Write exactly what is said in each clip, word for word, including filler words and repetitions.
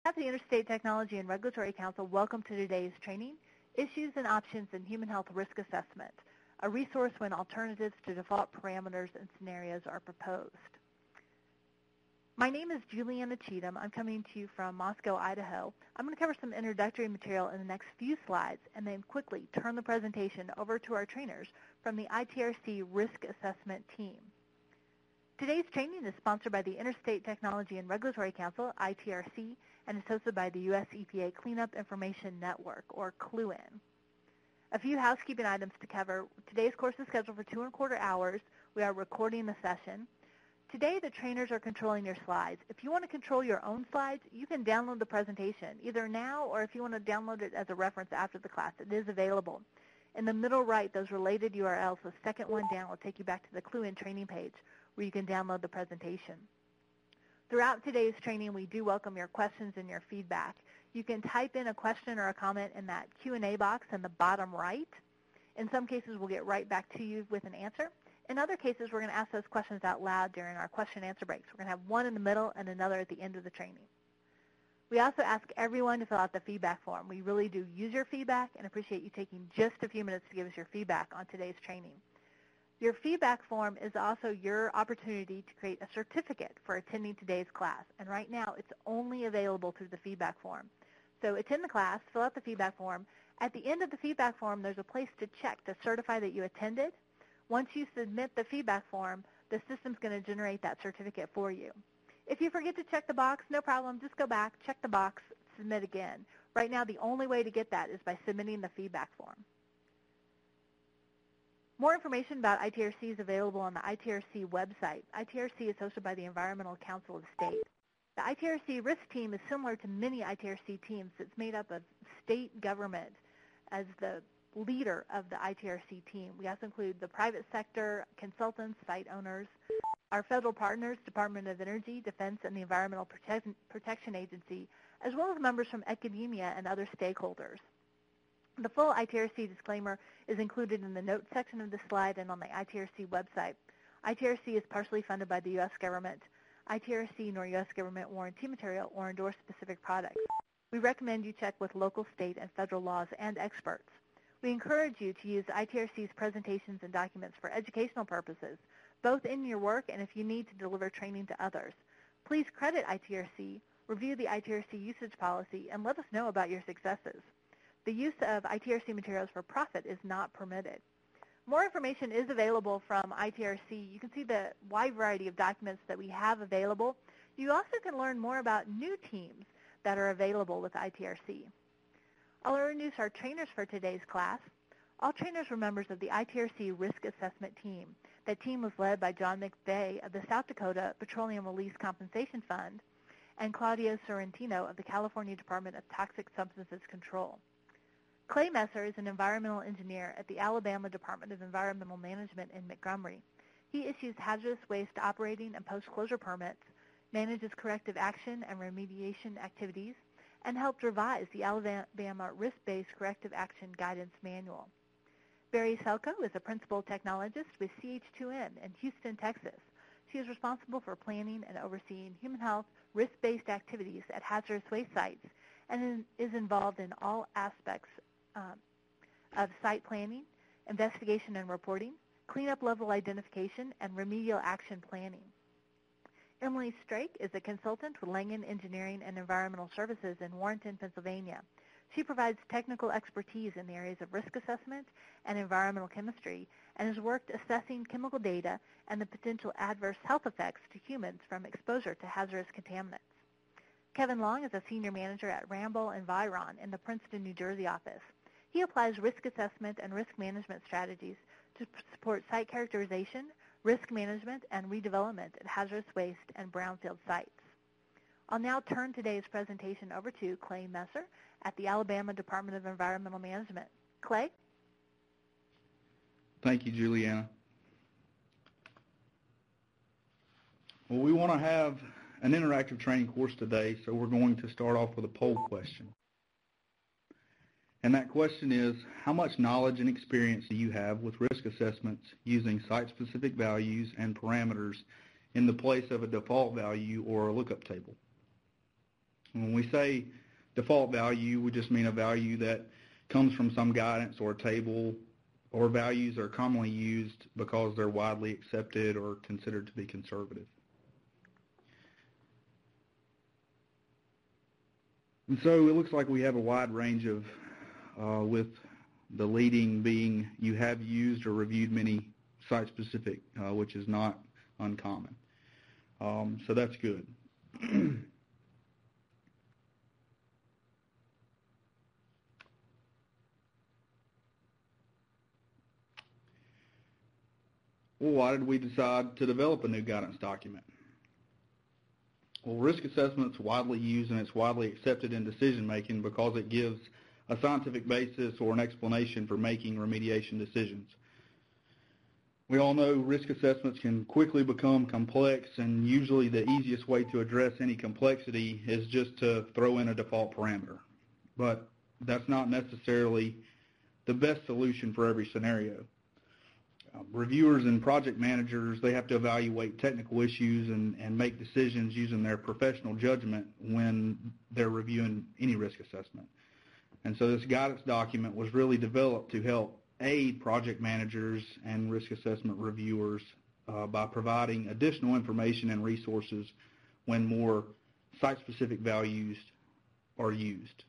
At the Interstate Technology and Regulatory Council, welcome to today's training, Issues and Options in Human Health Risk Assessment, a resource when alternatives to default parameters and scenarios are proposed. My name is Juliana Cheatham. I'm coming to you from Moscow, Idaho. I'm going to cover some introductory material in the next few slides and then quickly turn the presentation over to our trainers from the I T R C Risk Assessment team. Today's training is sponsored by the Interstate Technology and Regulatory Council, I T R C, and is hosted by the U S E P A Cleanup Information Network, or C L U N. A few housekeeping items to cover. Today's course is scheduled for two and a quarter hours. We are recording the session. Today, the trainers are controlling your slides. If you want to control your own slides, you can download the presentation, either now or if you want to download it as a reference after the class. It is available. In the middle right, those related U R Ls, the second one down will take you back to the C L U N training page where you can download the presentation. Throughout today's training, we do welcome your questions and your feedback. You can type in a question or a comment in that Q and A box in the bottom right. In some cases, we'll get right back to you with an answer. In other cases, we're going to ask those questions out loud during our question and answer breaks. We're going to have one in the middle and another at the end of the training. We also ask everyone to fill out the feedback form. We really do use your feedback and appreciate you taking just a few minutes to give us your feedback on today's training. Your feedback form is also your opportunity to create a certificate for attending today's class. And right now, it's only available through the feedback form. So attend the class, fill out the feedback form. At the end of the feedback form, there's a place to check to certify that you attended. Once you submit the feedback form, the system's going to generate that certificate for you. If you forget to check the box, no problem. Just go back, check the box, submit again. Right now, the only way to get that is by submitting the feedback form. More information about I T R C is available on the I T R C website. I T R C is hosted by the Environmental Council of State. The I T R C risk team is similar to many I T R C teams. It's made up of state government as the leader of the I T R C team. We also include the private sector, consultants, site owners, our federal partners, Department of Energy, Defense, and the Environmental Protect- Protection Agency, as well as members from academia and other stakeholders. The full I T R C disclaimer is included in the notes section of this slide and on the I T R C website. I T R C is partially funded by the U S government. I T R C nor U S government warranty material or endorse specific products. We recommend you check with local, state, and federal laws and experts. We encourage you to use I T R C's presentations and documents for educational purposes, both in your work and if you need to deliver training to others. Please credit I T R C, review the I T R C usage policy, and let us know about your successes. The use of I T R C materials for profit is not permitted. More information is available from I T R C. You can see the wide variety of documents that we have available. You also can learn more about new teams that are available with I T R C. I'll introduce our trainers for today's class. All trainers were members of the I T R C Risk Assessment Team. That team was led by John McVeigh of the South Dakota Petroleum Release Compensation Fund and Claudio Sorrentino of the California Department of Toxic Substances Control. Clay Messer is an environmental engineer at the Alabama Department of Environmental Management in Montgomery. He issues hazardous waste operating and post-closure permits, manages corrective action and remediation activities, and helped revise the Alabama Risk-Based Corrective Action Guidance Manual. Barry Selko is a principal technologist with C H two N in Houston, Texas. She is responsible for planning and overseeing human health risk-based activities at hazardous waste sites and is involved in all aspects um, of site planning, investigation and reporting, cleanup level identification, and remedial action planning. Emily Strake is a consultant with Langen Engineering and Environmental Services in Warrenton, Pennsylvania. She provides technical expertise in the areas of risk assessment and environmental chemistry and has worked assessing chemical data and the potential adverse health effects to humans from exposure to hazardous contaminants. Kevin Long is a senior manager at Ramboll Environ in the Princeton, New Jersey office. He applies risk assessment and risk management strategies to support site characterization, risk management, and redevelopment at hazardous waste and brownfield sites. I'll now turn today's presentation over to Clay Messer at the Alabama Department of Environmental Management. Clay? Thank you, Juliana. Well, we want to have an interactive training course today, so we're going to start off with a poll question. And that question is, how much knowledge and experience do you have with risk assessments using site-specific values and parameters in the place of a default value or a lookup table? When we say default value, we just mean a value that comes from some guidance or table, or values are commonly used because they're widely accepted or considered to be conservative. And so it looks like we have a wide range of, uh, with the leading being you have used or reviewed many site-specific, uh, which is not uncommon. Um, so that's good. Well, why did we decide to develop a new guidance document? Well, risk assessment is widely used and it's widely accepted in decision-making because it gives a scientific basis or an explanation for making remediation decisions. We all know risk assessments can quickly become complex, and usually the easiest way to address any complexity is just to throw in a default parameter. But that's not necessarily the best solution for every scenario. Uh, reviewers and project managers, they have to evaluate technical issues and, and make decisions using their professional judgment when they're reviewing any risk assessment. And so this guidance document was really developed to help aid project managers and risk assessment reviewers uh, by providing additional information and resources when more site-specific values are used.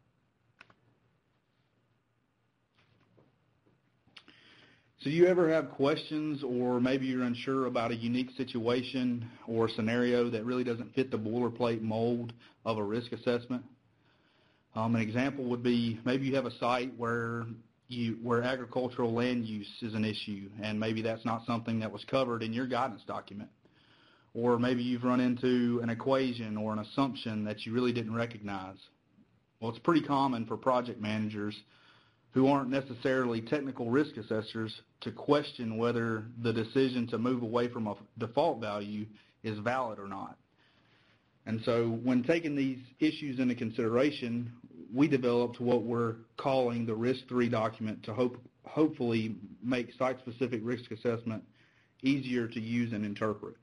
So do you ever have questions, or maybe you're unsure about a unique situation or scenario that really doesn't fit the boilerplate mold of a risk assessment? Um, an example would be maybe you have a site where you, where agricultural land use is an issue, and maybe that's not something that was covered in your guidance document. Or maybe you've run into an equation or an assumption that you really didn't recognize. Well, it's pretty common for project managers who aren't necessarily technical risk assessors to question whether the decision to move away from a default value is valid or not. And so when taking these issues into consideration, we developed what we're calling the risk three document to hope, hopefully make site-specific risk assessment easier to use and interpret.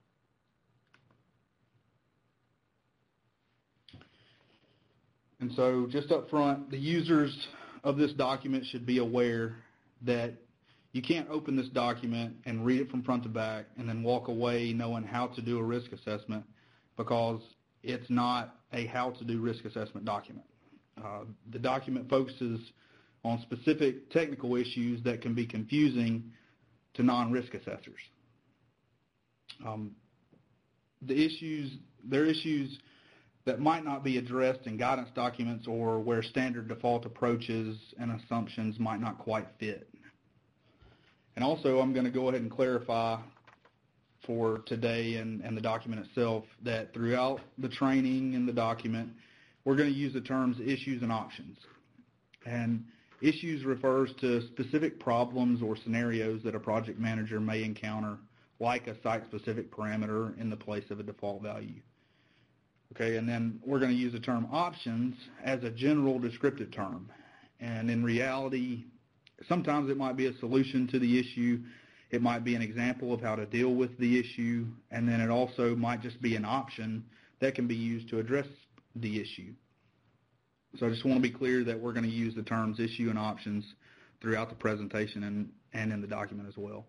And so just up front, the users of this document should be aware that you can't open this document and read it from front to back and then walk away knowing how to do a risk assessment, because it's not a how-to-do risk assessment document. Uh, the document focuses on specific technical issues that can be confusing to non-risk assessors. Um, the issues, there are issues that might not be addressed in guidance documents or where standard default approaches and assumptions might not quite fit. And also, I'm going to go ahead and clarify for today and, and the document itself that throughout the training and the document, we're going to use the terms issues and options. And issues refers to specific problems or scenarios that a project manager may encounter, like a site-specific parameter in the place of a default value. Okay, and then we're going to use the term options as a general descriptive term. And in reality, sometimes it might be a solution to the issue. It might be an example of how to deal with the issue. And then it also might just be an option that can be used to address the issue. So I just want to be clear that we're going to use the terms issue and options throughout the presentation and, and in the document as well.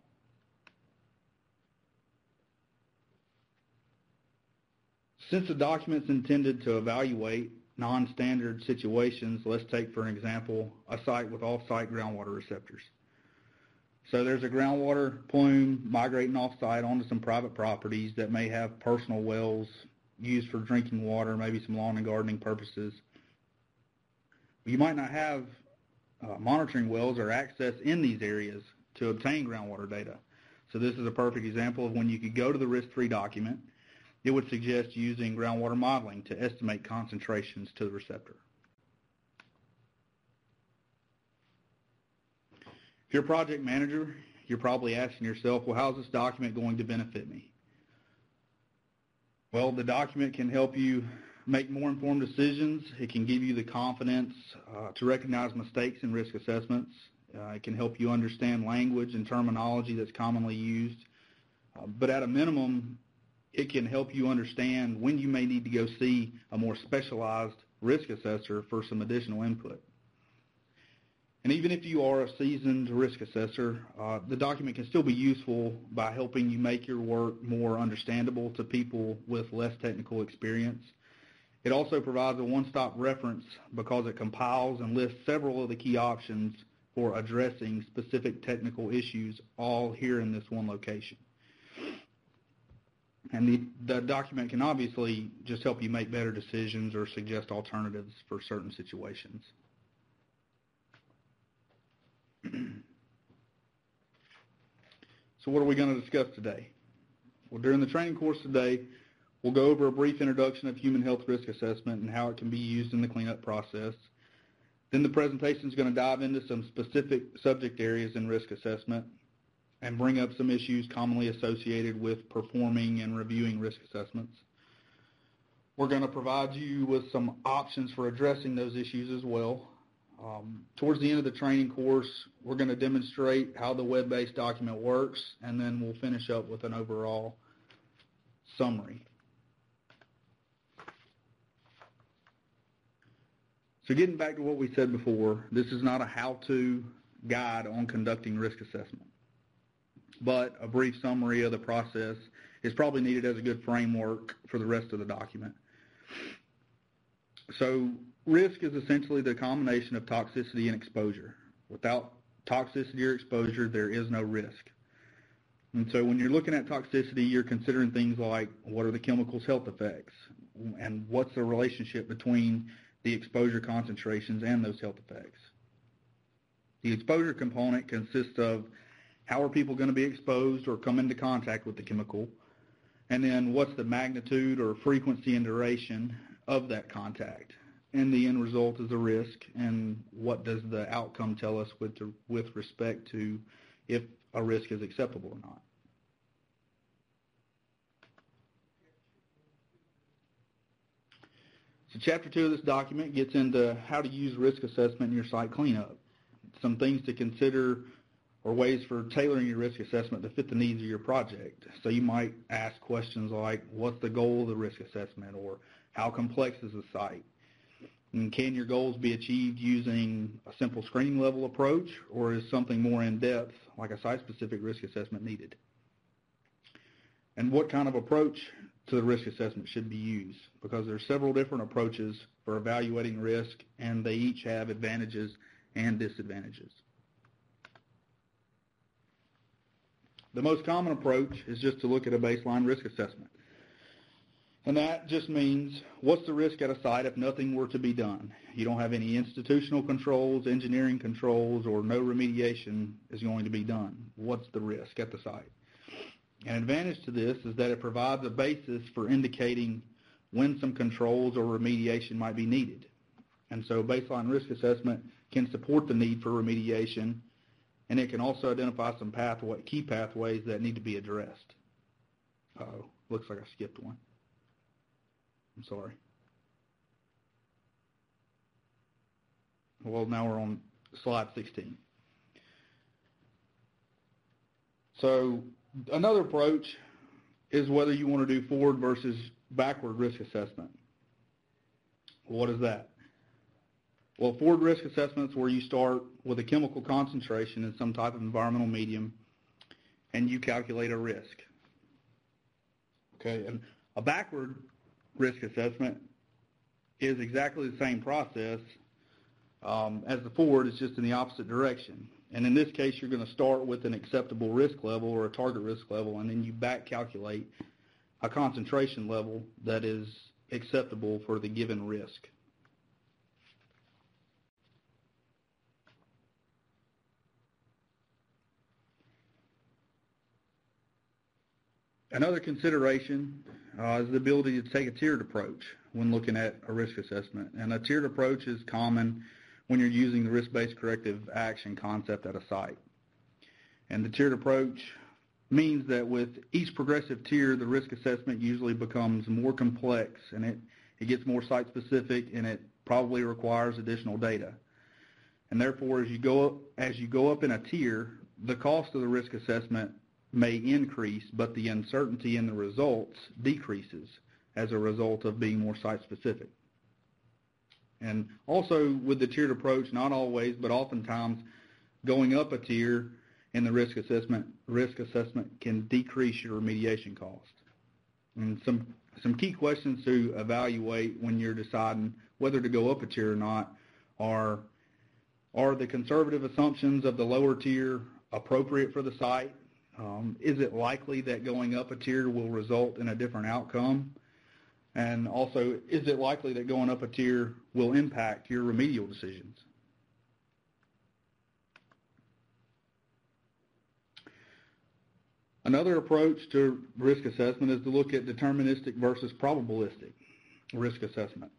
Since the document's intended to evaluate non-standard situations, let's take, for an example, a site with off-site groundwater receptors. So there's a groundwater plume migrating off-site onto some private properties that may have personal wells used for drinking water, maybe some lawn and gardening purposes. You might not have uh, monitoring wells or access in these areas to obtain groundwater data. So this is a perfect example of when you could go to the risk three document. It would suggest using groundwater modeling to estimate concentrations to the receptor. If you're a project manager, you're probably asking yourself, well, how's this document going to benefit me? Well, the document can help you make more informed decisions. It can give you the confidence uh, to recognize mistakes in risk assessments. Uh, it can help you understand language and terminology that's commonly used. Uh, but at a minimum, it can help you understand when you may need to go see a more specialized risk assessor for some additional input. And even if you are a seasoned risk assessor, uh, the document can still be useful by helping you make your work more understandable to people with less technical experience. It also provides a one-stop reference because it compiles and lists several of the key options for addressing specific technical issues all here in this one location. And the, the document can obviously just help you make better decisions or suggest alternatives for certain situations. So what are we going to discuss today? Well, during the training course today, we'll go over a brief introduction of human health risk assessment and how it can be used in the cleanup process. Then the presentation is going to dive into some specific subject areas in risk assessment and bring up some issues commonly associated with performing and reviewing risk assessments. We're going to provide you with some options for addressing those issues as well. Um, towards the end of the training course, we're going to demonstrate how the web-based document works, and then we'll finish up with an overall summary. So getting back to what we said before, this is not a how-to guide on conducting risk assessment, but a brief summary of the process is probably needed as a good framework for the rest of the document. So risk is essentially the combination of toxicity and exposure. Without toxicity or exposure, there is no risk. And so when you're looking at toxicity, you're considering things like what are the chemicals' health effects and what's the relationship between the exposure concentrations and those health effects. The exposure component consists of how are people going to be exposed or come into contact with the chemical, and then what's the magnitude or frequency and duration of that contact. And the end result is the risk, and what does the outcome tell us with, to, with respect to if a risk is acceptable or not. So chapter two of this document gets into how to use risk assessment in your site cleanup, some things to consider or ways for tailoring your risk assessment to fit the needs of your project. So you might ask questions like, what's the goal of the risk assessment, or how complex is the site? And can your goals be achieved using a simple screening level approach, or is something more in-depth, like a site-specific risk assessment, needed? And what kind of approach to the risk assessment should be used? Because there are several different approaches for evaluating risk, and they each have advantages and disadvantages. The most common approach is just to look at a baseline risk assessment. And that just means, what's the risk at a site if nothing were to be done? You don't have any institutional controls, engineering controls, or no remediation is going to be done. What's the risk at the site? An advantage to this is that it provides a basis for indicating when some controls or remediation might be needed. And so baseline risk assessment can support the need for remediation, and it can also identify some pathway, key pathways that need to be addressed. Uh-oh, looks like I skipped one. I'm sorry. Well, now we're on slide sixteen. So another approach is whether you want to do forward versus backward risk assessment. What is that? Well, forward risk assessment is where you start with a chemical concentration in some type of environmental medium, and you calculate a risk. Okay, and a backward risk assessment is exactly the same process um, as the forward. It's just in the opposite direction. And in this case, you're going to start with an acceptable risk level or a target risk level, and then you back calculate a concentration level that is acceptable for the given risk. Another consideration uh, is the ability to take a tiered approach when looking at a risk assessment. And a tiered approach is common when you're using the risk-based corrective action concept at a site. And the tiered approach means that with each progressive tier, the risk assessment usually becomes more complex, and it, it gets more site-specific, and it probably requires additional data. And therefore, as you go up, as you go up in a tier, the cost of the risk assessment may increase, but the uncertainty in the results decreases as a result of being more site-specific. And also with the tiered approach, not always, but oftentimes going up a tier in the risk assessment, risk assessment can decrease your remediation cost. And some, some key questions to evaluate when you're deciding whether to go up a tier or not are, are the conservative assumptions of the lower tier appropriate for the site? Um, is it likely that going up a tier will result in a different outcome? And also, is it likely that going up a tier will impact your remedial decisions? Another approach to risk assessment is to look at deterministic versus probabilistic risk assessment.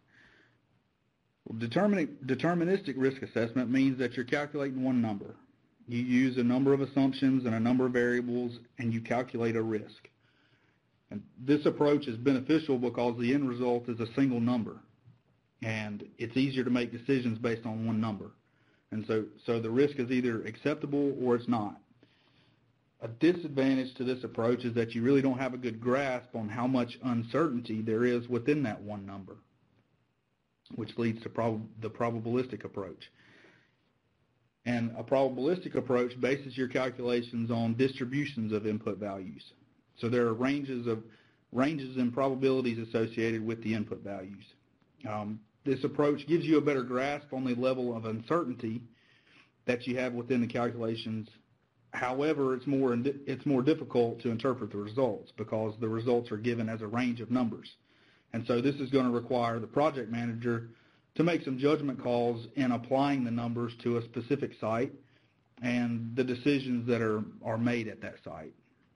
Deterministic risk assessment means that you're calculating one number. You use a number of assumptions and a number of variables, and you calculate a risk. And this approach is beneficial because the end result is a single number, and it's easier to make decisions based on one number. And so, so the risk is either acceptable or it's not. A disadvantage to this approach is that you really don't have a good grasp on how much uncertainty there is within that one number, which leads to prob- the probabilistic approach. And a probabilistic approach bases your calculations on distributions of input values. So there are ranges of ranges and probabilities associated with the input values. Um, this approach gives you a better grasp on the level of uncertainty that you have within the calculations. However, it's more it's more difficult to interpret the results because the results are given as a range of numbers. And so this is going to require the project manager to make some judgment calls in applying the numbers to a specific site and the decisions that are, are made at that site.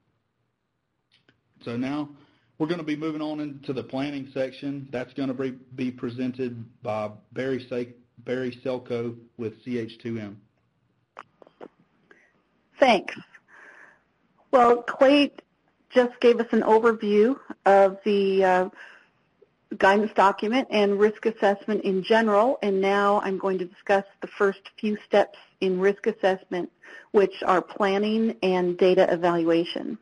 So now we're going to be moving on into the planning section. That's going to be, be presented by Barry, Se- Barry Selko with C H two M. Thanks. Well, Clay just gave us an overview of the uh, guidance document and risk assessment in general, and now I'm going to discuss the first few steps in risk assessment, which are planning and data evaluation.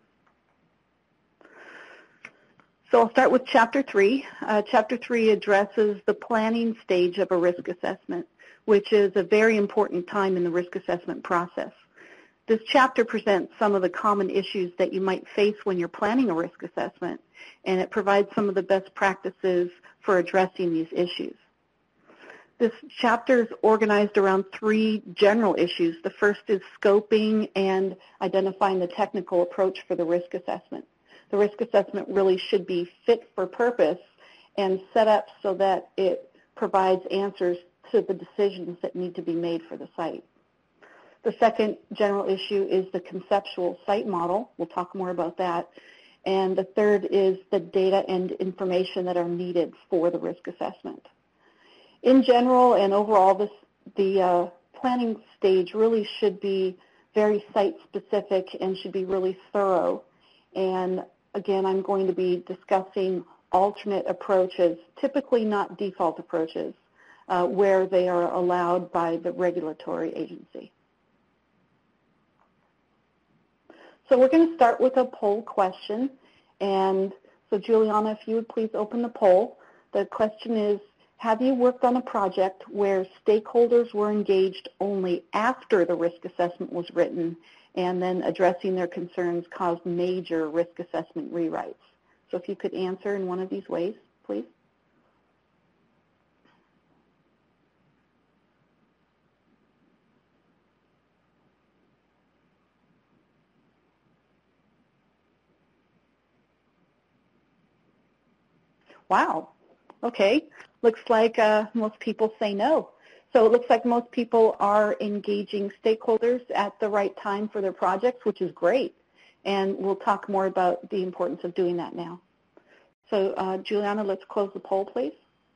So I'll start with Chapter three. Uh, Chapter three addresses the planning stage of a risk assessment, which is a very important time in the risk assessment process. This chapter presents some of the common issues that you might face when you're planning a risk assessment, and it provides some of the best practices for addressing these issues. This chapter is organized around three general issues. The first is scoping and identifying the technical approach for the risk assessment. The risk assessment really should be fit for purpose and set up so that it provides answers to the decisions that need to be made for the site. The second general issue is the conceptual site model. We'll talk more about that. And the third is the data and information that are needed for the risk assessment. In general and overall, this, the uh, planning stage really should be very site-specific and should be really thorough. And again, I'm going to be discussing alternate approaches, typically not default approaches, uh, where they are allowed by the regulatory agency. So we're going to start with a poll question. And so Juliana, if you would please open the poll. The question is, have you worked on a project where stakeholders were engaged only after the risk assessment was written and then addressing their concerns caused major risk assessment rewrites? So if you could answer in one of these ways, please. Wow. Okay. Looks like uh, most people say no. So it looks like most people are engaging stakeholders at the right time for their projects, which is great. And we'll talk more about the importance of doing that now. So uh, Juliana, let's close the poll, please.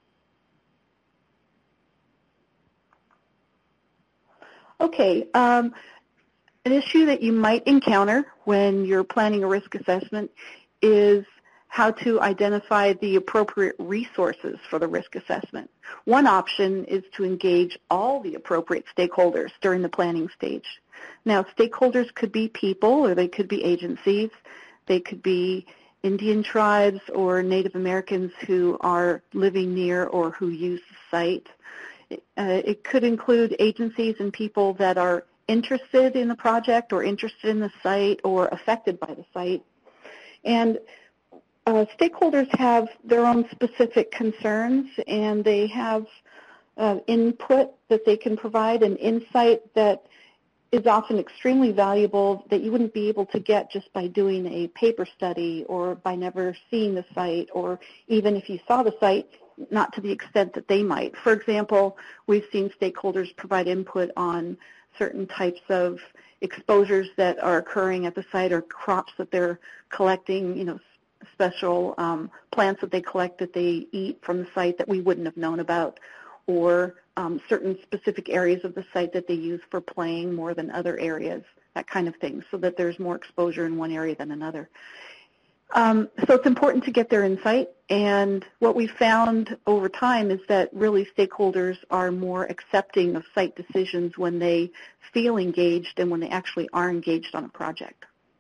Okay. Um, an issue that you might encounter when you're planning a risk assessment is how to identify the appropriate resources for the risk assessment. One option is to engage all the appropriate stakeholders during the planning stage. Now, stakeholders could be people, or they could be agencies. They could be Indian tribes or Native Americans who are living near or who use the site. Uh, it could include agencies and people that are interested in the project or interested in the site or affected by the site. And uh, stakeholders have their own specific concerns, and they have uh, input that they can provide, and insight that is often extremely valuable that you wouldn't be able to get just by doing a paper study or by never seeing the site, or even if you saw the site, not to the extent that they might. For example, we've seen stakeholders provide input on certain types of exposures that are occurring at the site, or crops that they're collecting, you know, special um, plants that they collect that they eat from the site that we wouldn't have known about, or um, certain specific areas of the site that they use for playing more than other areas, that kind of thing, so that there's more exposure in one area than another. Um, so it's important to get their insight, and what we found over time is that really stakeholders are more accepting of site decisions when they feel engaged and when they actually are engaged on a project.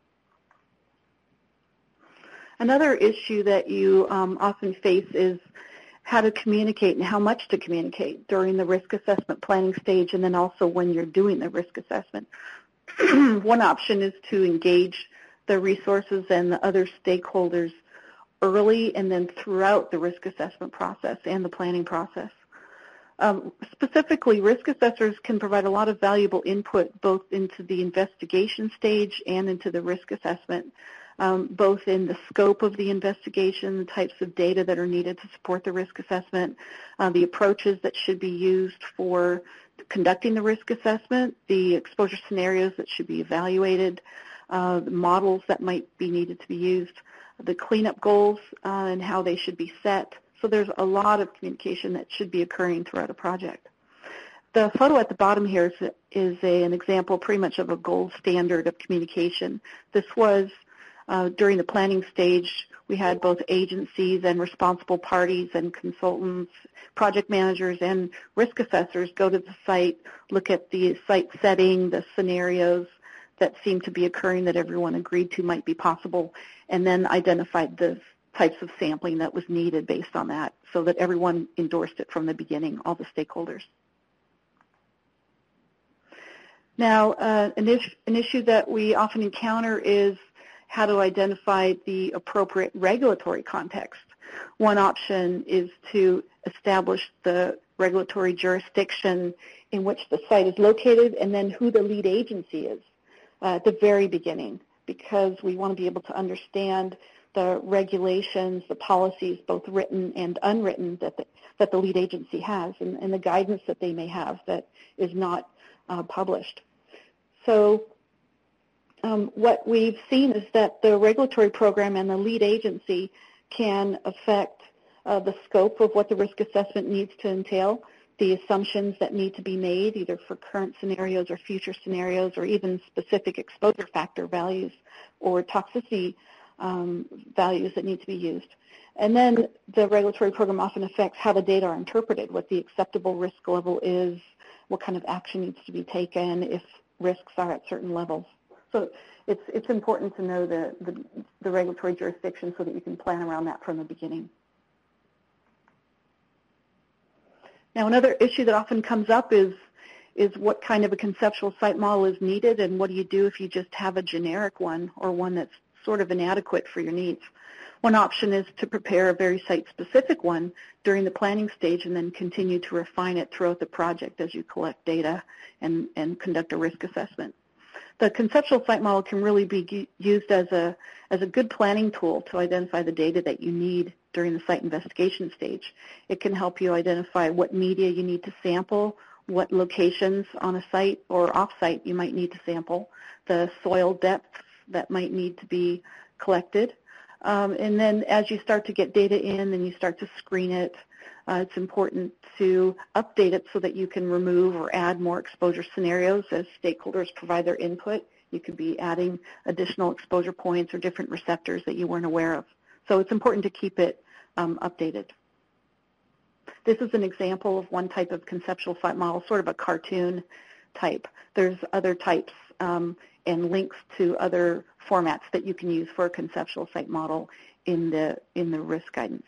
Another issue that you um, often face is how to communicate and how much to communicate during the risk assessment planning stage, and then also when you're doing the risk assessment. One option is to engage the resources and the other stakeholders early and then throughout the risk assessment process and the planning process. Um, specifically, risk assessors can provide a lot of valuable input both into the investigation stage and into the risk assessment, um, both in the scope of the investigation, the types of data that are needed to support the risk assessment, uh, the approaches that should be used for conducting the risk assessment, the exposure scenarios that should be evaluated, uh, the models that might be needed to be used, the cleanup goals uh, and how they should be set. So there's a lot of communication that should be occurring throughout a project. The photo at the bottom here is, is a, an example pretty much of a gold standard of communication. This was uh, during the planning stage. We had both agencies and responsible parties and consultants, project managers, and risk assessors go to the site, look at the site setting, the scenarios that seemed to be occurring that everyone agreed to might be possible, and then identified the types of sampling that was needed based on that, so that everyone endorsed it from the beginning, all the stakeholders. Now, uh, an, is an issue that we often encounter is how to identify the appropriate regulatory context. One option is to establish the regulatory jurisdiction in which the site is located and then who the lead agency is uh, at the very beginning, because we want to be able to understand the regulations, the policies, both written and unwritten, that the, that the lead agency has, and, and the guidance that they may have that is not uh, published. So um, what we've seen is that the regulatory program and the lead agency can affect uh, the scope of what the risk assessment needs to entail, the assumptions that need to be made, either for current scenarios or future scenarios, or even specific exposure factor values or toxicity Um, values that need to be used. And then the regulatory program often affects how the data are interpreted, what the acceptable risk level is, what kind of action needs to be taken if risks are at certain levels. So it's, it's important to know the, the, the regulatory jurisdiction so that you can plan around that from the beginning. Now, another issue that often comes up is, is what kind of a conceptual site model is needed, and what do you do if you just have a generic one or one that's sort of inadequate for your needs. One option is to prepare a very site-specific one during the planning stage and then continue to refine it throughout the project as you collect data and, and conduct a risk assessment. The conceptual site model can really be used as a, as a good planning tool to identify the data that you need during the site investigation stage. It can help you identify what media you need to sample, what locations on a site or off-site you might need to sample, the soil depth that might need to be collected. Um, and then as you start to get data in and you start to screen it, uh, it's important to update it so that you can remove or add more exposure scenarios as stakeholders provide their input. You could be adding additional exposure points or different receptors that you weren't aware of. So it's important to keep it um, updated. This is an example of one type of conceptual site model, sort of a cartoon type. There's other types um, and links to other formats that you can use for a conceptual site model in the, in the risk guidance.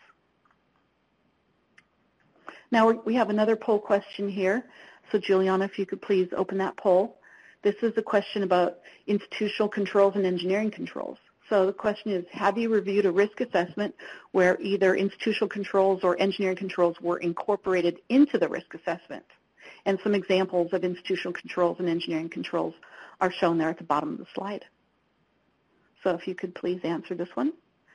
Now we have another poll question here. So Juliana, if you could please open that poll. This is a question about institutional controls and engineering controls. So the question is, have you reviewed a risk assessment where either institutional controls or engineering controls were incorporated into the risk assessment? And some examples of institutional controls and engineering controls are shown there at the bottom of the slide. So if you could please answer this one.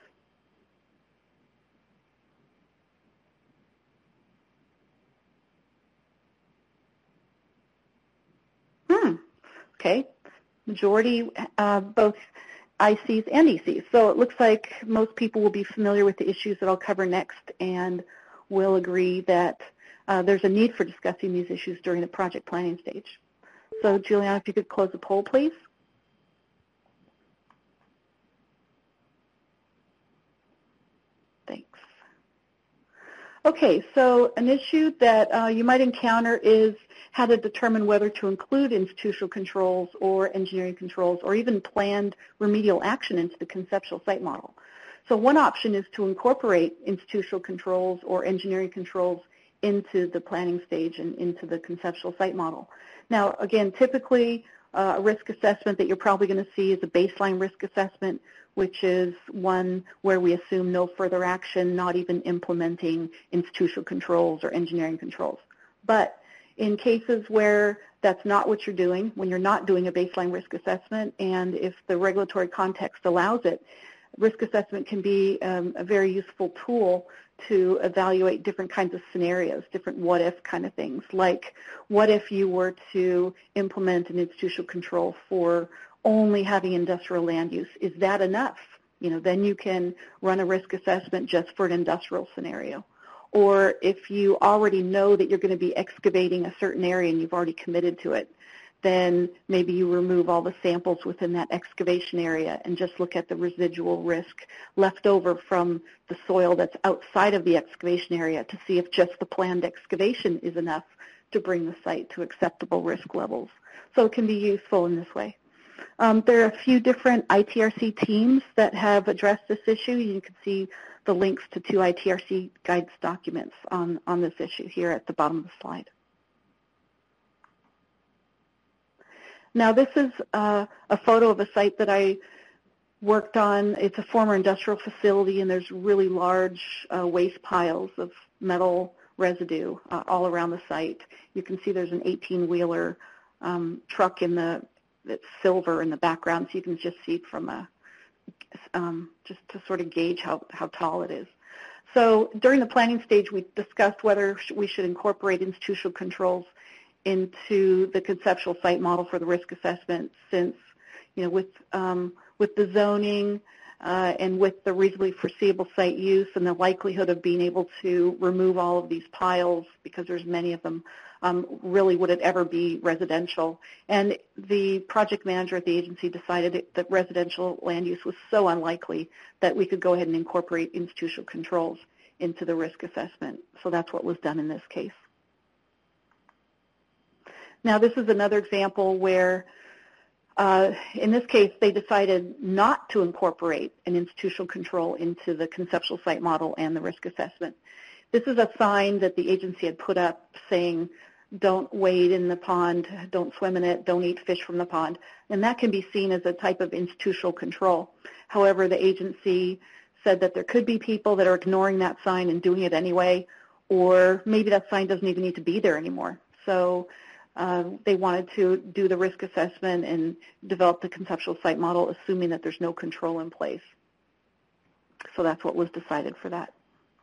Hmm. Okay. Majority, uh, both I Cs and E Cs. So it looks like most people will be familiar with the issues that I'll cover next and will agree that uh, there's a need for discussing these issues during the project planning stage. So Juliana, if you could close the poll, please. Thanks. Okay, so an issue that uh, you might encounter is how to determine whether to include institutional controls or engineering controls or even planned remedial action into the conceptual site model. So one option is to incorporate institutional controls or engineering controls into the planning stage and into the conceptual site model. Now, again, typically uh, a risk assessment that you're probably going to see is a baseline risk assessment, which is one where we assume no further action, not even implementing institutional controls or engineering controls. But in cases where that's not what you're doing, when you're not doing a baseline risk assessment, and if the regulatory context allows it, risk assessment can be um, a very useful tool to evaluate different kinds of scenarios, different what-if kind of things, like what if you were to implement an institutional control for only having industrial land use? Is that enough? You know, then you can run a risk assessment just for an industrial scenario. Or if you already know that you're going to be excavating a certain area and you've already committed to it, then maybe you remove all the samples within that excavation area and just look at the residual risk left over from the soil that's outside of the excavation area to see if just the planned excavation is enough to bring the site to acceptable risk levels. So it can be useful in this way. Um, there are a few different I T R C teams that have addressed this issue. You can see the links to two I T R C guidance documents on, on this issue here at the bottom of the slide. Now this is uh, a photo of a site that I worked on. It's a former industrial facility, and there's really large uh, waste piles of metal residue uh, all around the site. You can see there's an eighteen-wheeler um, truck in the that's silver in the background, so you can just see it from a um, just to sort of gauge how, how tall it is. So during the planning stage, we discussed whether we should incorporate institutional controls into the conceptual site model for the risk assessment, since, you know, with um, with the zoning uh, and with the reasonably foreseeable site use and the likelihood of being able to remove all of these piles, because there's many of them, um, really would it ever be residential? And the project manager at the agency decided that residential land use was so unlikely that we could go ahead and incorporate institutional controls into the risk assessment. So that's what was done in this case. Now, this is another example where, uh, in this case, they decided not to incorporate an institutional control into the conceptual site model and the risk assessment. This is a sign that the agency had put up saying, don't wade in the pond, don't swim in it, don't eat fish from the pond. And that can be seen as a type of institutional control. However, the agency said that there could be people that are ignoring that sign and doing it anyway, or maybe that sign doesn't even need to be there anymore. So Uh, they wanted to do the risk assessment and develop the conceptual site model, assuming that there's no control in place. So that's what was decided for that.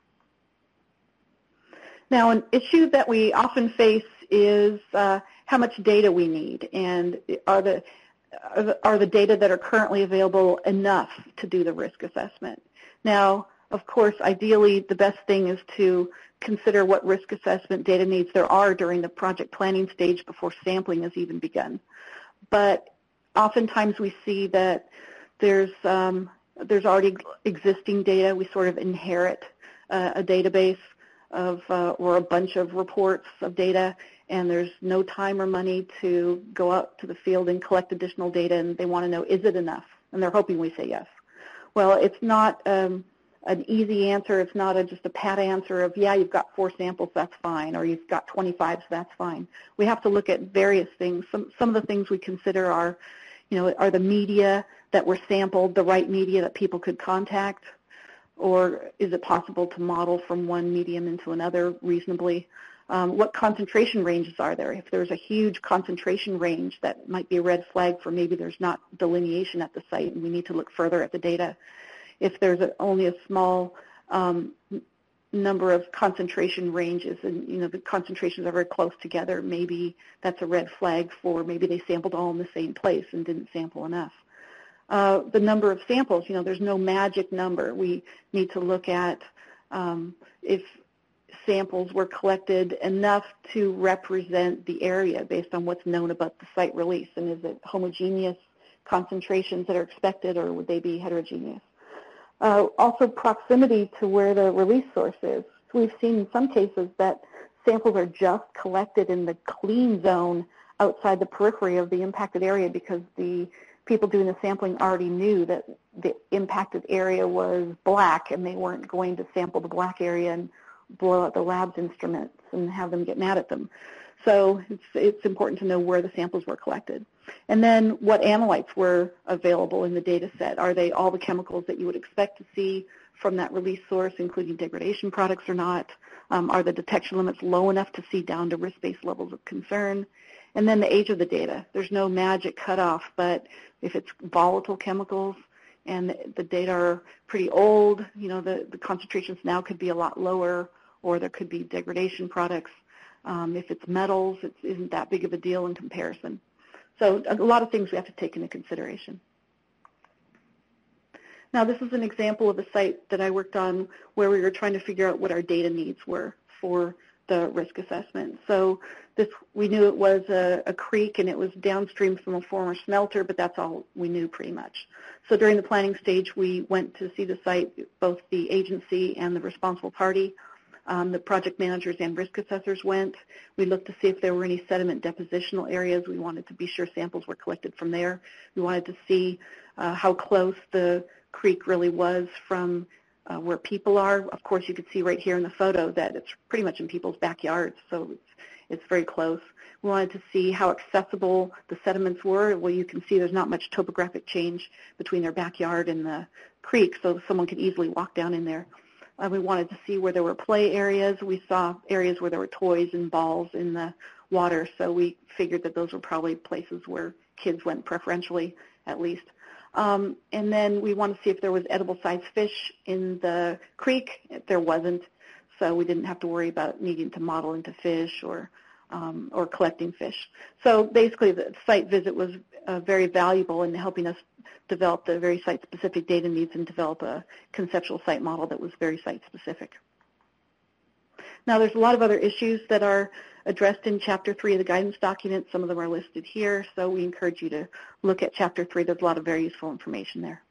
Now, an issue that we often face is uh, how much data we need, and are the, are the data that are currently available enough to do the risk assessment? Now, of course, ideally, the best thing is to consider what risk assessment data needs there are during the project planning stage before sampling has even begun. But oftentimes we see that there's um, there's already existing data. We sort of inherit uh, a database of uh, or a bunch of reports of data, and there's no time or money to go out to the field and collect additional data, and they want to know, is it enough? And they're hoping we say yes. Well, it's not um, an easy answer. It's not a, just a pat answer of, yeah, you've got four samples, that's fine, or you've got twenty-five, so that's fine. We have to look at various things. Some, some of the things we consider are, you know, are the media that were sampled the right media that people could contact, or is it possible to model from one medium into another reasonably? Um, what concentration ranges are there? If there's a huge concentration range, that might be a red flag for maybe there's not delineation at the site and we need to look further at the data. If there's a, only a small um, number of concentration ranges and you know the concentrations are very close together, maybe that's a red flag for maybe they sampled all in the same place and didn't sample enough. Uh, the number of samples, you know, there's no magic number. We need to look at um, if samples were collected enough to represent the area based on what's known about the site release, and is it homogeneous concentrations that are expected, or would they be heterogeneous? Uh, also, proximity to where the release source is. So we've seen in some cases that samples are just collected in the clean zone outside the periphery of the impacted area because the people doing the sampling already knew that the impacted area was black and they weren't going to sample the black area and blow out the lab's instruments and have them get mad at them. So it's, it's important to know where the samples were collected. And then what analytes were available in the data set. Are they all the chemicals that you would expect to see from that release source, including degradation products or not? Um, are the detection limits low enough to see down to risk-based levels of concern? And then the age of the data. There's no magic cutoff, but if it's volatile chemicals and the data are pretty old, you know, the, the concentrations now could be a lot lower, or there could be degradation products. Um, if it's metals, it isn't that big of a deal in comparison. So a lot of things we have to take into consideration. Now, this is an example of a site that I worked on where we were trying to figure out what our data needs were for the risk assessment. So this, we knew it was a, a creek and it was downstream from a former smelter, but that's all we knew pretty much. So during the planning stage, we went to see the site, both the agency and the responsible party. Um, the project managers and risk assessors went. We looked to see if there were any sediment depositional areas. We wanted to be sure samples were collected from there. We wanted to see uh, how close the creek really was from uh, where people are. Of course, you could see right here in the photo that it's pretty much in people's backyards, so it's, it's very close. We wanted to see how accessible the sediments were. Well, you can see there's not much topographic change between their backyard and the creek, so someone could easily walk down in there. Uh, we wanted to see where there were play areas. We saw areas where there were toys and balls in the water, so we figured that those were probably places where kids went preferentially, at least. Um, and then we wanted to see if there was edible-sized fish in the creek. There wasn't, so we didn't have to worry about needing to model into fish or um, or collecting fish. So basically, the site visit was uh, very valuable in helping us develop the very site-specific data needs and develop a conceptual site model that was very site-specific. Now, there's a lot of other issues that are addressed in Chapter three of the guidance document. Some of them are listed here, so we encourage you to look at Chapter three. There's a lot of very useful information there.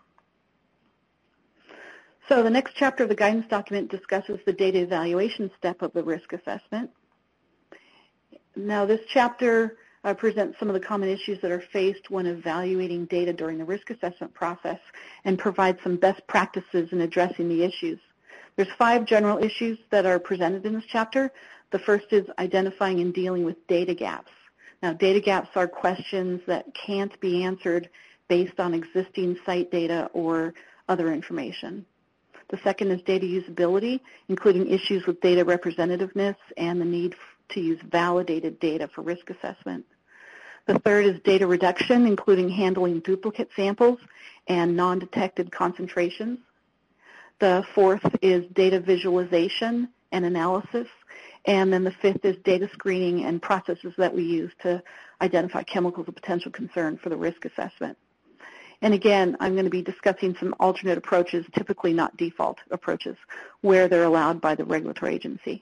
So the next chapter of the guidance document discusses the data evaluation step of the risk assessment. Now, this chapter uh, presents some of the common issues that are faced when evaluating data during the risk assessment process and provides some best practices in addressing the issues. There's five general issues that are presented in this chapter. The first is identifying and dealing with data gaps. Now, data gaps are questions that can't be answered based on existing site data or other information. The second is data usability, including issues with data representativeness and the need to use validated data for risk assessment. The third is data reduction, including handling duplicate samples and non-detected concentrations. The fourth is data visualization and analysis. And then the fifth is data screening and processes that we use to identify chemicals of potential concern for the risk assessment. And again, I'm going to be discussing some alternate approaches, typically not default approaches, where they're allowed by the regulatory agency.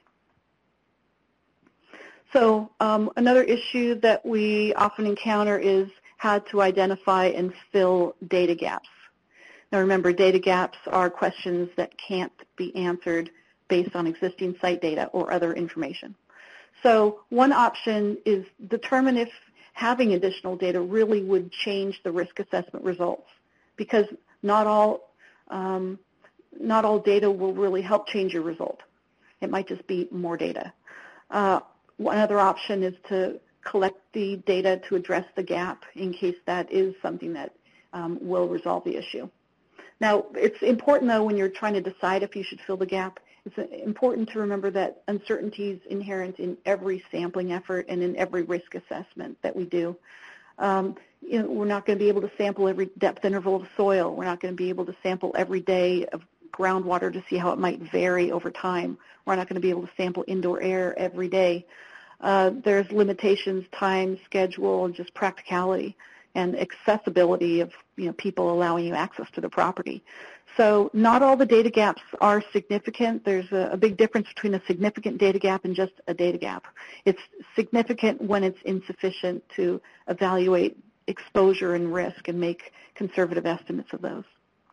So um, another issue that we often encounter is how to identify and fill data gaps. Now remember, data gaps are questions that can't be answered based on existing site data or other information. So one option is determine if having additional data really would change the risk assessment results, because not all, um, not all data will really help change your result. It might just be more data. Uh, one other option is to collect the data to address the gap in case that is something that um, will resolve the issue. Now, it's important, though, when you're trying to decide if you should fill the gap, it's important to remember that uncertainty is inherent in every sampling effort and in every risk assessment that we do. Um, you know, we're not going to be able to sample every depth interval of soil. We're not going to be able to sample every day of groundwater to see how it might vary over time. We're not going to be able to sample indoor air every day. Uh, there's limitations, time, schedule, just practicality, and accessibility of you know people allowing you access to the property. So not all the data gaps are significant. There's a, a big difference between a significant data gap and just a data gap. It's significant when it's insufficient to evaluate exposure and risk and make conservative estimates of those.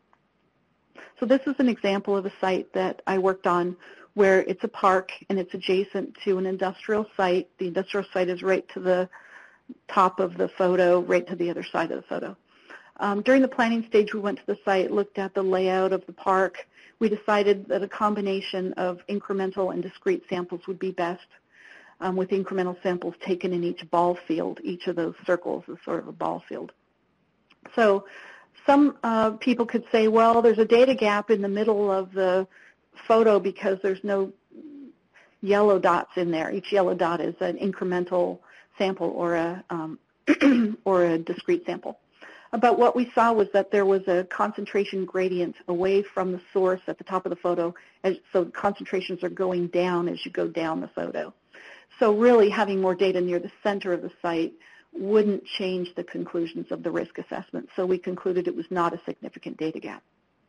So this is an example of a site that I worked on where it's a park and it's adjacent to an industrial site. The industrial site is right to the top of the photo, right to the other side of the photo. Um, during the planning stage, we went to the site, looked at the layout of the park. We decided that a combination of incremental and discrete samples would be best, um, with incremental samples taken in each ball field. Each of those circles is sort of a ball field. So some uh, people could say, well, there's a data gap in the middle of the photo because there's no yellow dots in there. Each yellow dot is an incremental sample or a, um, or a discrete sample. But what we saw was that there was a concentration gradient away from the source at the top of the photo, as, so concentrations are going down as you go down the photo. So really having more data near the center of the site wouldn't change the conclusions of the risk assessment, so we concluded it was not a significant data gap.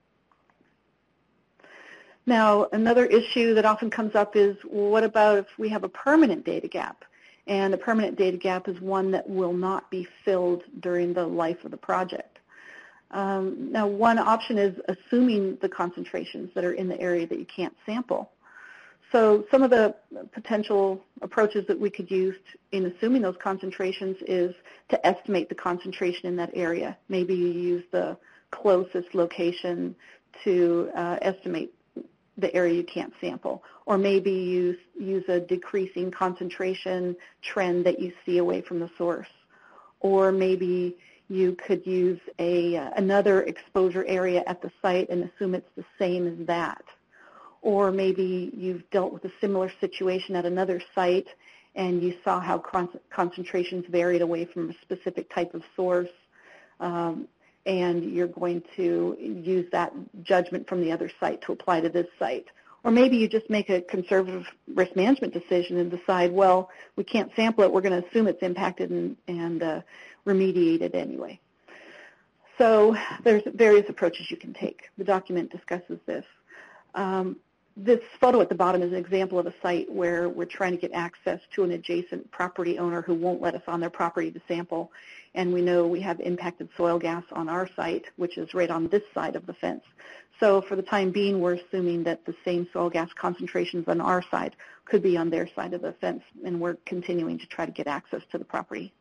Now, another issue that often comes up is, well, what about if we have a permanent data gap? And a permanent data gap is one that will not be filled during the life of the project. Um, now, one option is assuming the concentrations that are in the area that you can't sample. So some of the potential approaches that we could use in assuming those concentrations is to estimate the concentration in that area. Maybe you use the closest location to uh, estimate the area you can't sample, or maybe use, use a decreasing concentration trend that you see away from the source, or maybe you could use a, uh, another exposure area at the site and assume it's the same as that, or maybe you've dealt with a similar situation at another site and you saw how con concentrations varied away from a specific type of source, um, and you're going to use that judgment from the other site to apply to this site. Or maybe you just make a conservative risk management decision and decide, well, we can't sample it, we're going to assume it's impacted and, and uh, remediate it anyway. So there's various approaches you can take. The document discusses this. Um, this photo at the bottom is an example of a site where we're trying to get access to an adjacent property owner who won't let us on their property to sample. And we know we have impacted soil gas on our site, which is right on this side of the fence. So for the time being, we're assuming that the same soil gas concentrations on our side could be on their side of the fence, and we're continuing to try to get access to the property.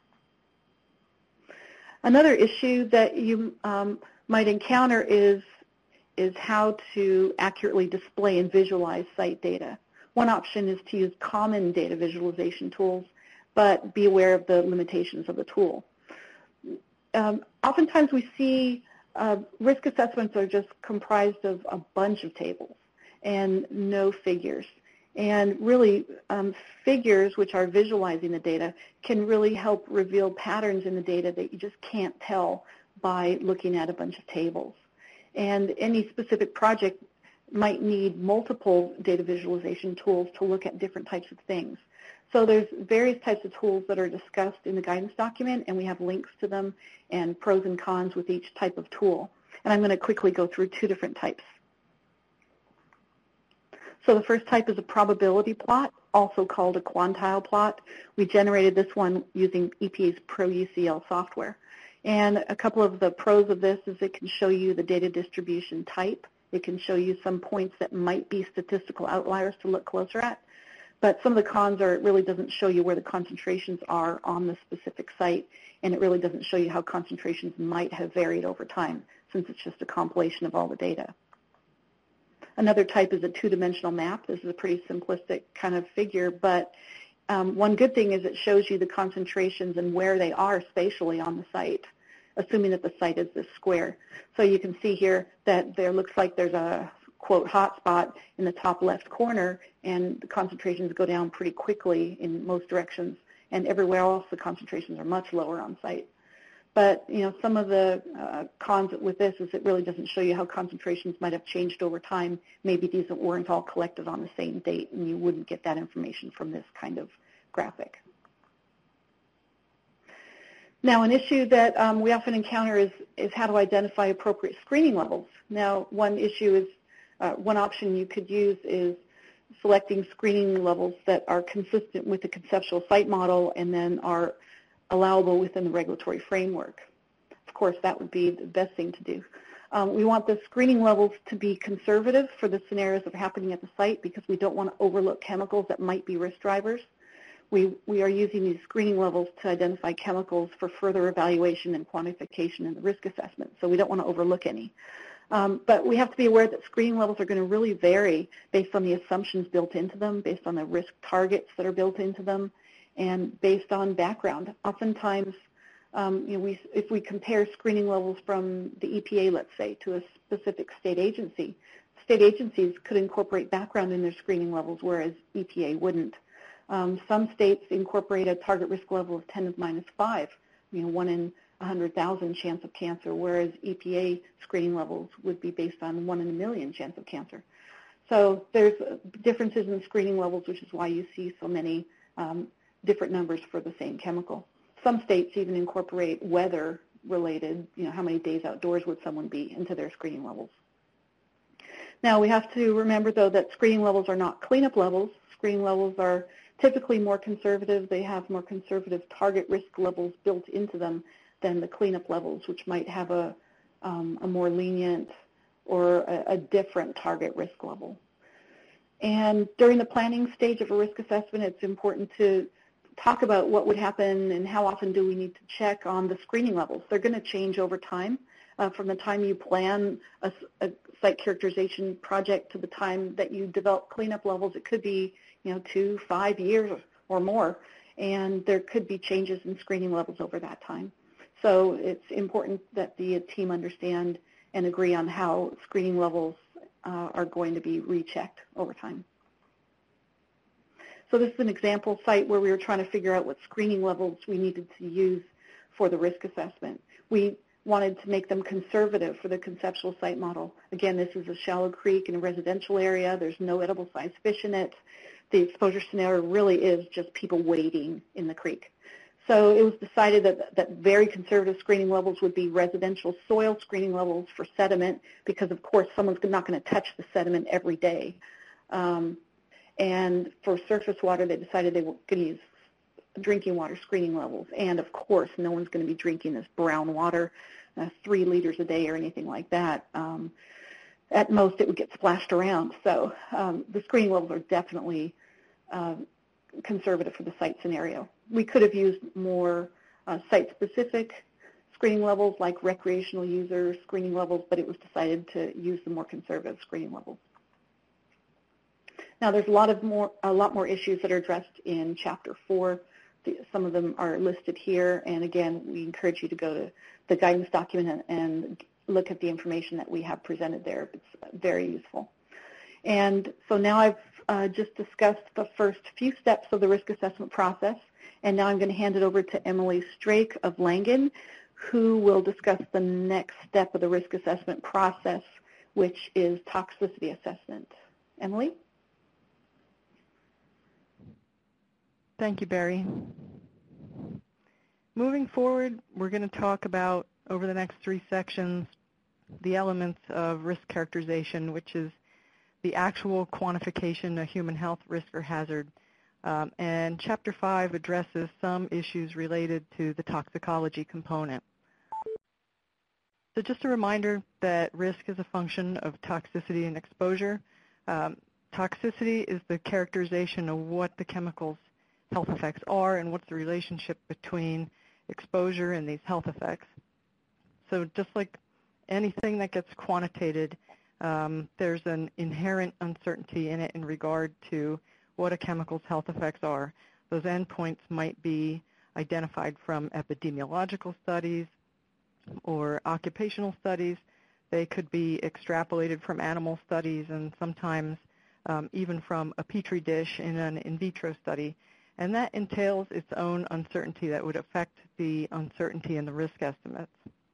Another issue that you um, might encounter is, is how to accurately display and visualize site data. One option is to use common data visualization tools, but be aware of the limitations of the tool. Um, oftentimes we see uh, risk assessments are just comprised of a bunch of tables and no figures. And really, um, figures, which are visualizing the data, can really help reveal patterns in the data that you just can't tell by looking at a bunch of tables. And any specific project might need multiple data visualization tools to look at different types of things. So there's various types of tools that are discussed in the guidance document, and we have links to them and pros and cons with each type of tool. And I'm going to quickly go through two different types. So the first type is a probability plot, also called a quantile plot. We generated this one using E P A's ProUCL software. And a couple of the pros of this is it can show you the data distribution type. It can show you some points that might be statistical outliers to look closer at. But some of the cons are it really doesn't show you where the concentrations are on the specific site, and it really doesn't show you how concentrations might have varied over time, since it's just a compilation of all the data. Another type is a two-dimensional map. This is a pretty simplistic kind of figure, but um, one good thing is it shows you the concentrations and where they are spatially on the site, assuming that the site is this square. So you can see here that there looks like there's a, quote, hotspot in the top left corner, and the concentrations go down pretty quickly in most directions, and everywhere else the concentrations are much lower on site. But, you know, some of the uh, cons with this is it really doesn't show you how concentrations might have changed over time. Maybe these weren't all collected on the same date, and you wouldn't get that information from this kind of graphic. Now, an issue that um, we often encounter is, is how to identify appropriate screening levels. Now, one issue is, uh, one option you could use is selecting screening levels that are consistent with the conceptual site model and then are allowable within the regulatory framework. Of course, that would be the best thing to do. Um, we want the screening levels to be conservative for the scenarios that are happening at the site because we don't want to overlook chemicals that might be risk drivers. We, we are using these screening levels to identify chemicals for further evaluation and quantification in the risk assessment, so we don't want to overlook any. Um, but we have to be aware that screening levels are going to really vary based on the assumptions built into them, based on the risk targets that are built into them, and based on background. Oftentimes, um, you know, we, if we compare screening levels from the E P A, let's say, to a specific state agency, state agencies could incorporate background in their screening levels, whereas E P A wouldn't. Um, some states incorporate a target risk level of ten to the minus five, you know, one in one hundred thousand chance of cancer, whereas E P A screening levels would be based on one in a million chance of cancer. So there's differences in screening levels, which is why you see so many um, different numbers for the same chemical. Some states even incorporate weather-related, you know, how many days outdoors would someone be into their screening levels. Now, we have to remember, though, that screening levels are not cleanup levels. Screening levels are typically more conservative. They have more conservative target risk levels built into them than the cleanup levels, which might have a, um, a more lenient or a, a different target risk level. And during the planning stage of a risk assessment, it's important to talk about what would happen and how often do we need to check on the screening levels. They're going to change over time. Uh, from the time you plan a, a site characterization project to the time that you develop cleanup levels, it could be, you know, two, five years or more, and there could be changes in screening levels over that time. So it's important that the team understand and agree on how screening levels uh, are going to be rechecked over time. So this is an example site where we were trying to figure out what screening levels we needed to use for the risk assessment. We wanted to make them conservative for the conceptual site model. Again, this is a shallow creek in a residential area. There's no edible sized fish in it. The exposure scenario really is just people wading in the creek. So it was decided that, that very conservative screening levels would be residential soil screening levels for sediment because, of course, someone's not going to touch the sediment every day. Um, and for surface water, they decided they were going to use drinking water screening levels. And, of course, no one's going to be drinking this brown water, uh, three liters a day or anything like that. Um, at most, it would get splashed around. So um, the screening levels are definitely uh, conservative for the site scenario. We could have used more uh, site-specific screening levels like recreational user screening levels, but it was decided to use the more conservative screening levels. Now, there's a lot of more, a lot more issues that are addressed in Chapter four. The, some of them are listed here, and again, we encourage you to go to the guidance document and, and look at the information that we have presented there. It's very useful. And so now I've uh, just discussed the first few steps of the risk assessment process, and now I'm going to hand it over to Emily Strake of Langen, who will discuss the next step of the risk assessment process, which is toxicity assessment. Emily? Thank you, Barry. Moving forward, we're going to talk about, over the next three sections, the elements of risk characterization, which is the actual quantification of human health risk or hazard. Um, and Chapter five addresses some issues related to the toxicology component. So just a reminder that risk is a function of toxicity and exposure. Um, toxicity is the characterization of what the chemical's health effects are and what's the relationship between exposure and these health effects. So just like anything that gets quantitated, um, there's an inherent uncertainty in it in regard to what a chemical's health effects are. Those endpoints might be identified from epidemiological studies or occupational studies. They could be extrapolated from animal studies and sometimes um, even from a petri dish in an in vitro study. And that entails its own uncertainty that would affect the uncertainty in the risk estimates.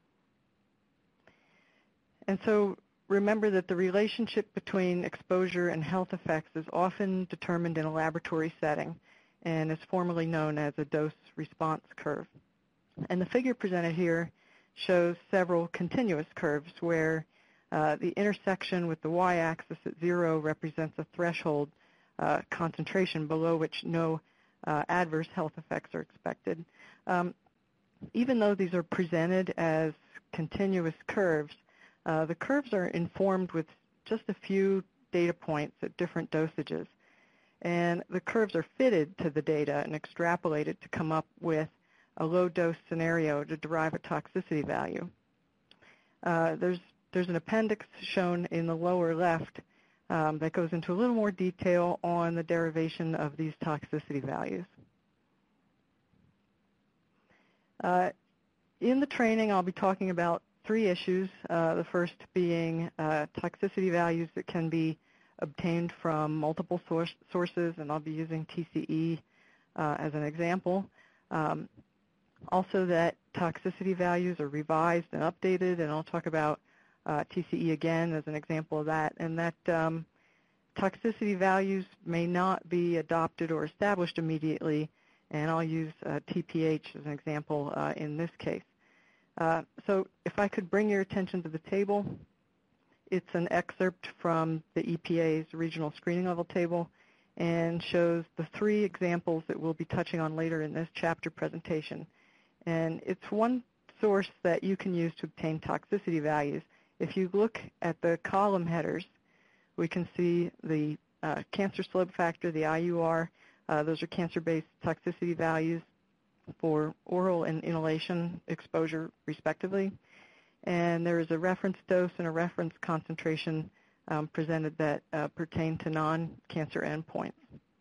And so remember that the relationship between exposure and health effects is often determined in a laboratory setting and is formally known as a dose-response curve. And the figure presented here shows several continuous curves where uh, the intersection with the y-axis at zero represents a threshold uh, concentration below which no uh, adverse health effects are expected. Um, even though these are presented as continuous curves, uh, the curves are informed with just a few data points at different dosages. And the curves are fitted to the data and extrapolated to come up with a low-dose scenario to derive a toxicity value. Uh, there's, there's an appendix shown in the lower left um, that goes into a little more detail on the derivation of these toxicity values. Uh, in the training, I'll be talking about three issues, uh, the first being uh, toxicity values that can be obtained from multiple source, sources, and I'll be using T C E uh, as an example. Um, also that toxicity values are revised and updated, and I'll talk about uh, T C E again as an example of that, and that um, toxicity values may not be adopted or established immediately, and I'll use uh, T P H as an example uh, in this case. Uh, so if I could bring your attention to the table, it's an excerpt from the E P A's regional screening level table and shows the three examples that we'll be touching on later in this chapter presentation. And it's one source that you can use to obtain toxicity values. If you look at the column headers, we can see the uh, cancer slope factor, the I U R. Uh, those are cancer-based toxicity values for oral and inhalation exposure, respectively. And there is a reference dose and a reference concentration um, presented that uh, pertain to non-cancer endpoints.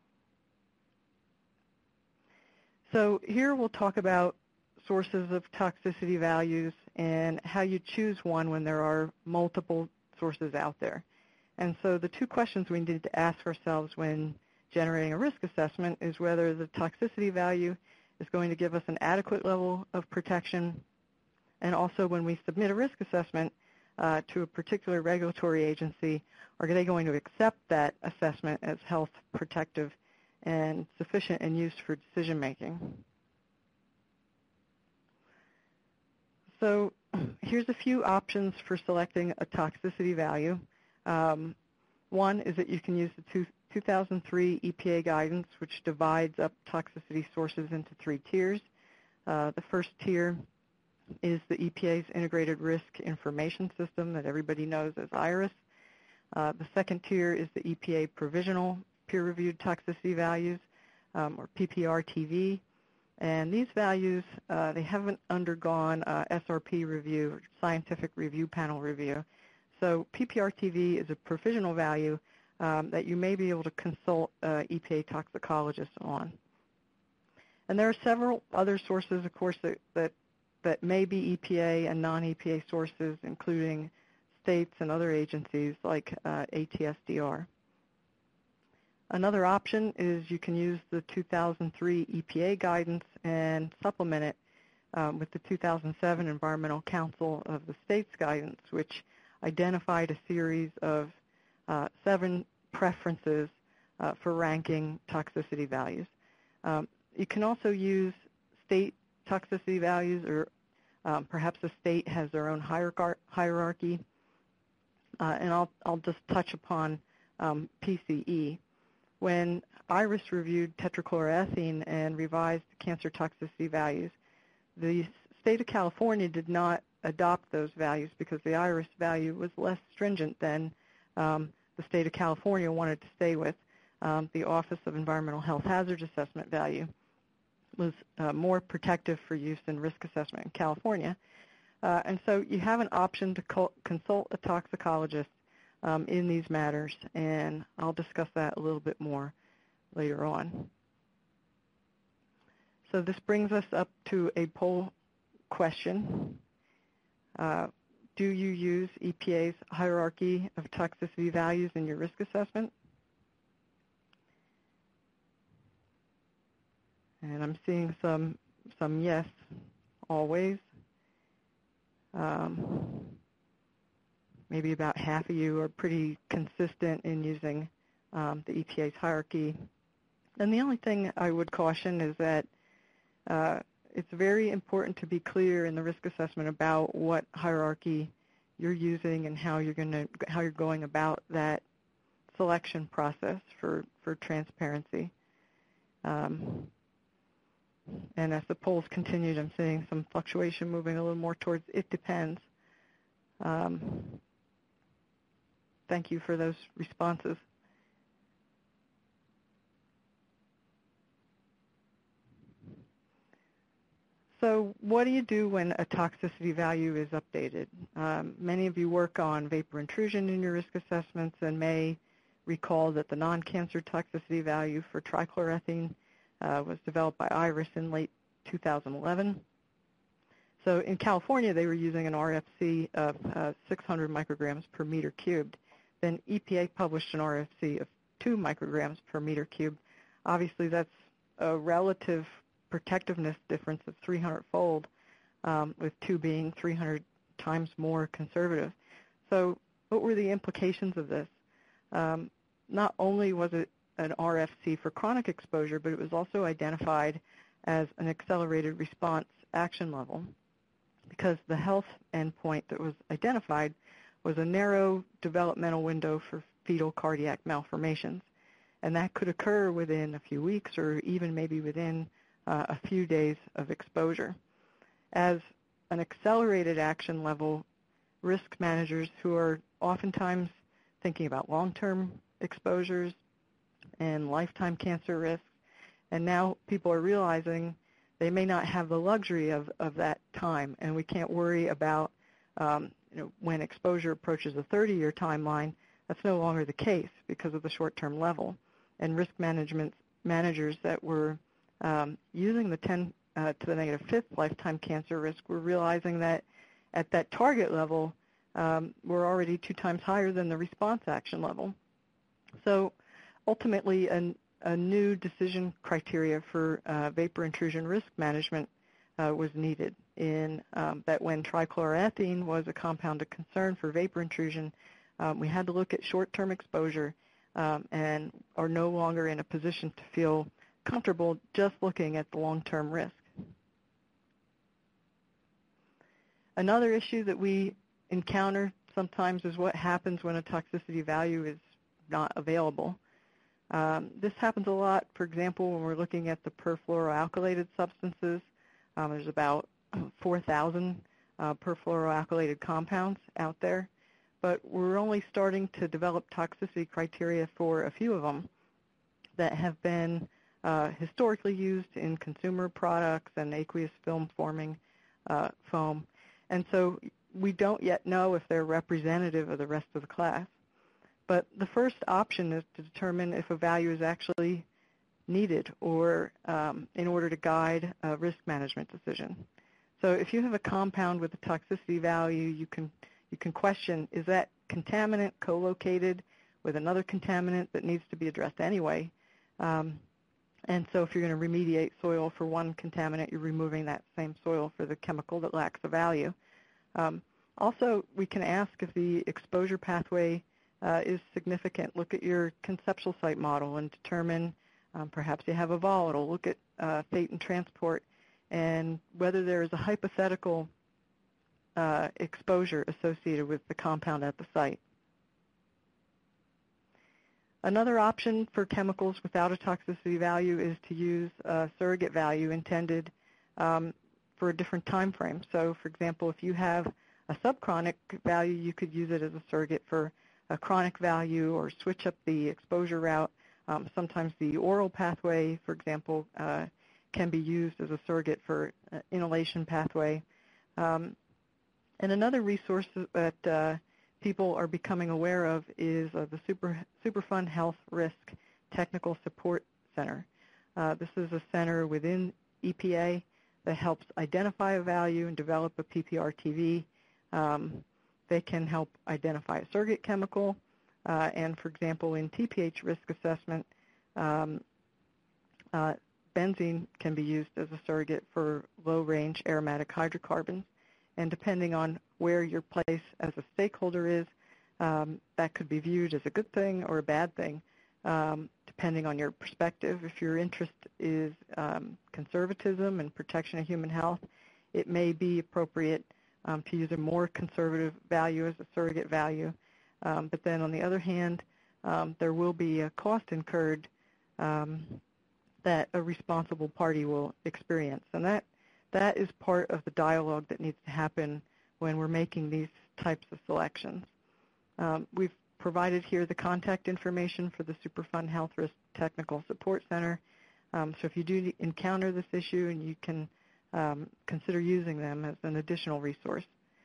So here we'll talk about sources of toxicity values and how you choose one when there are multiple sources out there. And so the two questions we need to ask ourselves when generating a risk assessment is whether the toxicity value is going to give us an adequate level of protection, and also when we submit a risk assessment uh, to a particular regulatory agency, are they going to accept that assessment as health protective and sufficient in use for decision making? So here's a few options for selecting a toxicity value. Um, one is that you can use the two, two thousand three E P A guidance, which divides up toxicity sources into three tiers. Uh, the first tier is the E P A's Integrated Risk Information System that everybody knows as IRIS. Uh, the second tier is the E P A Provisional Peer-Reviewed Toxicity Values, um, or P P R T V. And these values, uh, they haven't undergone uh, S R P review, Scientific Review Panel review. So P P R T V is a provisional value um, that you may be able to consult uh, E P A toxicologists on. And there are several other sources, of course, that, that, that may be E P A and non-E P A sources, including states and other agencies like uh, A T S D R. Another option is you can use the two thousand three E P A guidance and supplement it um, with the two thousand seven Environmental Council of the States guidance, which identified a series of uh, seven preferences uh, for ranking toxicity values. Um, you can also use state toxicity values, or um, perhaps a state has their own hierarchy. Uh, and I'll, I'll just touch upon um, P C E. When IRIS reviewed tetrachloroethene and revised cancer toxicity values, the state of California did not adopt those values because the IRIS value was less stringent than um, the state of California wanted to stay with. Um, the Office of Environmental Health Hazards Assessment value was uh, more protective for use in risk assessment in California. Uh, and so you have an option to co- consult a toxicologist um, in these matters, and I'll discuss that a little bit more later on. So this brings us up to a poll question. Uh, do you use E P A's hierarchy of toxicity values in your risk assessment? And I'm seeing some, some yes, always. Um, maybe about half of you are pretty consistent in using um, the E P A's hierarchy. And the only thing I would caution is that uh, it's very important to be clear in the risk assessment about what hierarchy you're using and how you're going to how you're going about that selection process for for transparency. Um, and as the polls continued, I'm seeing some fluctuation moving a little more towards it depends. Um, thank you for those responses. So what do you do when a toxicity value is updated? Um, many of you work on vapor intrusion in your risk assessments and may recall that the non-cancer toxicity value for trichloroethene uh, was developed by IRIS in late two thousand eleven. So in California, they were using an R F C of uh, six hundred micrograms per meter cubed. Then E P A published an R F C of two micrograms per meter cubed. Obviously, that's a relative protectiveness difference of three hundred fold, um, with two being three hundred times more conservative. So what were the implications of this? Um, not only was it an R F C for chronic exposure, but it was also identified as an accelerated response action level because the health endpoint that was identified was a narrow developmental window for fetal cardiac malformations. And that could occur within a few weeks or even maybe within uh, a few days of exposure. As an accelerated action level, risk managers who are oftentimes thinking about long-term exposures and lifetime cancer risks, and now people are realizing they may not have the luxury of, of that time, and we can't worry about um, you know, when exposure approaches a thirty-year timeline. That's no longer the case because of the short-term level. And risk management managers that were um, using the ten uh, to the negative fifth lifetime cancer risk were realizing that at that target level, um, we're already two times higher than the response action level. So ultimately, an, a new decision criteria for uh, vapor intrusion risk management uh, was needed in um, that when trichloroethene was a compound of concern for vapor intrusion, um, we had to look at short-term exposure um, and are no longer in a position to feel comfortable just looking at the long-term risk. Another issue that we encounter sometimes is what happens when a toxicity value is not available. Um, this happens a lot, for example, when we're looking at the perfluoroalkylated substances. Um, there's about four thousand uh, perfluoroalkylated compounds out there, but we're only starting to develop toxicity criteria for a few of them that have been uh, historically used in consumer products and aqueous film forming uh, foam. And so we don't yet know if they're representative of the rest of the class. But the first option is to determine if a value is actually needed or um, in order to guide a risk management decision. So if you have a compound with a toxicity value, you can, you can question, is that contaminant co-located with another contaminant that needs to be addressed anyway? Um, and so if you're going to remediate soil for one contaminant, you're removing that same soil for the chemical that lacks a value. Um, also, we can ask if the exposure pathway uh, is significant. Look at your conceptual site model and determine um, perhaps you have a volatile. Look at uh, fate and transport and whether there is a hypothetical uh, exposure associated with the compound at the site. Another option for chemicals without a toxicity value is to use a surrogate value intended um, for a different time frame. So, for example, if you have a subchronic value, you could use it as a surrogate for a chronic value or switch up the exposure route. Um, sometimes the oral pathway, for example, uh, can be used as a surrogate for uh, inhalation pathway. Um, and another resource that uh, people are becoming aware of is uh, the Super, Superfund Health Risk Technical Support Center. Uh, this is a center within E P A that helps identify a value and develop a P P R T V. Um, they can help identify a surrogate chemical, uh, and for example, in T P H risk assessment, um, uh, benzene can be used as a surrogate for low-range aromatic hydrocarbons, and depending on where your place as a stakeholder is, um, that could be viewed as a good thing or a bad thing, um, depending on your perspective. If your interest is um, conservatism and protection of human health, it may be appropriate um, to use a more conservative value as a surrogate value. Um, but then on the other hand, um, there will be a cost incurred um, that a responsible party will experience. And that, that is part of the dialogue that needs to happen when we're making these types of selections. Um, we've provided here the contact information for the Superfund Health Risk Technical Support Center. Um, so if you do encounter this issue, and you can um, consider using them as an additional resource.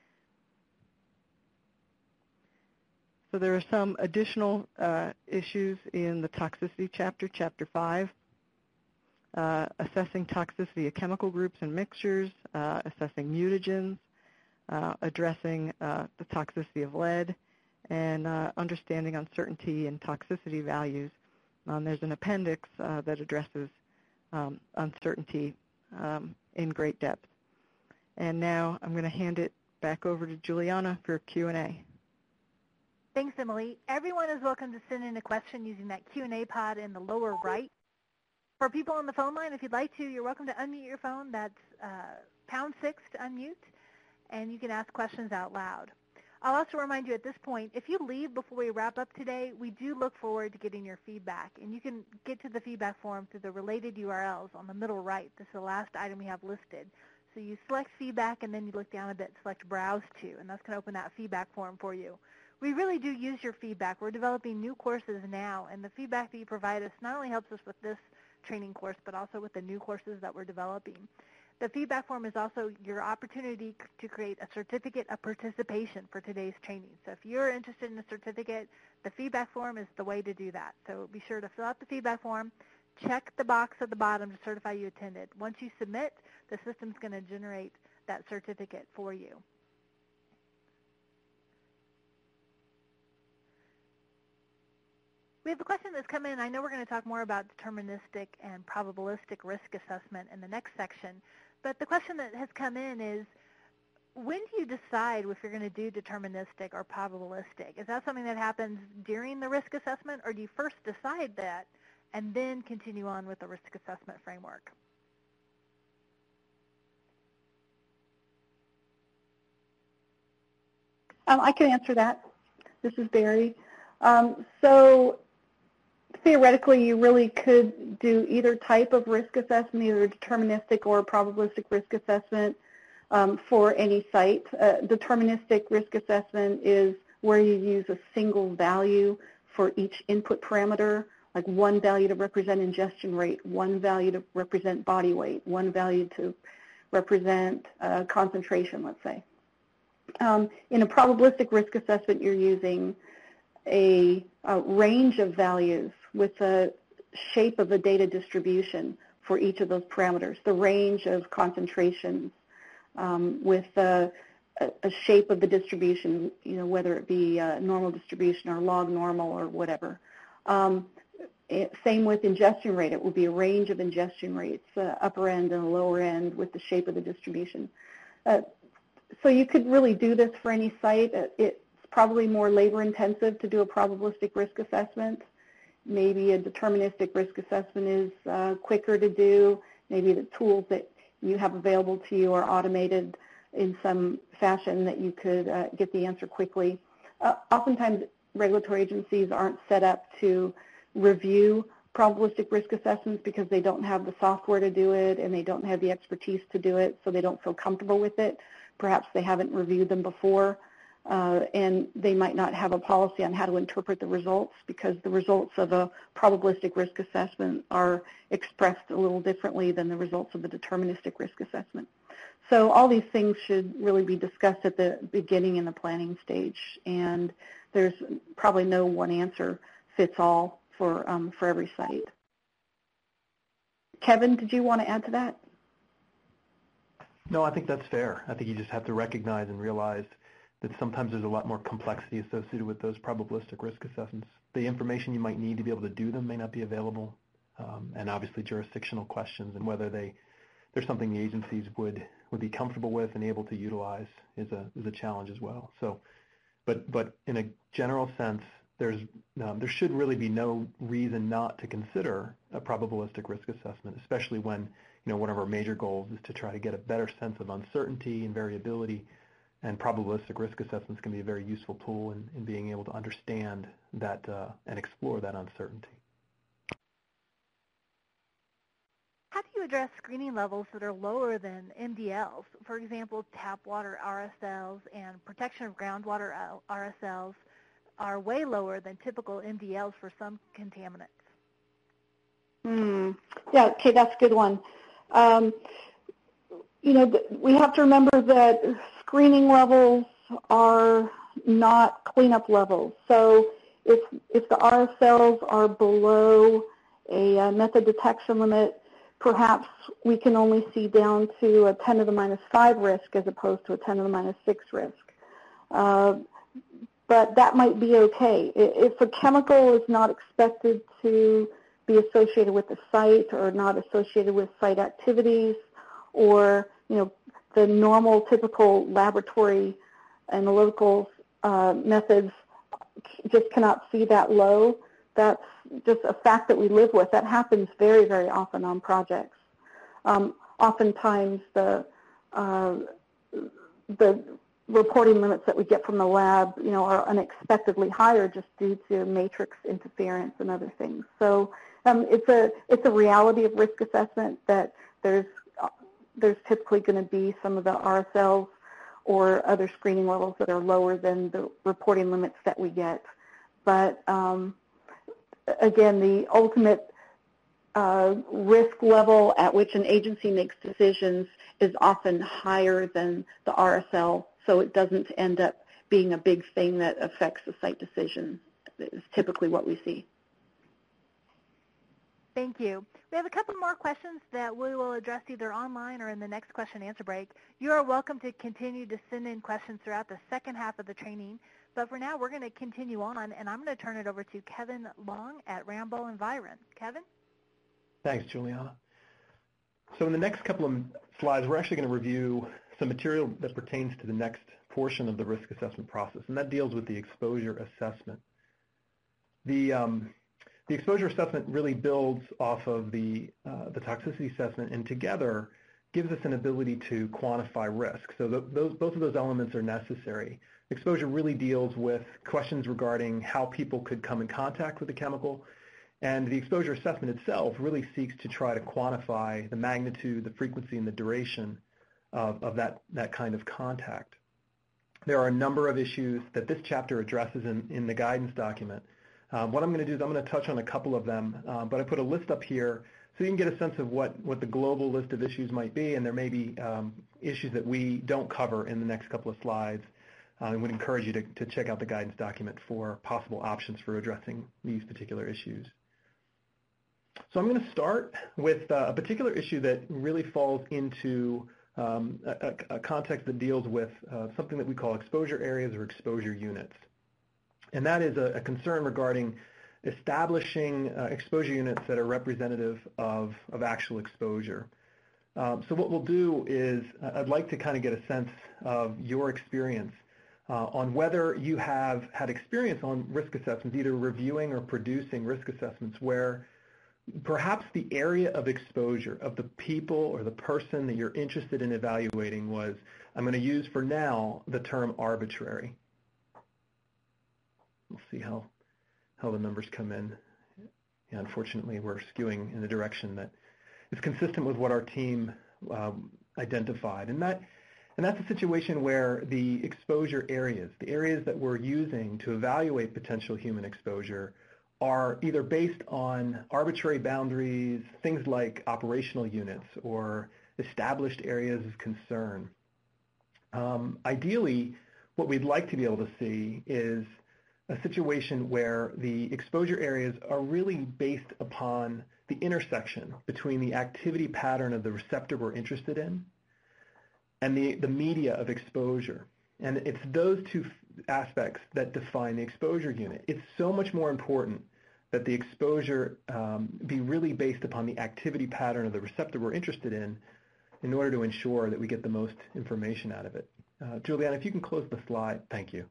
So there are some additional uh, issues in the toxicity chapter, chapter five, uh, assessing toxicity of chemical groups and mixtures, uh, assessing mutagens, uh, addressing uh, the toxicity of lead, and uh, understanding uncertainty and toxicity values. Um, there's an appendix uh, that addresses um, uncertainty um, in great depth. And now I'm going to hand it back over to Juliana for Q and A. Thanks, Emily. Everyone is welcome to send in a question using that Q and A pod in the lower right. For people on the phone line, if you'd like to, you're welcome to unmute your phone. That's uh, pound six to unmute, and you can ask questions out loud. I'll also remind you at this point, if you leave before we wrap up today, we do look forward to getting your feedback. And you can get to the feedback form through the related U R Ls on the middle right. This is the last item we have listed. So you select feedback, and then you look down a bit, select browse to, and that's going to open that feedback form for you. We really do use your feedback. We're developing new courses now, and the feedback that you provide us not only helps us with this training course, but also with the new courses that we're developing. The feedback form is also your opportunity to create a certificate of participation for today's training. So if you're interested in a certificate, the feedback form is the way to do that. So be sure to fill out the feedback form, check the box at the bottom to certify you attended. Once you submit, the system's going to generate that certificate for you. We have a question that's come in. I know we're going to talk more about deterministic and probabilistic risk assessment in the next section, but the question that has come in is, when do you decide if you're going to do deterministic or probabilistic? Is that something that happens during the risk assessment, or do you first decide that and then continue on with the risk assessment framework? Um, I can answer that. This is Barry. Um, so theoretically, you really could do either type of risk assessment, either deterministic or probabilistic risk assessment um, for any site. Uh, deterministic risk assessment is where you use a single value for each input parameter, like one value to represent ingestion rate, one value to represent body weight, one value to represent uh, concentration, let's say. Um, in a probabilistic risk assessment, you're using a, a range of values with a shape of a data distribution for each of those parameters, the range of concentrations um, with a, a shape of the distribution, you know, whether it be a normal distribution or log normal or whatever. Um, it, same with ingestion rate. It will be a range of ingestion rates, uh, upper end and lower end with the shape of the distribution. Uh, so you could really do this for any site. It, it's probably more labor intensive to do a probabilistic risk assessment. Maybe a deterministic risk assessment is uh, quicker to do. Maybe the tools that you have available to you are automated in some fashion that you could uh, get the answer quickly. Uh, oftentimes, regulatory agencies aren't set up to review probabilistic risk assessments because they don't have the software to do it and they don't have the expertise to do it, so they don't feel comfortable with it. Perhaps they haven't reviewed them before, uh, and they might not have a policy on how to interpret the results because the results of a probabilistic risk assessment are expressed a little differently than the results of the deterministic risk assessment. So all these things should really be discussed at the beginning in the planning stage, and there's probably no one answer fits all for, um, for every site. Kevin, did you want to add to that? No, I think that's fair. I think you just have to recognize and realize that sometimes there's a lot more complexity associated with those probabilistic risk assessments. The information you might need to be able to do them may not be available, um, and obviously jurisdictional questions and whether they there's something the agencies would would be comfortable with and able to utilize is a is a challenge as well. So, but but in a general sense, there's um, there should really be no reason not to consider a probabilistic risk assessment, especially when you know one of our major goals is to try to get a better sense of uncertainty and variability, and probabilistic risk assessments can be a very useful tool in, in being able to understand that uh, and explore that uncertainty. How do you address screening levels that are lower than M D Ls? For example, tap water R S Ls and protection of groundwater R S Ls are way lower than typical M D Ls for some contaminants. Hmm. Yeah, okay, that's a good one. Um, you know, we have to remember that screening levels are not cleanup levels. So if, if the R S Ls are below a uh, method detection limit, perhaps we can only see down to a ten to the minus five risk as opposed to a ten to the minus six risk. Uh, but that might be okay. If a chemical is not expected to be associated with the site or not associated with site activities, or you know the normal typical laboratory analytical uh, methods just cannot see that low, that's just a fact that we live with. That happens very, very often on projects. Um, oftentimes the uh, the reporting limits that we get from the lab, you know, are unexpectedly higher just due to matrix interference and other things. So um, it's a it's a reality of risk assessment that there's there's typically going to be some of the R S Ls or other screening levels that are lower than the reporting limits that we get. But um, again, the ultimate uh, risk level at which an agency makes decisions is often higher than the R S L, so it doesn't end up being a big thing that affects the site decision. Is typically what we see. Thank you. We have a couple more questions that we will address either online or in the next question and answer break. You are welcome to continue to send in questions throughout the second half of the training. But for now, we're going to continue on, and I'm going to turn it over to Kevin Long at Rambo Environ. Kevin? Thanks, Juliana. So in the next couple of slides, we're actually going to review some material that pertains to the next portion of the risk assessment process, and that deals with the exposure assessment. The, um, the exposure assessment really builds off of the, uh, the toxicity assessment, and together gives us an ability to quantify risk. So the, those, both of those elements are necessary. Exposure really deals with questions regarding how people could come in contact with the chemical, and the exposure assessment itself really seeks to try to quantify the magnitude, the frequency, and the duration of, of that, that kind of contact. There are a number of issues that this chapter addresses in, in the guidance document. Um, what I'm going to do is I'm going to touch on a couple of them, uh, but I put a list up here so you can get a sense of what, what the global list of issues might be, and there may be um, issues that we don't cover in the next couple of slides. I uh, would encourage you to, to check out the guidance document for possible options for addressing these particular issues. So I'm going to start with uh, a particular issue that really falls into um, a, a context that deals with uh, something that we call exposure areas or exposure units. And that is a, a concern regarding establishing uh, exposure units that are representative of, of actual exposure. Um, so what we'll do is uh, I'd like to kind of get a sense of your experience Uh, on whether you have had experience on risk assessments, either reviewing or producing risk assessments, where perhaps the area of exposure of the people or the person that you're interested in evaluating was, I'm going to use for now the term arbitrary. We'll see how, how the numbers come in. And unfortunately, we're skewing in a direction that is consistent with what our team um, identified. And that And that's a situation where the exposure areas, the areas that we're using to evaluate potential human exposure, are either based on arbitrary boundaries, things like operational units, or established areas of concern. Um, ideally, what we'd like to be able to see is a situation where the exposure areas are really based upon the intersection between the activity pattern of the receptor we're interested in and the, the media of exposure. And it's those two aspects that define the exposure unit. It's so much more important that the exposure um, be really based upon the activity pattern of the receptor we're interested in in order to ensure that we get the most information out of it. Uh, Juliana, if you can close the slide, thank you.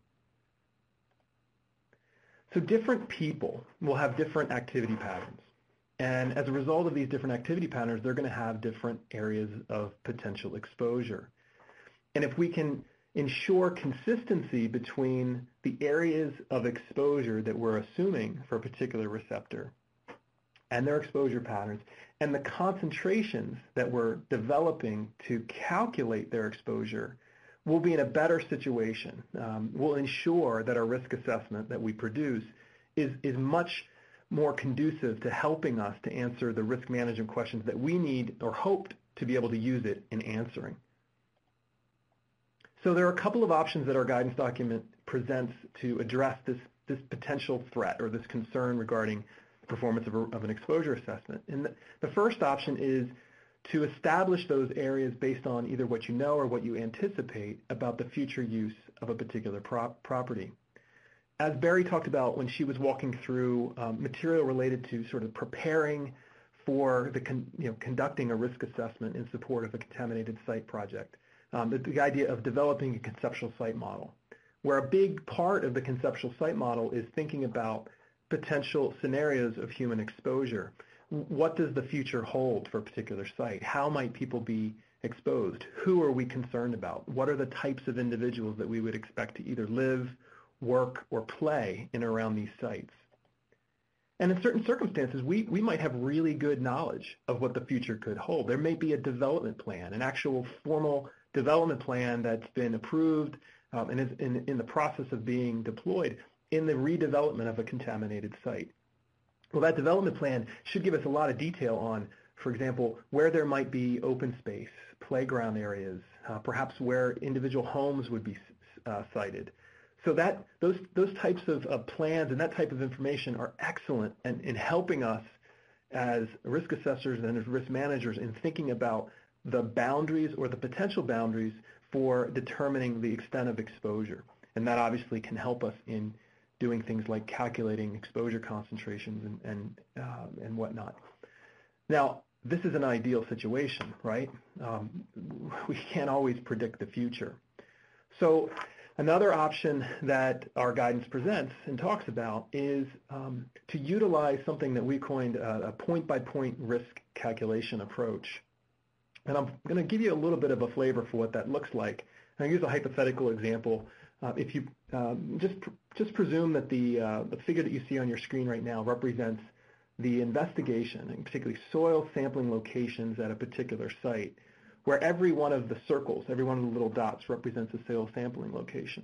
So different people will have different activity patterns. And as a result of these different activity patterns, they're going to have different areas of potential exposure. And if we can ensure consistency between the areas of exposure that we're assuming for a particular receptor and their exposure patterns and the concentrations that we're developing to calculate their exposure, we'll be in a better situation. Um, we'll ensure that our risk assessment that we produce is, is much more conducive to helping us to answer the risk management questions that we need or hoped to be able to use it in answering. So there are a couple of options that our guidance document presents to address this, this potential threat or this concern regarding the performance of, a, of an exposure assessment. And the, the first option is to establish those areas based on either what you know or what you anticipate about the future use of a particular prop property. As Barry talked about when she was walking through um, material related to sort of preparing for the con you know, conducting a risk assessment in support of a contaminated site project, um, the, the idea of developing a conceptual site model, where a big part of the conceptual site model is thinking about potential scenarios of human exposure. What does the future hold for a particular site? How might people be exposed? Who are we concerned about? What are the types of individuals that we would expect to either live, work, or play in and around these sites? And in certain circumstances, we, we might have really good knowledge of what the future could hold. There may be a development plan, an actual formal development plan that's been approved um, and is in, in the process of being deployed in the redevelopment of a contaminated site. Well, that development plan should give us a lot of detail on, for example, where there might be open space, playground areas, uh, perhaps where individual homes would be uh, sited. So that those those types of, of plans and that type of information are excellent in, in helping us as risk assessors and as risk managers in thinking about the boundaries or the potential boundaries for determining the extent of exposure. And that obviously can help us in doing things like calculating exposure concentrations and, and, uh, and whatnot. Now, this is an ideal situation, right? Um, we can't always predict the future. So another option that our guidance presents and talks about is um, to utilize something that we coined a, a point-by-point risk calculation approach. And I'm going to give you a little bit of a flavor for what that looks like. I'll use a hypothetical example. Uh, if you um, just pr just presume that the uh, the figure that you see on your screen right now represents the investigation, and particularly soil sampling locations at a particular site, where every one of the circles, every one of the little dots represents a soil sampling location.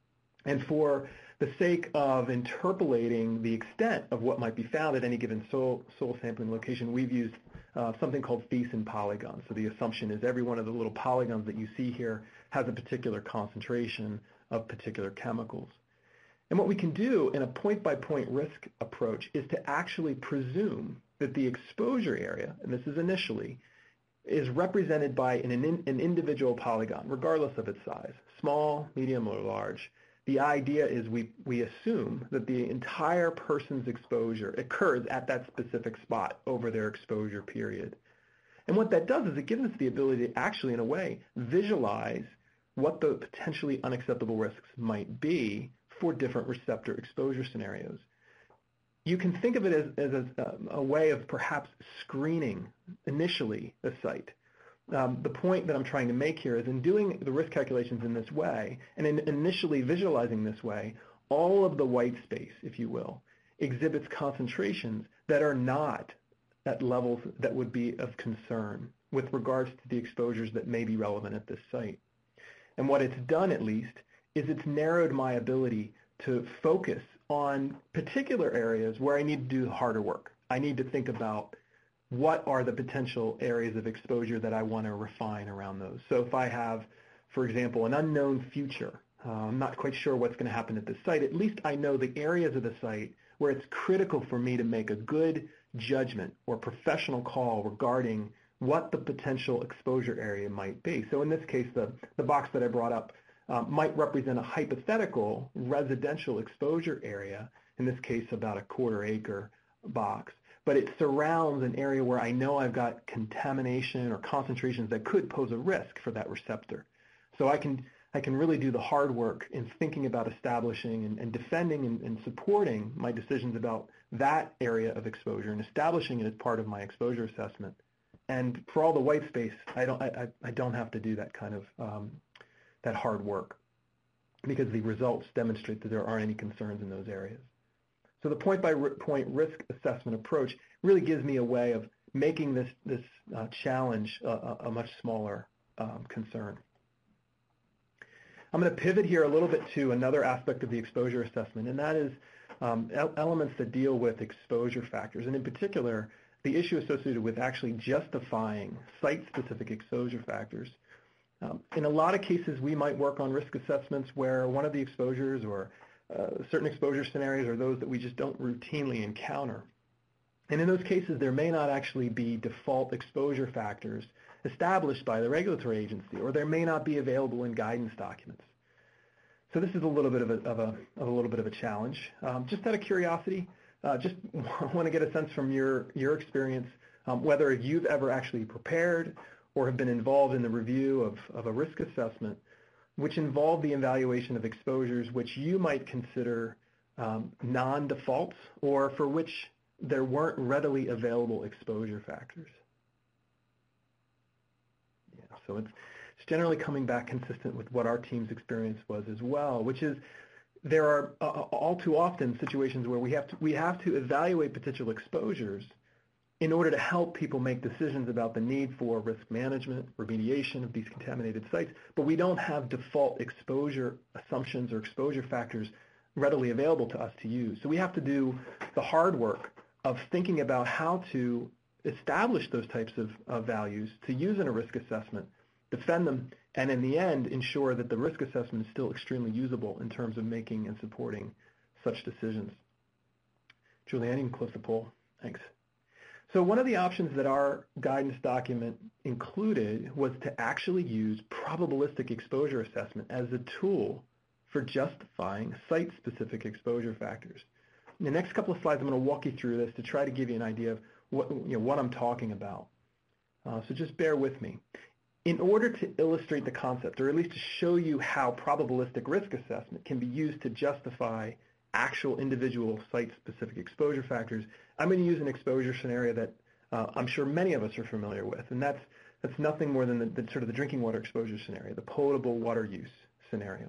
And for the sake of interpolating the extent of what might be found at any given soil, soil sampling location, we've used uh, something called Thiessen polygons. So the assumption is every one of the little polygons that you see here has a particular concentration of particular chemicals. And what we can do in a point-by-point risk approach is to actually presume that the exposure area, and this is initially, is represented by an, an individual polygon, regardless of its size, small, medium, or large. The idea is we, we assume that the entire person's exposure occurs at that specific spot over their exposure period. And what that does is it gives us the ability to actually, in a way, visualize what the potentially unacceptable risks might be for different receptor exposure scenarios. You can think of it as, as a, a way of perhaps screening initially a site. Um, the point that I'm trying to make here is in doing the risk calculations in this way, and in initially visualizing this way, all of the white space, if you will, exhibits concentrations that are not at levels that would be of concern with regards to the exposures that may be relevant at this site. And what it's done, at least, is it's narrowed my ability to focus on particular areas where I need to do harder work. I need to think about what are the potential areas of exposure that I want to refine around those. So if I have, for example, an unknown future, uh, I'm not quite sure what's going to happen at this site, at least I know the areas of the site where it's critical for me to make a good judgment or professional call regarding what the potential exposure area might be. So in this case, the, the box that I brought up uh, might represent a hypothetical residential exposure area, in this case about a quarter acre box, but it surrounds an area where I know I've got contamination or concentrations that could pose a risk for that receptor. So I can, I can really do the hard work in thinking about establishing and, and defending and, and supporting my decisions about that area of exposure and establishing it as part of my exposure assessment. And for all the white space, I don't, I, I don't have to do that kind of um, that hard work because the results demonstrate that there aren't any concerns in those areas. So the point-by-point risk assessment approach really gives me a way of making this, this uh, challenge a, a much smaller um, concern. I'm going to pivot here a little bit to another aspect of the exposure assessment, and that is um, elements that deal with exposure factors, and in particular, the issue associated with actually justifying site-specific exposure factors. Um, in a lot of cases, we might work on risk assessments where one of the exposures or uh, certain exposure scenarios are those that we just don't routinely encounter. And in those cases, there may not actually be default exposure factors established by the regulatory agency, or there may not be available in guidance documents. So this is a little bit of a, of a, of a little bit of a challenge. Um, just out of curiosity, uh, just want to get a sense from your, your experience, um, whether you've ever actually prepared or have been involved in the review of, of a risk assessment which involved the evaluation of exposures which you might consider um, non-defaults or for which there weren't readily available exposure factors. Yeah, so it's, it's generally coming back consistent with what our team's experience was as well, which is there are uh, all too often situations where we have to, we have to evaluate potential exposures in order to help people make decisions about the need for risk management, remediation of these contaminated sites, but we don't have default exposure assumptions or exposure factors readily available to us to use. So we have to do the hard work of thinking about how to establish those types of, of values to use in a risk assessment, defend them, and in the end, ensure that the risk assessment is still extremely usable in terms of making and supporting such decisions. Julianne, you can close the poll. Thanks. So one of the options that our guidance document included was to actually use probabilistic exposure assessment as a tool for justifying site-specific exposure factors. In the next couple of slides, I'm going to walk you through this to try to give you an idea of what, you know, what I'm talking about. Uh, so just bear with me. In order to illustrate the concept, or at least to show you how probabilistic risk assessment can be used to justify actual individual site-specific exposure factors, I'm going to use an exposure scenario that uh, I'm sure many of us are familiar with, and that's, that's nothing more than the, the sort of the drinking water exposure scenario, the potable water use scenario.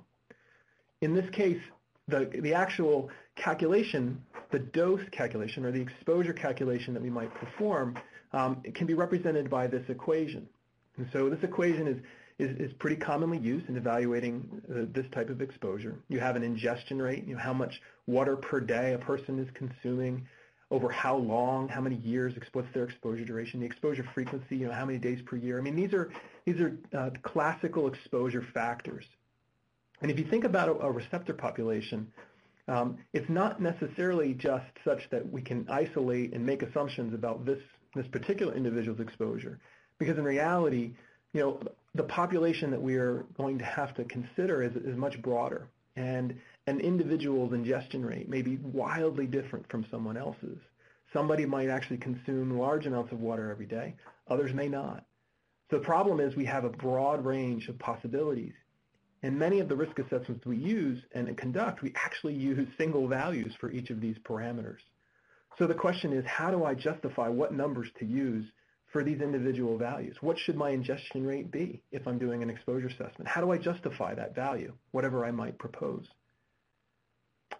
In this case, the, the actual calculation, the dose calculation or the exposure calculation that we might perform um, it can be represented by this equation. And so this equation is Is, is pretty commonly used in evaluating uh, this type of exposure. You have an ingestion rate, you know, how much water per day a person is consuming, over how long, how many years, what's their exposure duration, the exposure frequency, you know, how many days per year. I mean, these are, these are uh, classical exposure factors. And if you think about a, a receptor population, um, it's not necessarily just such that we can isolate and make assumptions about this, this particular individual's exposure, because in reality, you know, the population that we are going to have to consider is, is much broader, and an individual's ingestion rate may be wildly different from someone else's. Somebody might actually consume large amounts of water every day, others may not. So the problem is we have a broad range of possibilities, and many of the risk assessments we use and conduct, we actually use single values for each of these parameters. So the question is, how do I justify what numbers to use for these individual values? What should my ingestion rate be if I'm doing an exposure assessment? How do I justify that value, whatever I might propose?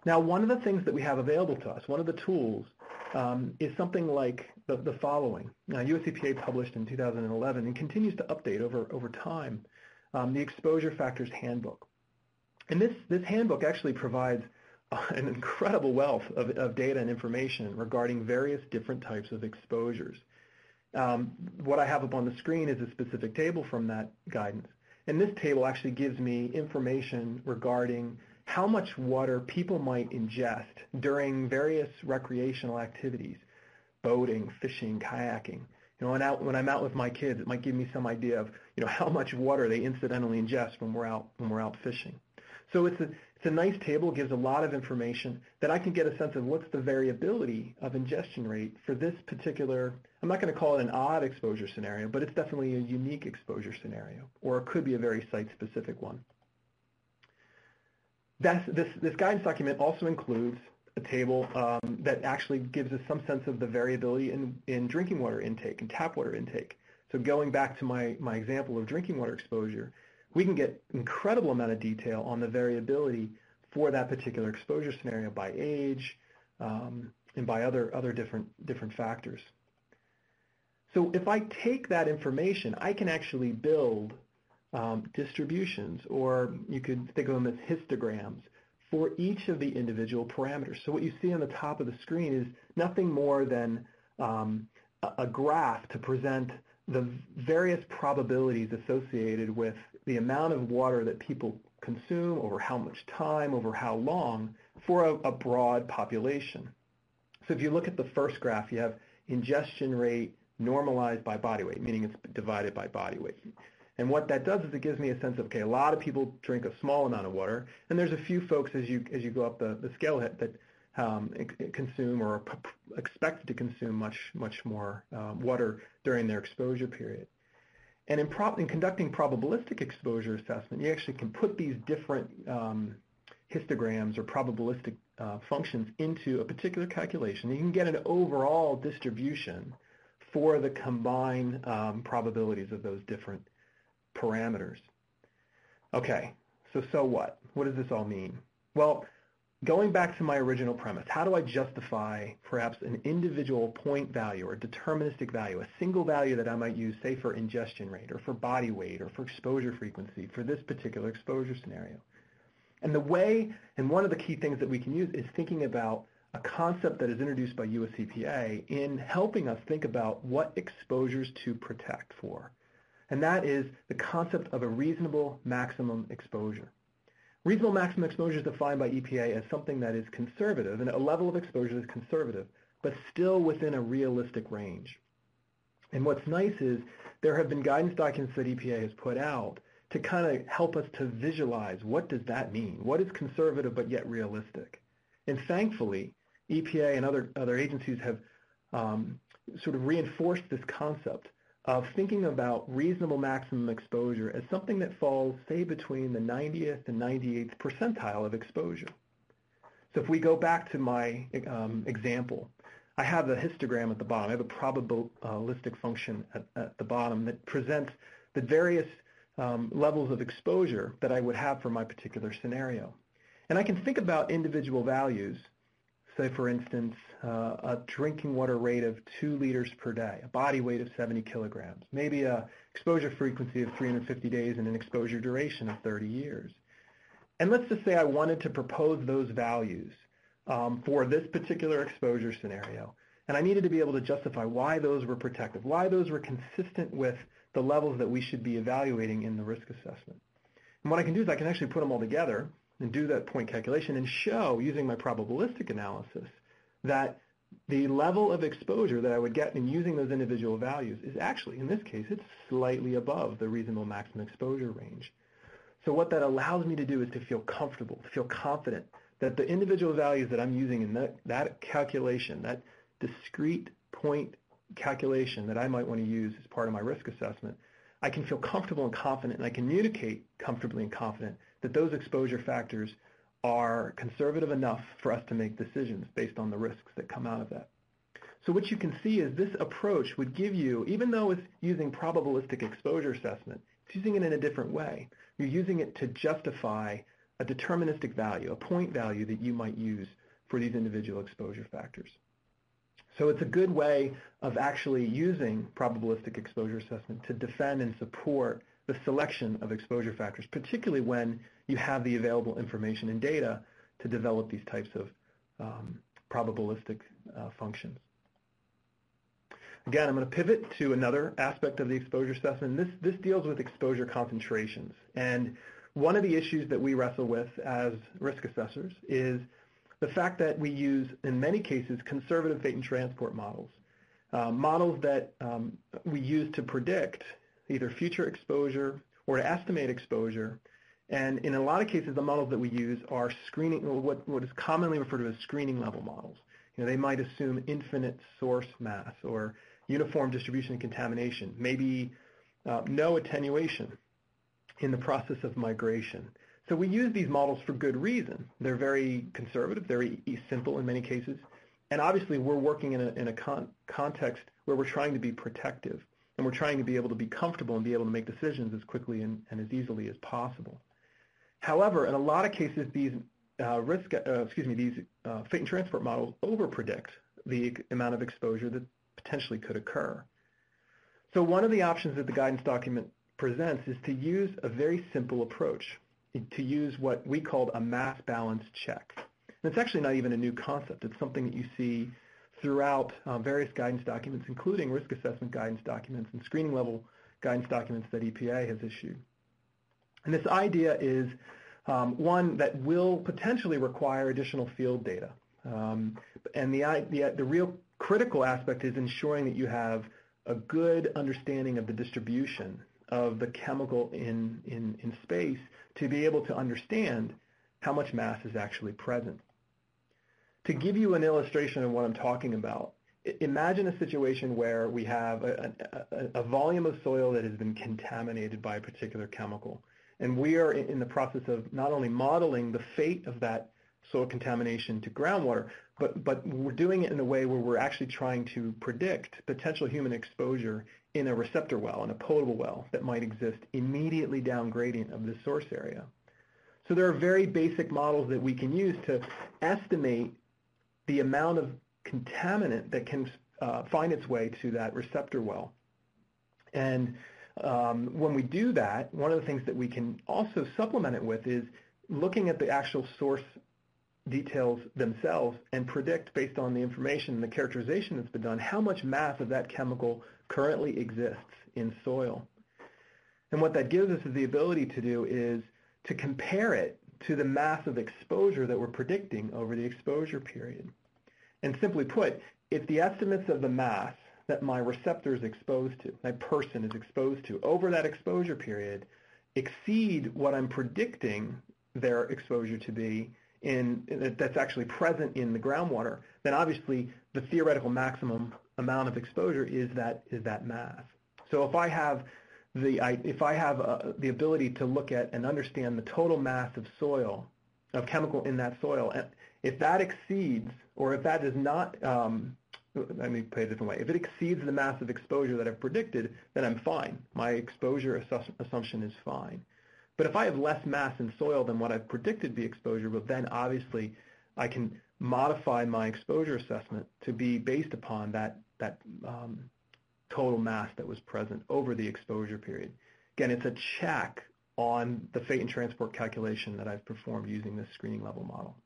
Now, one of the things that we have available to us, one of the tools, um, is something like the, the following. Now, U S E P A published in two thousand eleven and continues to update over, over time um, the Exposure Factors Handbook. And this, this handbook actually provides an incredible wealth of, of data and information regarding various different types of exposures. Um, what I have up on the screen is a specific table from that guidance. And this table actually gives me information regarding how much water people might ingest during various recreational activities, boating, fishing, kayaking. You know, when, out, when I'm out with my kids, it might give me some idea of, you know, how much water they incidentally ingest when we're out, when we're out fishing. So it's a, it's a nice table, gives a lot of information that I can get a sense of what's the variability of ingestion rate for this particular, I'm not going to call it an odd exposure scenario, but it's definitely a unique exposure scenario, or it could be a very site-specific one. That's, this, this guidance document also includes a table um, that actually gives us some sense of the variability in, in drinking water intake and tap water intake. So going back to my, my example of drinking water exposure, we can get incredible amount of detail on the variability for that particular exposure scenario by age um, and by other, other different, different factors. So if I take that information, I can actually build um, distributions, or you could think of them as histograms, for each of the individual parameters. So what you see on the top of the screen is nothing more than um, a, a graph to present the various probabilities associated with the amount of water that people consume over how much time, over how long, for a, a broad population. So if you look at the first graph, you have ingestion rate normalized by body weight, meaning it's divided by body weight. And what that does is it gives me a sense of, okay, a lot of people drink a small amount of water, and there's a few folks as you as you go up the, the scale that um, consume or are expected to consume much, much more um, water during their exposure period. And in, pro in conducting probabilistic exposure assessment, you actually can put these different um, histograms or probabilistic uh, functions into a particular calculation. You can get an overall distribution for the combined um, probabilities of those different parameters. Okay, so so what? What does this all mean? Well, going back to my original premise, how do I justify perhaps an individual point value or deterministic value, a single value that I might use, say, for ingestion rate or for body weight or for exposure frequency for this particular exposure scenario? And the way, and one of the key things that we can use is thinking about a concept that is introduced by U S E P A in helping us think about what exposures to protect for. And that is the concept of a reasonable maximum exposure. Reasonable maximum exposure is defined by E P A as something that is conservative, and a level of exposure is conservative, but still within a realistic range. And what's nice is there have been guidance documents that E P A has put out to kind of help us to visualize what does that mean? What is conservative but yet realistic? And thankfully, E P A and other, other agencies have um, sort of reinforced this concept of thinking about reasonable maximum exposure as something that falls, say, between the ninetieth and ninety-eighth percentile of exposure. So if we go back to my um, example, I have a histogram at the bottom. I have a probabilistic function at, at the bottom that presents the various um, levels of exposure that I would have for my particular scenario. And I can think about individual values, say, for instance, uh, a drinking water rate of two liters per day, a body weight of seventy kilograms, maybe a exposure frequency of three hundred fifty days and an exposure duration of thirty years. And let's just say I wanted to propose those values um, for this particular exposure scenario. And I needed to be able to justify why those were protective, why those were consistent with the levels that we should be evaluating in the risk assessment. And what I can do is I can actually put them all together and do that point calculation and show, using my probabilistic analysis, that the level of exposure that I would get in using those individual values is actually, in this case, it's slightly above the reasonable maximum exposure range. So what that allows me to do is to feel comfortable, to feel confident that the individual values that I'm using in that, that calculation, that discrete point calculation that I might want to use as part of my risk assessment, I can feel comfortable and confident, and I communicate comfortably and confident that those exposure factors are conservative enough for us to make decisions based on the risks that come out of that. So what you can see is this approach would give you, even though it's using probabilistic exposure assessment, it's using it in a different way. You're using it to justify a deterministic value, a point value that you might use for these individual exposure factors. So it's a good way of actually using probabilistic exposure assessment to defend and support the selection of exposure factors, particularly when you have the available information and data to develop these types of um, probabilistic uh, functions. Again, I'm going to pivot to another aspect of the exposure assessment. This, this deals with exposure concentrations. And one of the issues that we wrestle with as risk assessors is the fact that we use, in many cases, conservative fate and transport models, uh, models that um, we use to predict either future exposure or to estimate exposure. And in a lot of cases, the models that we use are screening, or what, what is commonly referred to as screening level models. You know, they might assume infinite source mass or uniform distribution and contamination, maybe uh, no attenuation in the process of migration. So we use these models for good reason. They're very conservative, very simple in many cases, and obviously we're working in a, in a con context where we're trying to be protective, and we're trying to be able to be comfortable and be able to make decisions as quickly and, and as easily as possible. However, in a lot of cases, these uh, risk, uh, excuse me, these uh, fate and transport models overpredict the amount of exposure that potentially could occur. So one of the options that the guidance document presents is to use a very simple approach, to use what we called a mass balance check. And it's actually not even a new concept. It's something that you see throughout uh, various guidance documents, including risk assessment guidance documents and screening level guidance documents that E P A has issued. And this idea is um, one that will potentially require additional field data. Um, and the, the, the real critical aspect is ensuring that you have a good understanding of the distribution of the chemical in, in, in space to be able to understand how much mass is actually present. To give you an illustration of what I'm talking about, imagine a situation where we have a, a, a volume of soil that has been contaminated by a particular chemical, and we are in the process of not only modeling the fate of that soil contamination to groundwater, but, but we're doing it in a way where we're actually trying to predict potential human exposure in a receptor well, in a potable well that might exist immediately down gradient of the source area. So there are very basic models that we can use to estimate the amount of contaminant that can uh, find its way to that receptor well. And um, when we do that, one of the things that we can also supplement it with is looking at the actual source details themselves and predict, based on the information and the characterization that's been done, how much mass of that chemical currently exists in soil. And what that gives us is the ability to do is to compare it to the mass of exposure that we're predicting over the exposure period. And simply put, if the estimates of the mass that my receptor is exposed to, my person is exposed to over that exposure period exceed what I'm predicting their exposure to be, in, that's actually present in the groundwater, then obviously the theoretical maximum amount of exposure is that is that mass. So if I have the if I have uh, the ability to look at and understand the total mass of soil, of chemical in that soil, and if that exceeds, or if that does not, um, let me put it a different way, if it exceeds the mass of exposure that I've predicted, then I'm fine. My exposure assumption is fine. But if I have less mass in soil than what I've predicted the exposure, well, then obviously I can modify my exposure assessment to be based upon that, that um, total mass that was present over the exposure period. Again, it's a check on the fate and transport calculation that I've performed using this screening level model.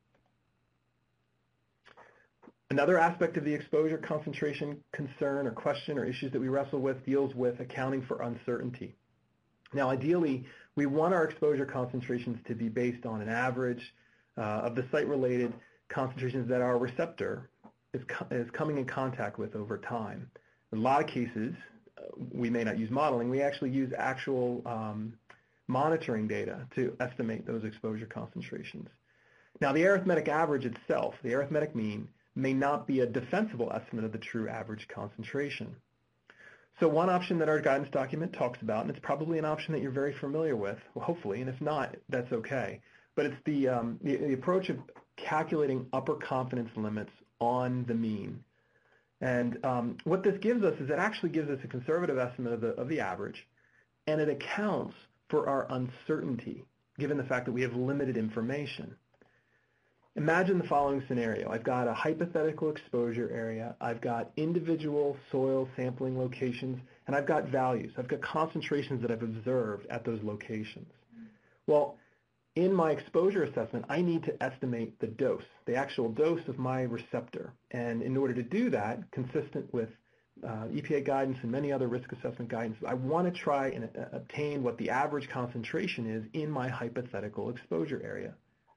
Another aspect of the exposure concentration concern or question or issues that we wrestle with deals with accounting for uncertainty. Now, ideally, we want our exposure concentrations to be based on an average uh, of the site-related concentrations that our receptor is, co is coming in contact with over time. In a lot of cases, uh, we may not use modeling. We actually use actual um, monitoring data to estimate those exposure concentrations. Now, the arithmetic average itself, the arithmetic mean, may not be a defensible estimate of the true average concentration. So one option that our guidance document talks about, and it's probably an option that you're very familiar with, well, hopefully, and if not, that's okay, but it's the, um, the, the approach of calculating upper confidence limits on the mean. And um, what this gives us is it actually gives us a conservative estimate of the, of the average, and it accounts for our uncertainty given the fact that we have limited information. Imagine the following scenario. I've got a hypothetical exposure area, I've got individual soil sampling locations, and I've got values. I've got concentrations that I've observed at those locations. Well, in my exposure assessment, I need to estimate the dose, the actual dose of my receptor. And in order to do that, consistent with uh, E P A guidance and many other risk assessment guidance, I want to try and uh, obtain what the average concentration is in my hypothetical exposure area.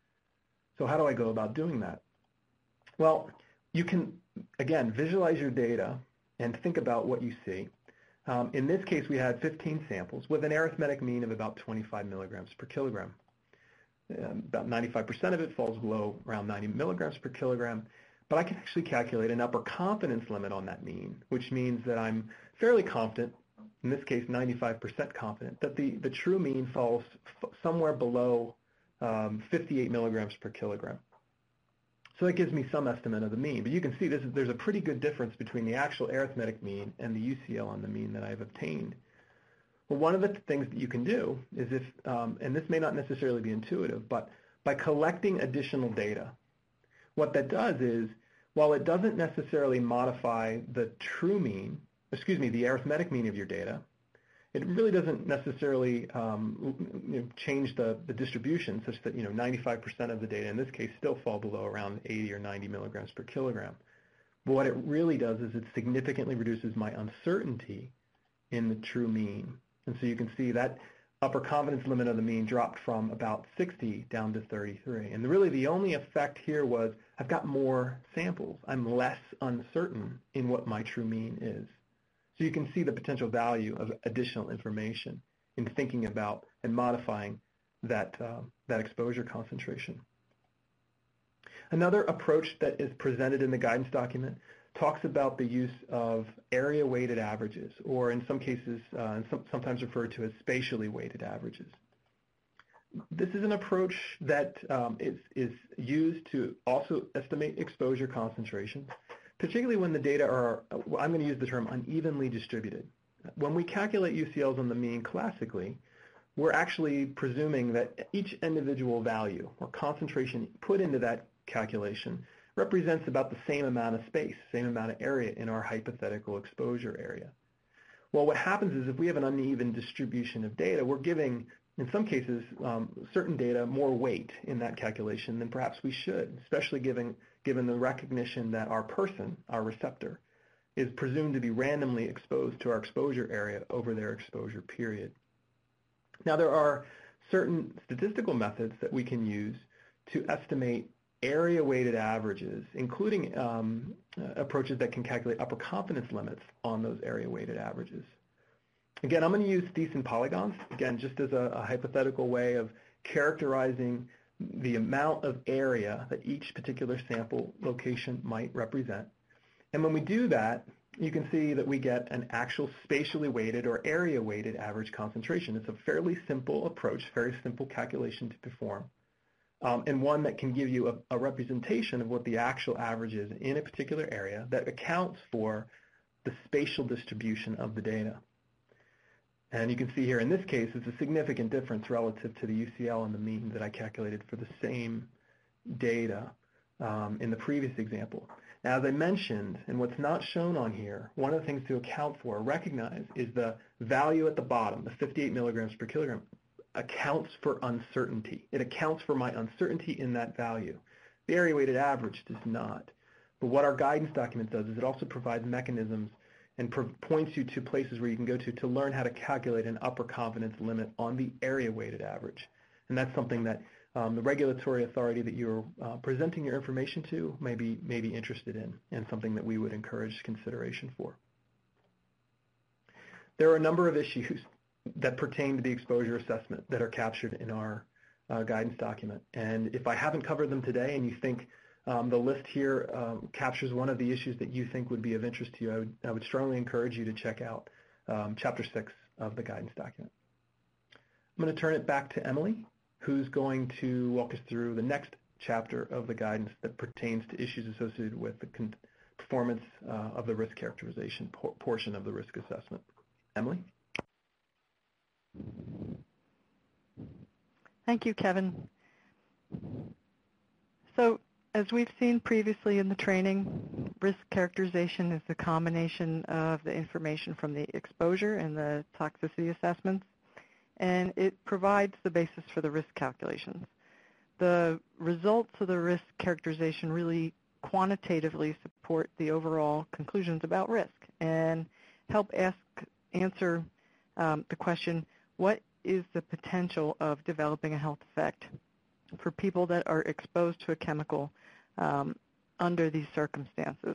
So how do I go about doing that? Well, you can, again, visualize your data and think about what you see. Um, in this case, we had fifteen samples with an arithmetic mean of about twenty-five milligrams per kilogram. Um, about ninety-five percent of it falls below around ninety milligrams per kilogram, but I can actually calculate an upper confidence limit on that mean, which means that I'm fairly confident, in this case ninety-five percent confident, that the, the true mean falls f somewhere below um, fifty-eight milligrams per kilogram. So that gives me some estimate of the mean, but you can see this is, there's a pretty good difference between the actual arithmetic mean and the U C L on the mean that I've obtained. Well, one of the things that you can do is if, um, and this may not necessarily be intuitive, but by collecting additional data, what that does is, while it doesn't necessarily modify the true mean, excuse me, the arithmetic mean of your data, it really doesn't necessarily um, you know, change the, the distribution such that you know ninety-five percent of the data in this case still fall below around eighty or ninety milligrams per kilogram. But what it really does is it significantly reduces my uncertainty in the true mean. And so you can see that upper confidence limit of the mean dropped from about sixty down to thirty-three. And really the only effect here was I've got more samples. I'm less uncertain in what my true mean is. So you can see the potential value of additional information in thinking about and modifying that, uh, that exposure concentration. Another approach that is presented in the guidance document talks about the use of area-weighted averages, or in some cases, uh, and some, sometimes referred to as spatially weighted averages. This is an approach that um, is, is used to also estimate exposure concentrations, particularly when the data are, I'm going to use the term unevenly distributed. When we calculate U C Ls on the mean classically, we're actually presuming that each individual value or concentration put into that calculation represents about the same amount of space, same amount of area in our hypothetical exposure area. Well, what happens is if we have an uneven distribution of data, we're giving, in some cases, um, certain data more weight in that calculation than perhaps we should, especially given, given the recognition that our person, our receptor, is presumed to be randomly exposed to our exposure area over their exposure period. Now, there are certain statistical methods that we can use to estimate area-weighted averages, including um, uh, approaches that can calculate upper confidence limits on those area-weighted averages. Again, I'm going to use Thiessen polygons, again, just as a, a hypothetical way of characterizing the amount of area that each particular sample location might represent. And when we do that, you can see that we get an actual spatially weighted or area-weighted average concentration. It's a fairly simple approach, very simple calculation to perform. Um, and one that can give you a, a representation of what the actual average is in a particular area that accounts for the spatial distribution of the data. And you can see here in this case, it's a significant difference relative to the U C L and the mean that I calculated for the same data um, in the previous example. Now, as I mentioned, and what's not shown on here, one of the things to account for or recognize is the value at the bottom, the fifty-eight milligrams per kilogram, accounts for uncertainty. It accounts for my uncertainty in that value. The area-weighted average does not. But what our guidance document does is it also provides mechanisms and points you to places where you can go to to learn how to calculate an upper confidence limit on the area-weighted average. And that's something that um, the regulatory authority that you're uh, presenting your information to may be, may be interested in, and something that we would encourage consideration for. There are a number of issues that pertain to the exposure assessment that are captured in our uh, guidance document. And if I haven't covered them today and you think um, the list here um, captures one of the issues that you think would be of interest to you, I would, I would strongly encourage you to check out um, Chapter six of the guidance document. I'm going to turn it back to Emily, who's going to walk us through the next chapter of the guidance that pertains to issues associated with the con performance uh, of the risk characterization por portion of the risk assessment. Emily? Thank you, Kevin. So as we've seen previously in the training, risk characterization is the combination of the information from the exposure and the toxicity assessments, and it provides the basis for the risk calculations. The results of the risk characterization really quantitatively support the overall conclusions about risk and help ask, answer um, the question, what is the potential of developing a health effect for people that are exposed to a chemical um, under these circumstances?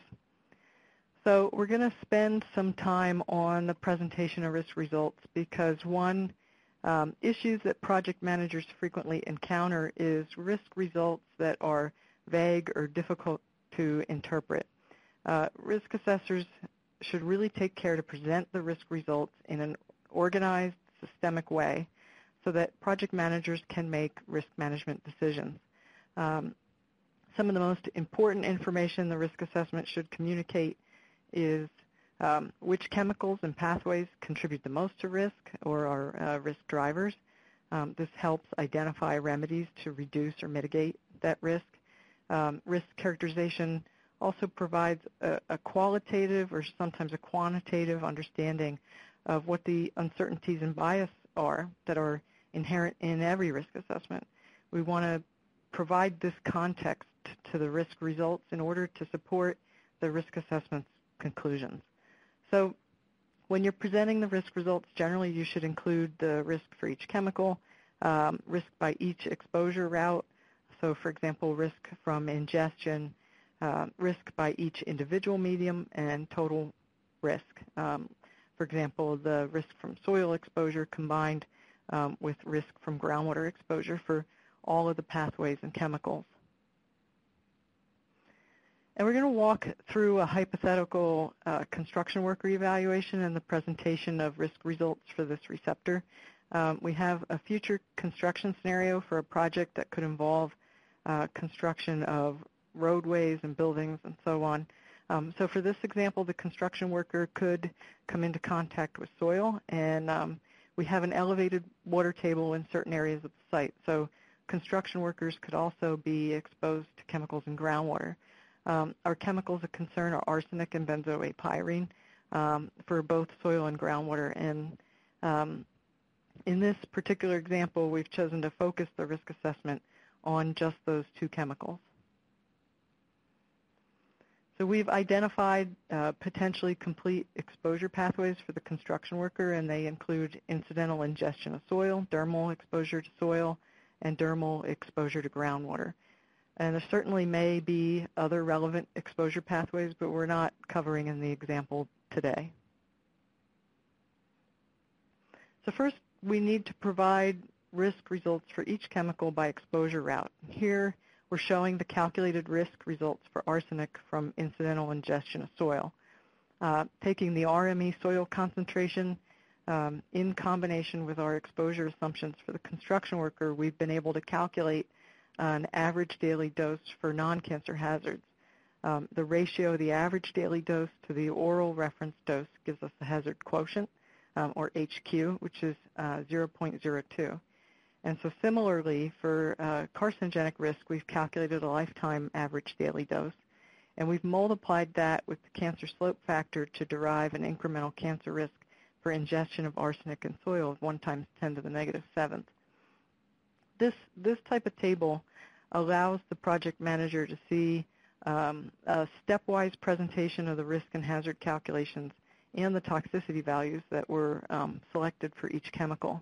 So we're going to spend some time on the presentation of risk results because one um, issues that project managers frequently encounter is risk results that are vague or difficult to interpret. Uh, risk assessors should really take care to present the risk results in an organized, systemic way so that project managers can make risk management decisions. Um, some of the most important information the risk assessment should communicate is um, which chemicals and pathways contribute the most to risk or are uh, risk drivers. Um, this helps identify remedies to reduce or mitigate that risk. Um, risk characterization also provides a, a qualitative or sometimes a quantitative understanding of what the uncertainties and bias are that are inherent in every risk assessment. We want to provide this context to the risk results in order to support the risk assessment's conclusions. So when you're presenting the risk results, generally you should include the risk for each chemical, um, risk by each exposure route. So for example, risk from ingestion, uh, risk by each individual medium, and total risk. Um, for example, the risk from soil exposure combined um, with risk from groundwater exposure for all of the pathways and chemicals. And we're going to walk through a hypothetical uh, construction worker evaluation and the presentation of risk results for this receptor. Um, we have a future construction scenario for a project that could involve uh, construction of roadways and buildings and so on. Um, so for this example, the construction worker could come into contact with soil, and um, we have an elevated water table in certain areas of the site. So construction workers could also be exposed to chemicals in groundwater. Um, our chemicals of concern are arsenic and benzoate um, for both soil and groundwater. And um, in this particular example, we've chosen to focus the risk assessment on just those two chemicals. So we've identified uh, potentially complete exposure pathways for the construction worker, and they include incidental ingestion of soil, dermal exposure to soil, and dermal exposure to groundwater. And there certainly may be other relevant exposure pathways, but we're not covering in the example today. So first, we need to provide risk results for each chemical by exposure route. Here, we're showing the calculated risk results for arsenic from incidental ingestion of soil. Uh, taking the R M E soil concentration um, in combination with our exposure assumptions for the construction worker, we've been able to calculate an average daily dose for non-cancer hazards. Um, the ratio of the average daily dose to the oral reference dose gives us the hazard quotient, um, or H Q, which is uh, zero point zero two. And so similarly, for uh, carcinogenic risk, we've calculated a lifetime average daily dose, and we've multiplied that with the cancer slope factor to derive an incremental cancer risk for ingestion of arsenic in soil of one times ten to the negative seventh. This, this type of table allows the project manager to see um, a stepwise presentation of the risk and hazard calculations and the toxicity values that were um, selected for each chemical.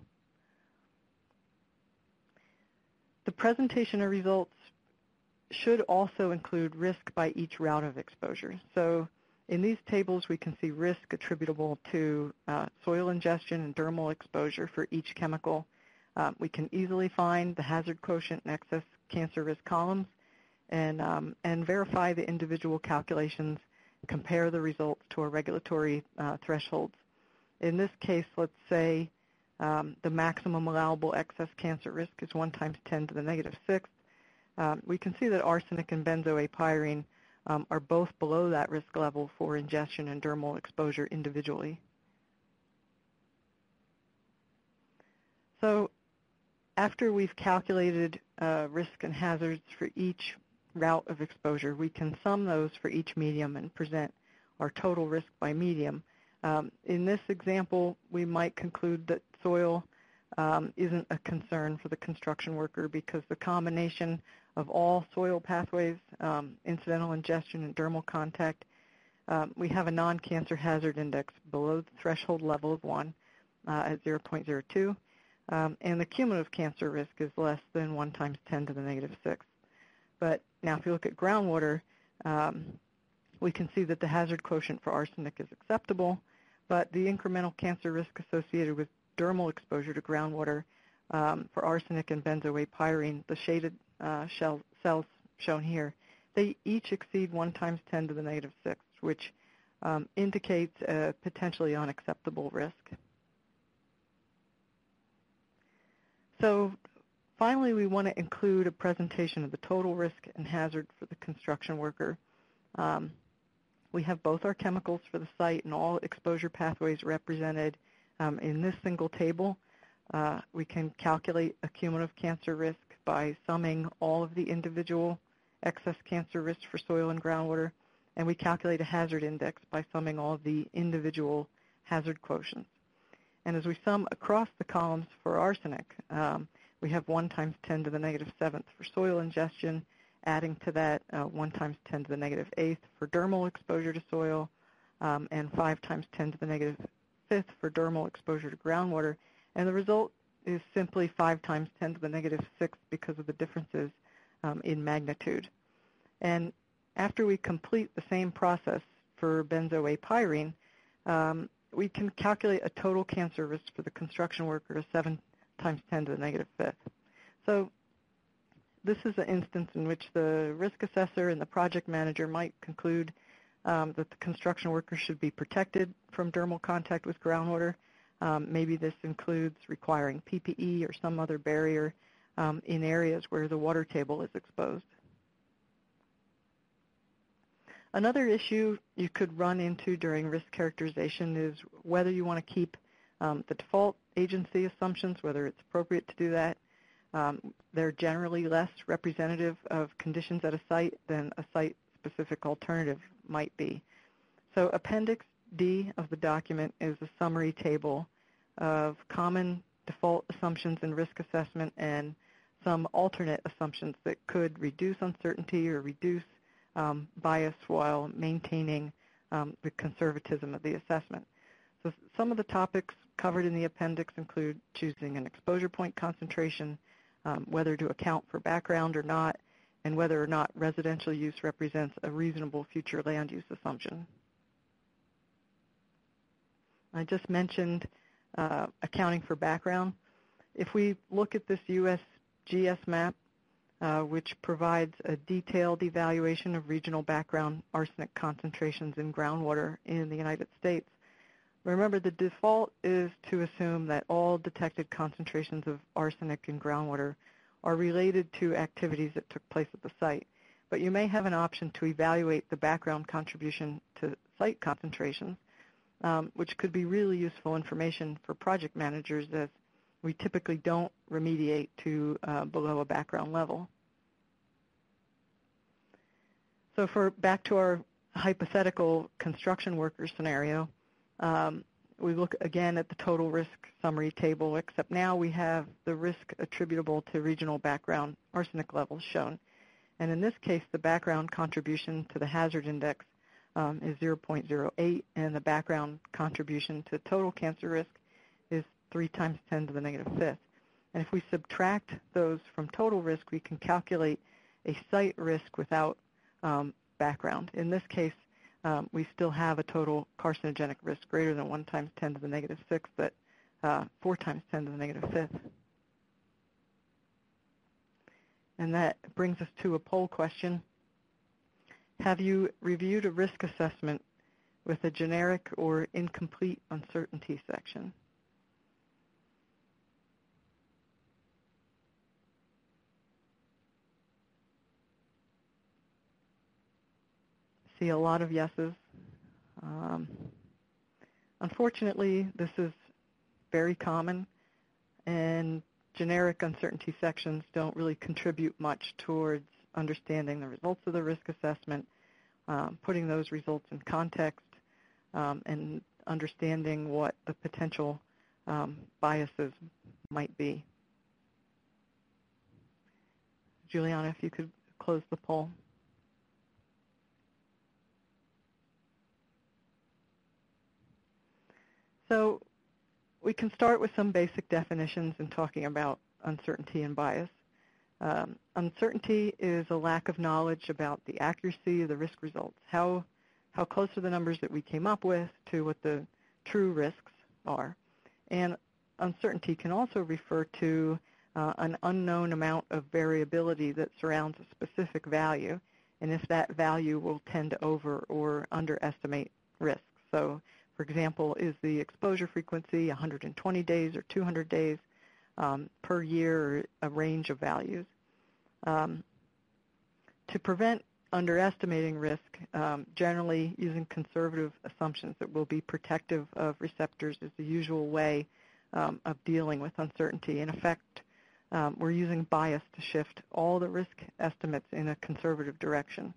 The presentation of results should also include risk by each route of exposure. So in these tables, we can see risk attributable to uh, soil ingestion and dermal exposure for each chemical. Um, we can easily find the hazard quotient and excess cancer risk columns and, um, and verify the individual calculations, compare the results to our regulatory uh, thresholds. In this case, let's say um, the maximum allowable excess cancer risk is one times ten to the negative sixth. Um, we can see that arsenic and benzoate um, are both below that risk level for ingestion and dermal exposure individually. So after we've calculated uh, risk and hazards for each route of exposure, we can sum those for each medium and present our total risk by medium. Um, in this example, we might conclude that soil um, isn't a concern for the construction worker because the combination of all soil pathways, um, incidental ingestion, and dermal contact, um, we have a non-cancer hazard index below the threshold level of one uh, at zero point zero two, um, and the cumulative cancer risk is less than one times ten to the negative six. But now if you look at groundwater, um, we can see that the hazard quotient for arsenic is acceptable, but the incremental cancer risk associated with dermal exposure to groundwater um, for arsenic and benzoate pyrene, the shaded uh, shell, cells shown here, they each exceed one times ten to the negative six, which um, indicates a potentially unacceptable risk. So finally, we want to include a presentation of the total risk and hazard for the construction worker. Um, we have both our chemicals for the site and all exposure pathways represented um, in this single table. Uh, we can calculate a cumulative cancer risk by summing all of the individual excess cancer risks for soil and groundwater, and we calculate a hazard index by summing all of the individual hazard quotients. And as we sum across the columns for arsenic, um, we have one times ten to the negative seventh for soil ingestion, adding to that uh, one times ten to the negative eighth for dermal exposure to soil, um, and five times ten to the negative fifth for dermal exposure to groundwater. And the result is simply five times ten to the negative sixth because of the differences um, in magnitude. And after we complete the same process for benzoate pyrene, um, we can calculate a total cancer risk for the construction worker of seven times ten to the negative fifth. So this is an instance in which the risk assessor and the project manager might conclude um, that the construction worker should be protected from dermal contact with groundwater. Um, maybe this includes requiring P P E or some other barrier um, in areas where the water table is exposed. Another issue you could run into during risk characterization is whether you want to keep um, the default agency assumptions, whether it's appropriate to do that. Um, they're generally less representative of conditions at a site than a site-specific alternative might be. So Appendix D of the document is a summary table of common default assumptions in risk assessment and some alternate assumptions that could reduce uncertainty or reduce um, bias while maintaining um, the conservatism of the assessment. So some of the topics covered in the appendix include choosing an exposure point concentration, um, whether to account for background or not, and whether or not residential use represents a reasonable future land use assumption. I just mentioned uh, accounting for background. If we look at this U S G S map, uh, which provides a detailed evaluation of regional background arsenic concentrations in groundwater in the United States, remember the default is to assume that all detected concentrations of arsenic in groundwater are related to activities that took place at the site. But you may have an option to evaluate the background contribution to site concentrations, Um, which could be really useful information for project managers, as we typically don't remediate to uh, below a background level. So for back to our hypothetical construction worker scenario, um, we look again at the total risk summary table, except now we have the risk attributable to regional background arsenic levels shown. And in this case, the background contribution to the hazard index Um, is zero point zero eight, and the background contribution to total cancer risk is three times ten to the negative fifth. And if we subtract those from total risk, we can calculate a site risk without um, background. In this case, um, we still have a total carcinogenic risk greater than one times ten to the negative sixth, but uh, four times ten to the negative fifth. And that brings us to a poll question. Have you reviewed a risk assessment with a generic or incomplete uncertainty section? See a lot of yeses. Um, unfortunately, this is very common, and generic uncertainty sections don't really contribute much towards understanding the results of the risk assessment, um, putting those results in context, um, and understanding what the potential um, biases might be. Juliana, if you could close the poll. So we can start with some basic definitions in talking about uncertainty and bias. Um, uncertainty is a lack of knowledge about the accuracy of the risk results. How, how close are the numbers that we came up with to what the true risks are? And uncertainty can also refer to uh, an unknown amount of variability that surrounds a specific value, and if that value will tend to over or underestimate risks. So, for example, is the exposure frequency one hundred twenty days or two hundred days um, per year, or a range of values? Um, to prevent underestimating risk, um, generally using conservative assumptions that will be protective of receptors is the usual way um, of dealing with uncertainty. In effect, um, we're using bias to shift all the risk estimates in a conservative direction.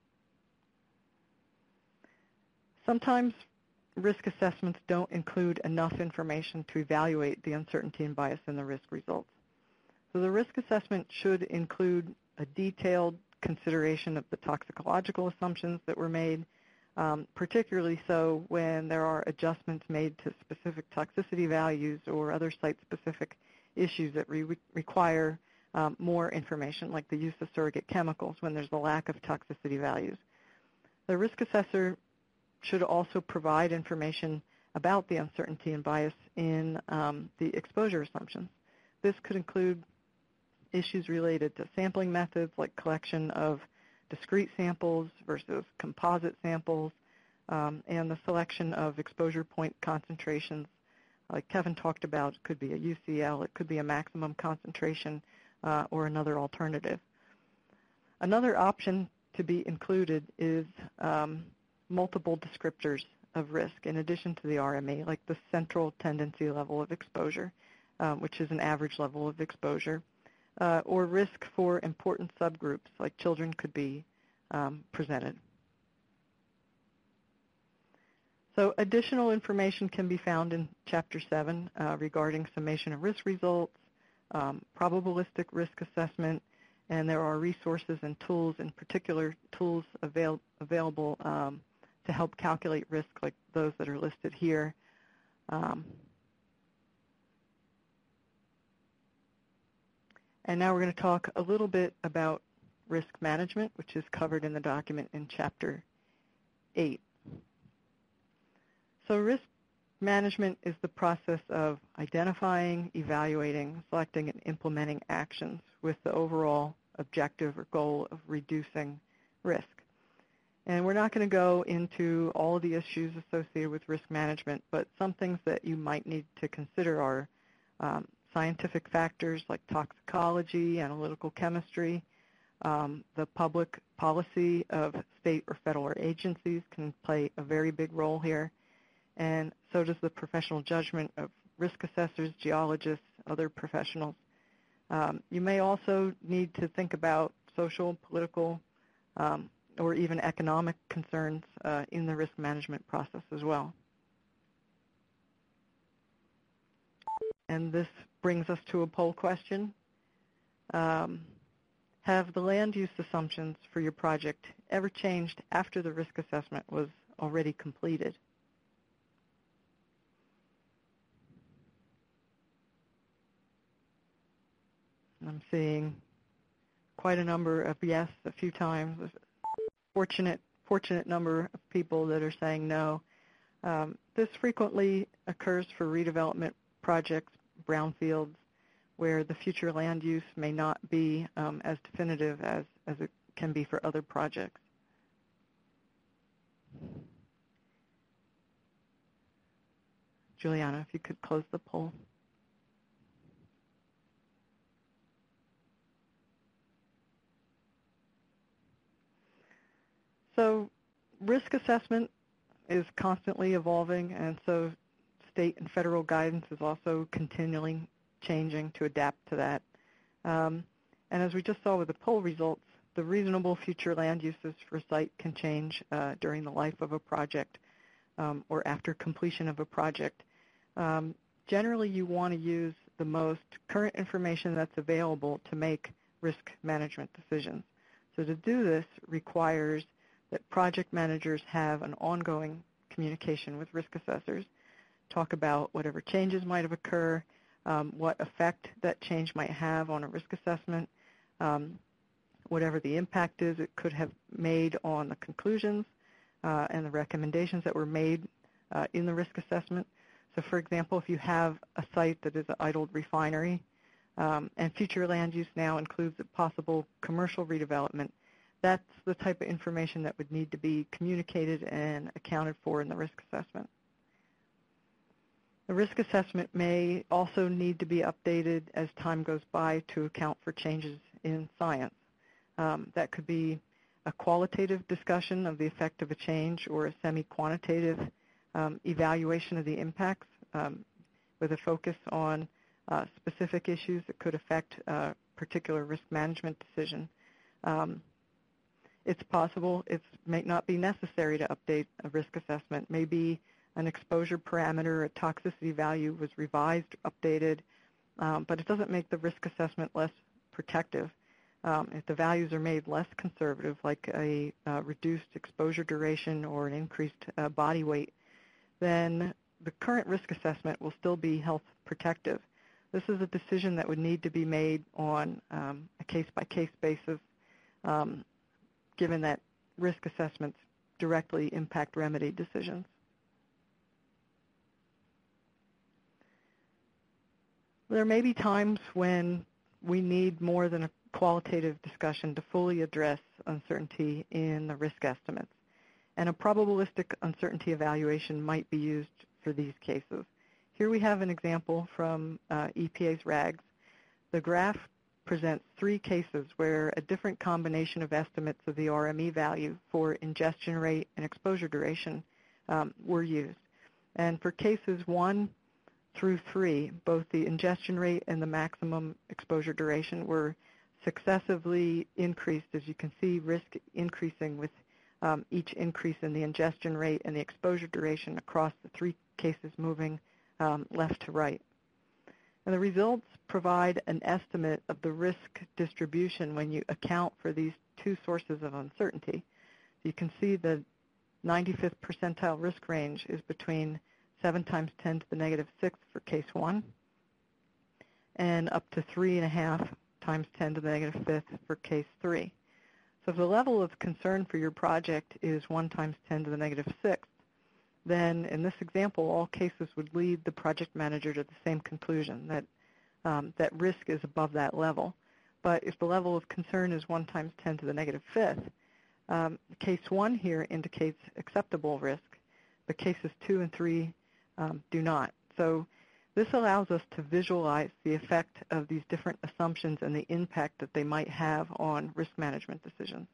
Sometimes risk assessments don't include enough information to evaluate the uncertainty and bias in the risk results. So the risk assessment should include a detailed consideration of the toxicological assumptions that were made, um, particularly so when there are adjustments made to specific toxicity values or other site-specific issues that re require um, more information, like the use of surrogate chemicals when there's a lack of toxicity values. The risk assessor should also provide information about the uncertainty and bias in um, the exposure assumptions. This could include issues related to sampling methods, like collection of discrete samples versus composite samples, um, and the selection of exposure point concentrations. Like Kevin talked about, it could be a U C L, it could be a maximum concentration, uh, or another alternative. Another option to be included is um, multiple descriptors of risk in addition to the R M E, like the central tendency level of exposure, um, which is an average level of exposure, uh, or risk for important subgroups, like children could be um, presented. So additional information can be found in Chapter seven uh, regarding summation of risk results, um, probabilistic risk assessment, and there are resources and tools, in particular tools avail available um, to help calculate risk, like those that are listed here. Um, and now we're going to talk a little bit about risk management, which is covered in the document in Chapter eight. So risk management is the process of identifying, evaluating, selecting, and implementing actions with the overall objective or goal of reducing risk. And we're not going to go into all of the issues associated with risk management, but some things that you might need to consider are um, scientific factors like toxicology, analytical chemistry. Um, the public policy of state or federal agencies can play a very big role here. And so does the professional judgment of risk assessors, geologists, other professionals. Um, you may also need to think about social, political, um, or even economic concerns uh, in the risk management process as well. And this brings us to a poll question. Um, have the land use assumptions for your project ever changed after the risk assessment was already completed? I'm seeing quite a number of yes a few times. Fortunate, fortunate number of people that are saying no. Um, this frequently occurs for redevelopment projects, brownfields, where the future land use may not be um, as definitive as, as it can be for other projects. Juliana, if you could close the poll. So risk assessment is constantly evolving, and so state and federal guidance is also continually changing to adapt to that. Um, and as we just saw with the poll results, the reasonable future land uses for a site can change uh, during the life of a project um, or after completion of a project. Um, generally, you want to use the most current information that's available to make risk management decisions. So to do this requires that project managers have an ongoing communication with risk assessors, talk about whatever changes might have occurred, um, what effect that change might have on a risk assessment, um, whatever the impact is it could have made on the conclusions uh, and the recommendations that were made uh, in the risk assessment. So for example, if you have a site that is an idled refinery um, and future land use now includes a possible commercial redevelopment, that's the type of information that would need to be communicated and accounted for in the risk assessment. The risk assessment may also need to be updated as time goes by to account for changes in science. Um, that could be a qualitative discussion of the effect of a change or a semi-quantitative um, evaluation of the impacts um, with a focus on uh, specific issues that could affect a particular risk management decision. Um, it's possible it may not be necessary to update a risk assessment. Maybe an exposure parameter, a toxicity value was revised, updated, um, but it doesn't make the risk assessment less protective. Um, if the values are made less conservative, like a uh, reduced exposure duration or an increased uh, body weight, then the current risk assessment will still be health protective. This is a decision that would need to be made on um, a case-by-case basis, um, given that risk assessments directly impact remedy decisions. There may be times when we need more than a qualitative discussion to fully address uncertainty in the risk estimates, and a probabilistic uncertainty evaluation might be used for these cases. Here we have an example from uh, E P A's RAGS. The graph presents three cases where a different combination of estimates of the R M E value for ingestion rate and exposure duration um, were used. And for cases one through three, both the ingestion rate and the maximum exposure duration were successively increased. As you can see, risk increasing with um, each increase in the ingestion rate and the exposure duration across the three cases moving um, left to right. And the results provide an estimate of the risk distribution when you account for these two sources of uncertainty. You can see the ninety-fifth percentile risk range is between seven times ten to the negative sixth for case one, and up to three and a half times ten to the negative fifth for case three. So if the level of concern for your project is one times ten to the negative sixth, then in this example, all cases would lead the project manager to the same conclusion, that um, that risk is above that level. But if the level of concern is one times ten to the negative fifth, um, case one here indicates acceptable risk, but cases two and three um, do not. So this allows us to visualize the effect of these different assumptions and the impact that they might have on risk management decisions.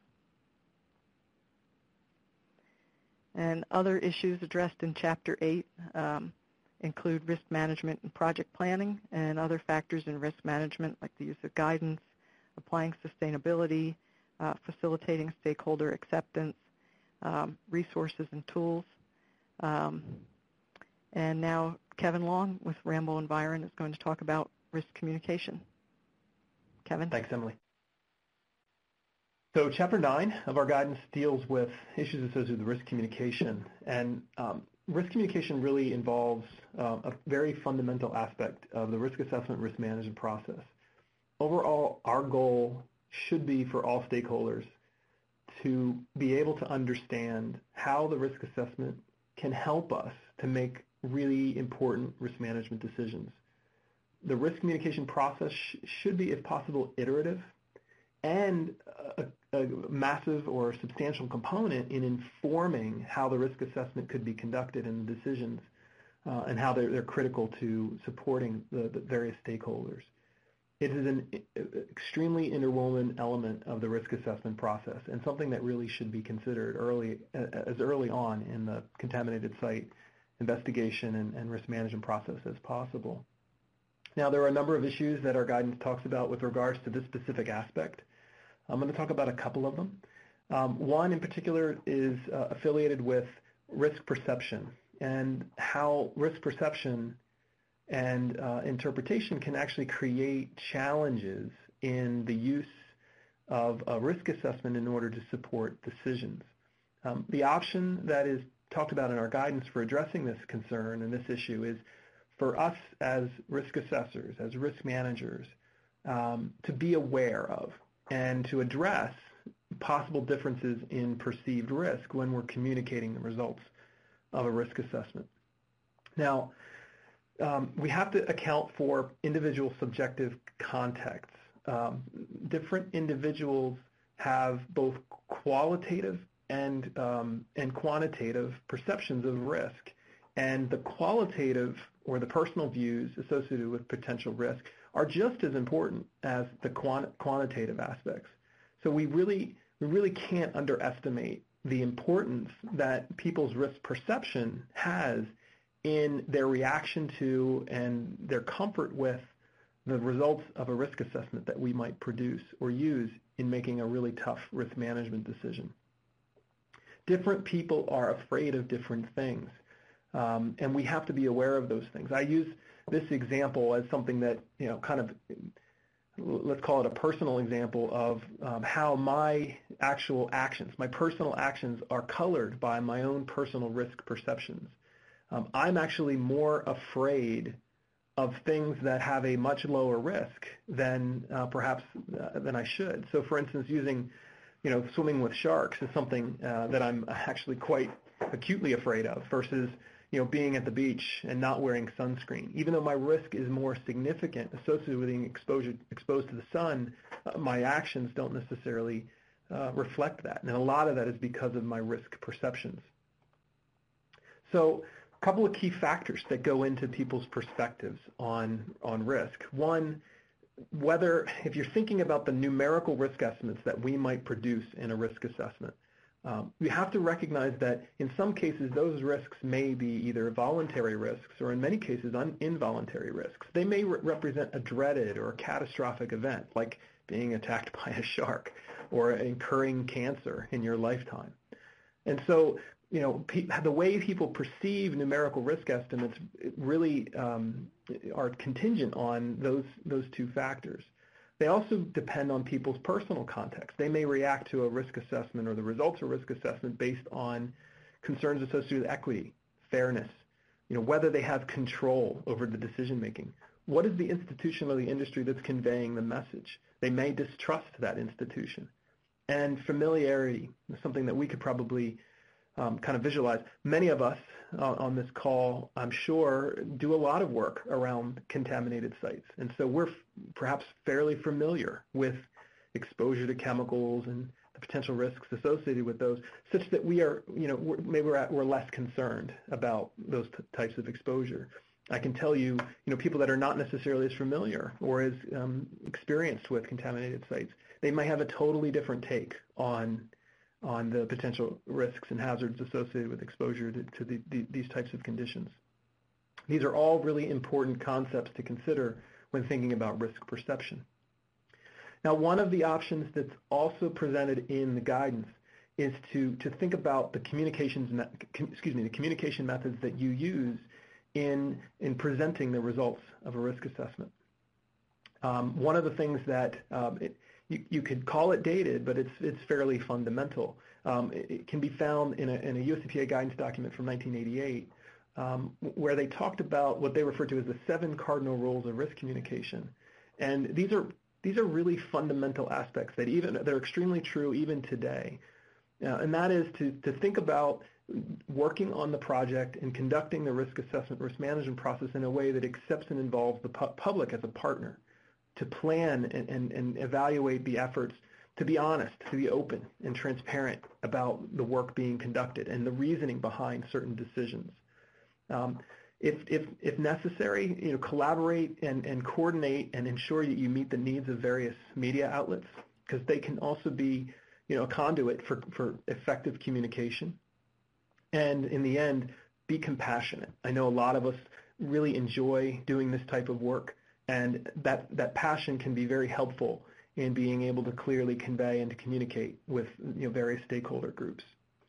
And other issues addressed in Chapter eight um, include risk management and project planning and other factors in risk management like the use of guidance, applying sustainability, uh, facilitating stakeholder acceptance, um, resources and tools. Um, and now Kevin Long with Ramboll and Byron is going to talk about risk communication. Kevin? Thanks, Emily. So Chapter nine of our guidance deals with issues associated with risk communication. And um, risk communication really involves uh, a very fundamental aspect of the risk assessment risk management process. Overall, our goal should be for all stakeholders to be able to understand how the risk assessment can help us to make really important risk management decisions. The risk communication process sh should be, if possible, iterative, and a, a massive or substantial component in informing how the risk assessment could be conducted and the decisions uh, and how they're, they're critical to supporting the, the various stakeholders. It is an extremely interwoven element of the risk assessment process and something that really should be considered early, as early on in the contaminated site investigation and, and risk management process as possible. Now, there are a number of issues that our guidance talks about with regards to this specific aspect. I'm going to talk about a couple of them. Um, one in particular is uh, affiliated with risk perception and how risk perception and uh, interpretation can actually create challenges in the use of a risk assessment in order to support decisions. Um, the option that is talked about in our guidance for addressing this concern and this issue is for us as risk assessors, as risk managers, um, to be aware of and to address possible differences in perceived risk when we're communicating the results of a risk assessment. Now, um, we have to account for individual subjective contexts. Um, different individuals have both qualitative and um, and quantitative perceptions of risk, and the qualitative or the personal views associated with potential risk are just as important as the quant- quantitative aspects. So we really we really can't underestimate the importance that people's risk perception has in their reaction to and their comfort with the results of a risk assessment that we might produce or use in making a really tough risk management decision. Different people are afraid of different things, um, and we have to be aware of those things. I use this example as something that, you know, kind of, let's call it a personal example of um, how my actual actions, my personal actions are colored by my own personal risk perceptions. Um, I'm actually more afraid of things that have a much lower risk than uh, perhaps uh, than I should. So, for instance, using, you know, swimming with sharks is something uh, that I'm actually quite acutely afraid of versus, you know, being at the beach and not wearing sunscreen. Even though my risk is more significant associated with being exposure, exposed to the sun, uh, my actions don't necessarily uh, reflect that. And a lot of that is because of my risk perceptions. So, a couple of key factors that go into people's perspectives on, on risk. One, whether, if you're thinking about the numerical risk estimates that we might produce in a risk assessment, um, we have to recognize that in some cases those risks may be either voluntary risks or in many cases un- involuntary risks. They may re- represent a dreaded or a catastrophic event like being attacked by a shark or incurring cancer in your lifetime. And so, you know, the way people perceive numerical risk estimates really um, are contingent on those those two factors. They also depend on people's personal context. They may react to a risk assessment or the results of risk assessment based on concerns associated with equity, fairness, you know, whether they have control over the decision making. What is the institution or the industry that's conveying the message? They may distrust that institution. And familiarity is something that we could probably Um, kind of visualize. Many of us uh, on this call, I'm sure, do a lot of work around contaminated sites. And so we're f- perhaps fairly familiar with exposure to chemicals and the potential risks associated with those, such that we are, you know, we're, maybe we're, at, we're less concerned about those t- types of exposure. I can tell you, you know, people that are not necessarily as familiar or as um, experienced with contaminated sites, they might have a totally different take on on the potential risks and hazards associated with exposure to, to the, the, these types of conditions. These are all really important concepts to consider when thinking about risk perception. Now, one of the options that's also presented in the guidance is to, to think about the communications, excuse me, the communication methods that you use in, in presenting the results of a risk assessment. Um, one of the things that um, it, You, you could call it dated, but it's it's fairly fundamental. Um, it, it can be found in a, in a U S E P A guidance document from nineteen eighty-eight, um, where they talked about what they refer to as the seven cardinal rules of risk communication, and these are these are really fundamental aspects that even they're extremely true even today, uh, and that is to to think about working on the project and conducting the risk assessment, risk management process in a way that accepts and involves the pu- public as a partner, to plan and, and, and evaluate the efforts, to be honest, to be open and transparent about the work being conducted and the reasoning behind certain decisions. Um, if, if, if necessary, you know, collaborate and, and coordinate and ensure that you meet the needs of various media outlets, because they can also be, you know, a conduit for, for effective communication. And in the end, be compassionate. I know a lot of us really enjoy doing this type of work. And that, that passion can be very helpful in being able to clearly convey and to communicate with you know, various stakeholder groups.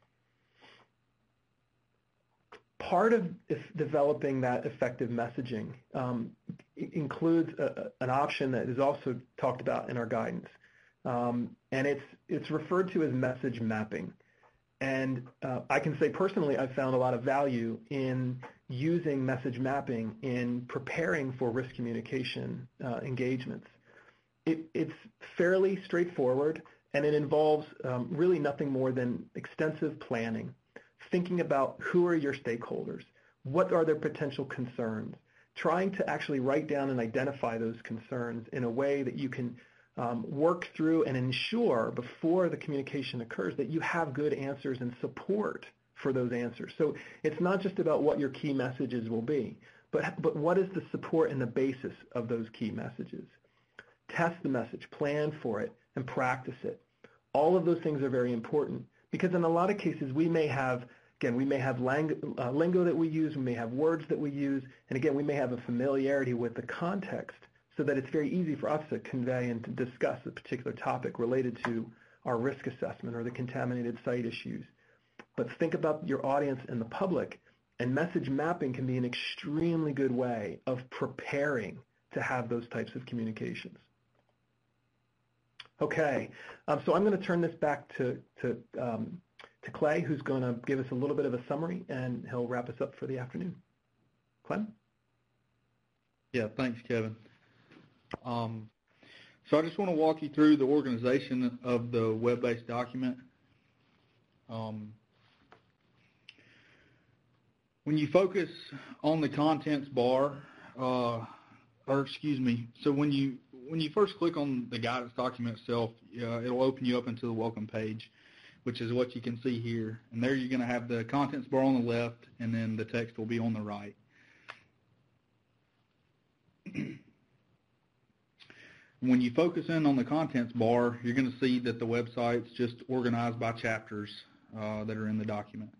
Part of developing that effective messaging um, includes a, an option that is also talked about in our guidance, um, and it's it's referred to as message mapping. And uh, I can say personally, I've found a lot of value in using message mapping in preparing for risk communication uh, engagements. It, it's fairly straightforward, and it involves um, really nothing more than extensive planning. Thinking about who are your stakeholders, what are their potential concerns, trying to actually write down and identify those concerns in a way that you can um, work through and ensure before the communication occurs that you have good answers and support for those answers. So it's not just about what your key messages will be, but, but what is the support and the basis of those key messages. Test the message, plan for it, and practice it. All of those things are very important because in a lot of cases we may have Again, we may have lang uh, lingo that we use, we may have words that we use, and again, we may have a familiarity with the context so that it's very easy for us to convey and to discuss a particular topic related to our risk assessment or the contaminated site issues. But think about your audience and the public, and message mapping can be an extremely good way of preparing to have those types of communications. Okay, um, so I'm going to turn this back to, to um, to Clay, who's going to give us a little bit of a summary, and he'll wrap us up for the afternoon. Clem? Yeah, thanks, Kevin. Um, so I just want to walk you through the organization of the web-based document. Um, when you focus on the contents bar, uh, or excuse me, so when you when you first click on the guidance document itself, uh, it'll open you up into the welcome page, which is what you can see here. And there you're going to have the contents bar on the left, and then the text will be on the right. When you focus in on the contents bar, you're going to see that the website's just organized by chapters uh, that are in the document.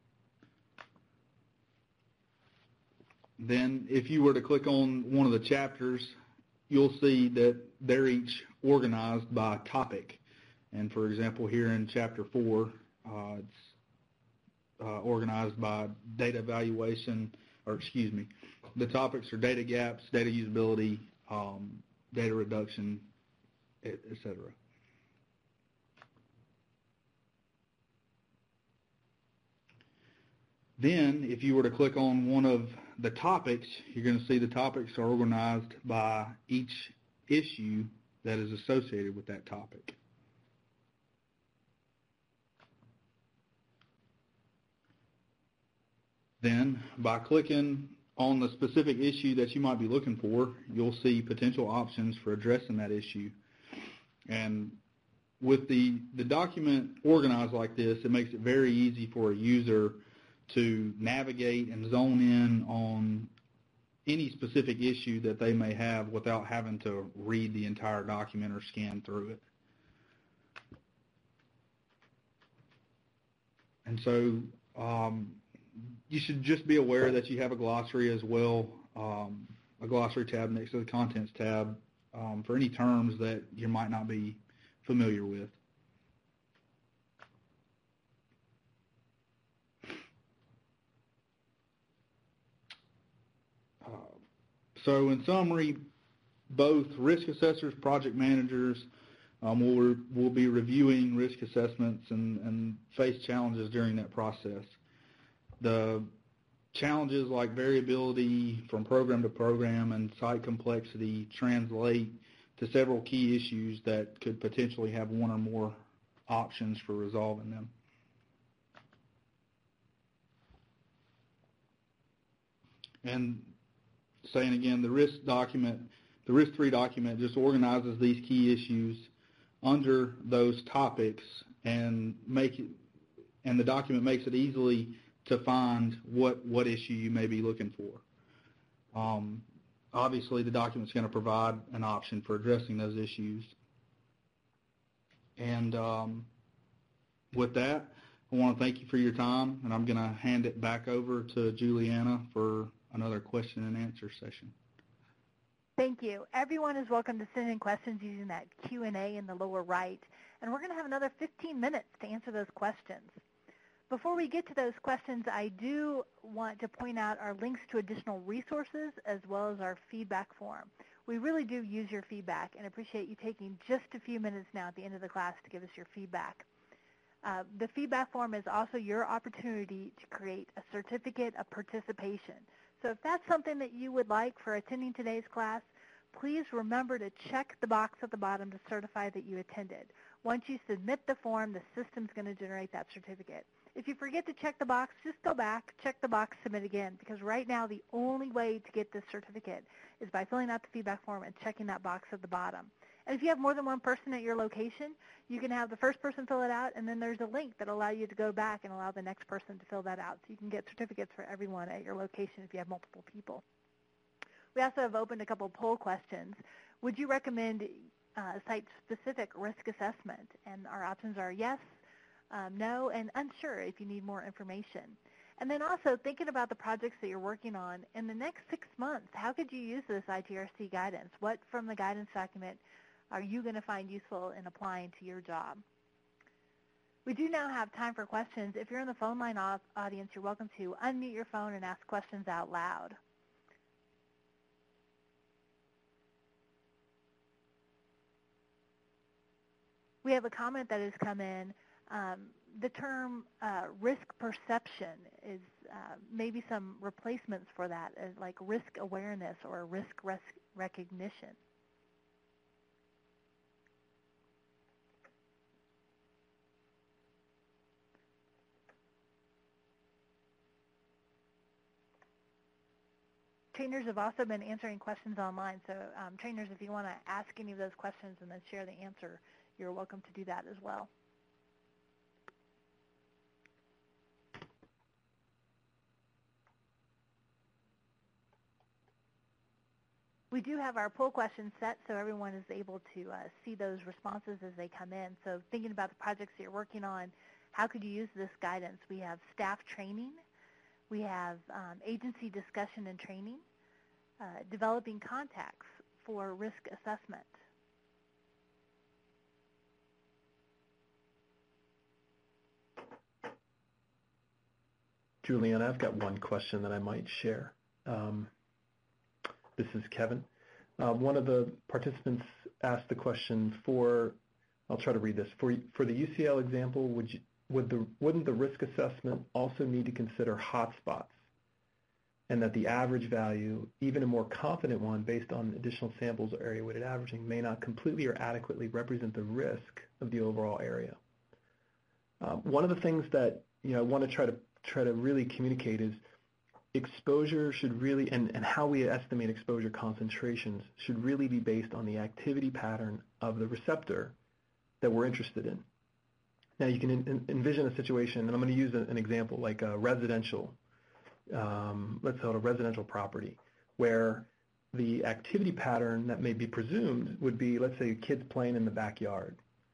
Then if you were to click on one of the chapters, you'll see that they're each organized by topic. And for example, here in chapter four, uh, it's uh, organized by data evaluation, or excuse me, the topics are data gaps, data usability, um, data reduction, et cetera. Then, if you were to click on one of the topics, you're going to see the topics are organized by each issue that is associated with that topic. Then, by clicking on the specific issue that you might be looking for, you'll see potential options for addressing that issue. And with the, the document organized like this, it makes it very easy for a user to navigate and zone in on any specific issue that they may have without having to read the entire document or scan through it. And so um, you should just be aware that you have a glossary as well, um, a glossary tab next to the contents tab um, for any terms that you might not be familiar with. Uh, so in summary, both risk assessors, project managers um, will, re will be reviewing risk assessments and, and face challenges during that process. The challenges like variability from program to program and site complexity translate to several key issues that could potentially have one or more options for resolving them. And saying again, the risk document, the risk three document just organizes these key issues under those topics and make it, and the document makes it easily to find what, what issue you may be looking for. Um, obviously, the document's going to provide an option for addressing those issues. And um, with that, I want to thank you for your time, and I'm going to hand it back over to Juliana for another question and answer session. Thank you. Everyone is welcome to send in questions using that Q and A in the lower right, and we're going to have another fifteen minutes to answer those questions. Before we get to those questions, I do want to point out our links to additional resources as well as our feedback form. We really do use your feedback and appreciate you taking just a few minutes now at the end of the class to give us your feedback. Uh, the feedback form is also your opportunity to create a certificate of participation. So if that's something that you would like for attending today's class, please remember to check the box at the bottom to certify that you attended. Once you submit the form, the system's going to generate that certificate. If you forget to check the box, just go back, check the box, submit again, because right now the only way to get this certificate is by filling out the feedback form and checking that box at the bottom. And if you have more than one person at your location, you can have the first person fill it out, and then there's a link that allows you to go back and allow the next person to fill that out. So you can get certificates for everyone at your location if you have multiple people. We also have opened a couple of poll questions. Would you recommend uh, site-specific risk assessment? And our options are yes, um, no, and unsure if you need more information. And then also thinking about the projects that you're working on, in the next six months, how could you use this I T R C guidance? What from the guidance document are you going to find useful in applying to your job? We do now have time for questions. If you're in the phone line audience, you're welcome to unmute your phone and ask questions out loud. We have a comment that has come in. Um, the term uh, risk perception is uh, maybe some replacements for that, as like risk awareness or risk res recognition. Trainers have also been answering questions online, so um, trainers, if you want to ask any of those questions and then share the answer, you're welcome to do that as well. We do have our poll questions set so everyone is able to uh, see those responses as they come in. So thinking about the projects that you're working on, how could you use this guidance? We have staff training. We have um, agency discussion and training, uh, developing contacts for risk assessment. Juliana, I've got one question that I might share. Um, this is Kevin. Uh, one of the participants asked the question for, I'll try to read this, for, for the U C L example, would you, would the, wouldn't the risk assessment also need to consider hotspots, and that the average value, even a more confident one based on additional samples or area weighted averaging, may not completely or adequately represent the risk of the overall area? Um, one of the things that you know I want to try to try to really communicate is exposure should really, and, and how we estimate exposure concentrations should really be based on the activity pattern of the receptor that we're interested in. Now you can in, envision a situation, and I'm going to use an example like a residential, um, let's call it a residential property, where the activity pattern that may be presumed would be, let's say, kids playing in the backyard.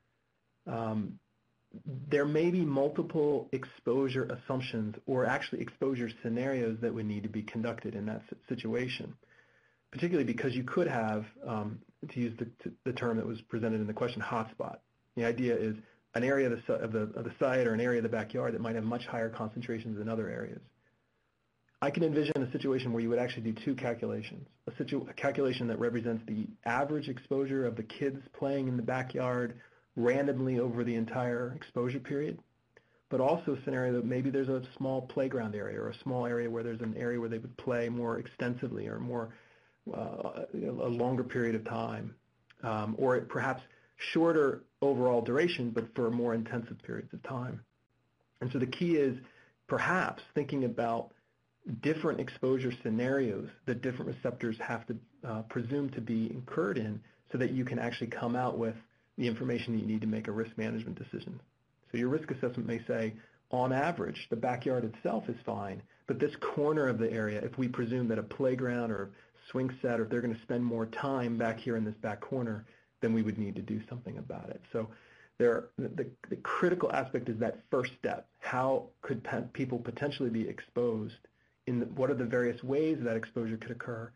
Um, there may be multiple exposure assumptions or actually exposure scenarios that would need to be conducted in that situation, particularly because you could have, um, to use the, the term that was presented in the question, hotspot. The idea is an area of the, of, the, of the site or an area of the backyard that might have much higher concentrations than other areas. I can envision a situation where you would actually do two calculations, a, situ a calculation that represents the average exposure of the kids playing in the backyard randomly over the entire exposure period, but also a scenario that maybe there's a small playground area or a small area where there's an area where they would play more extensively or more uh, a longer period of time, um, or perhaps shorter overall duration, but for more intensive periods of time. And so the key is perhaps thinking about different exposure scenarios that different receptors have to uh, presume to be incurred in so that you can actually come out with the information that you need to make a risk management decision. So your risk assessment may say, on average, the backyard itself is fine, but this corner of the area, if we presume that a playground or swing set, or if they're going to spend more time back here in this back corner, then we would need to do something about it. So there, the, the critical aspect is that first step. How could people potentially be exposed? In the, what are the various ways that exposure could occur?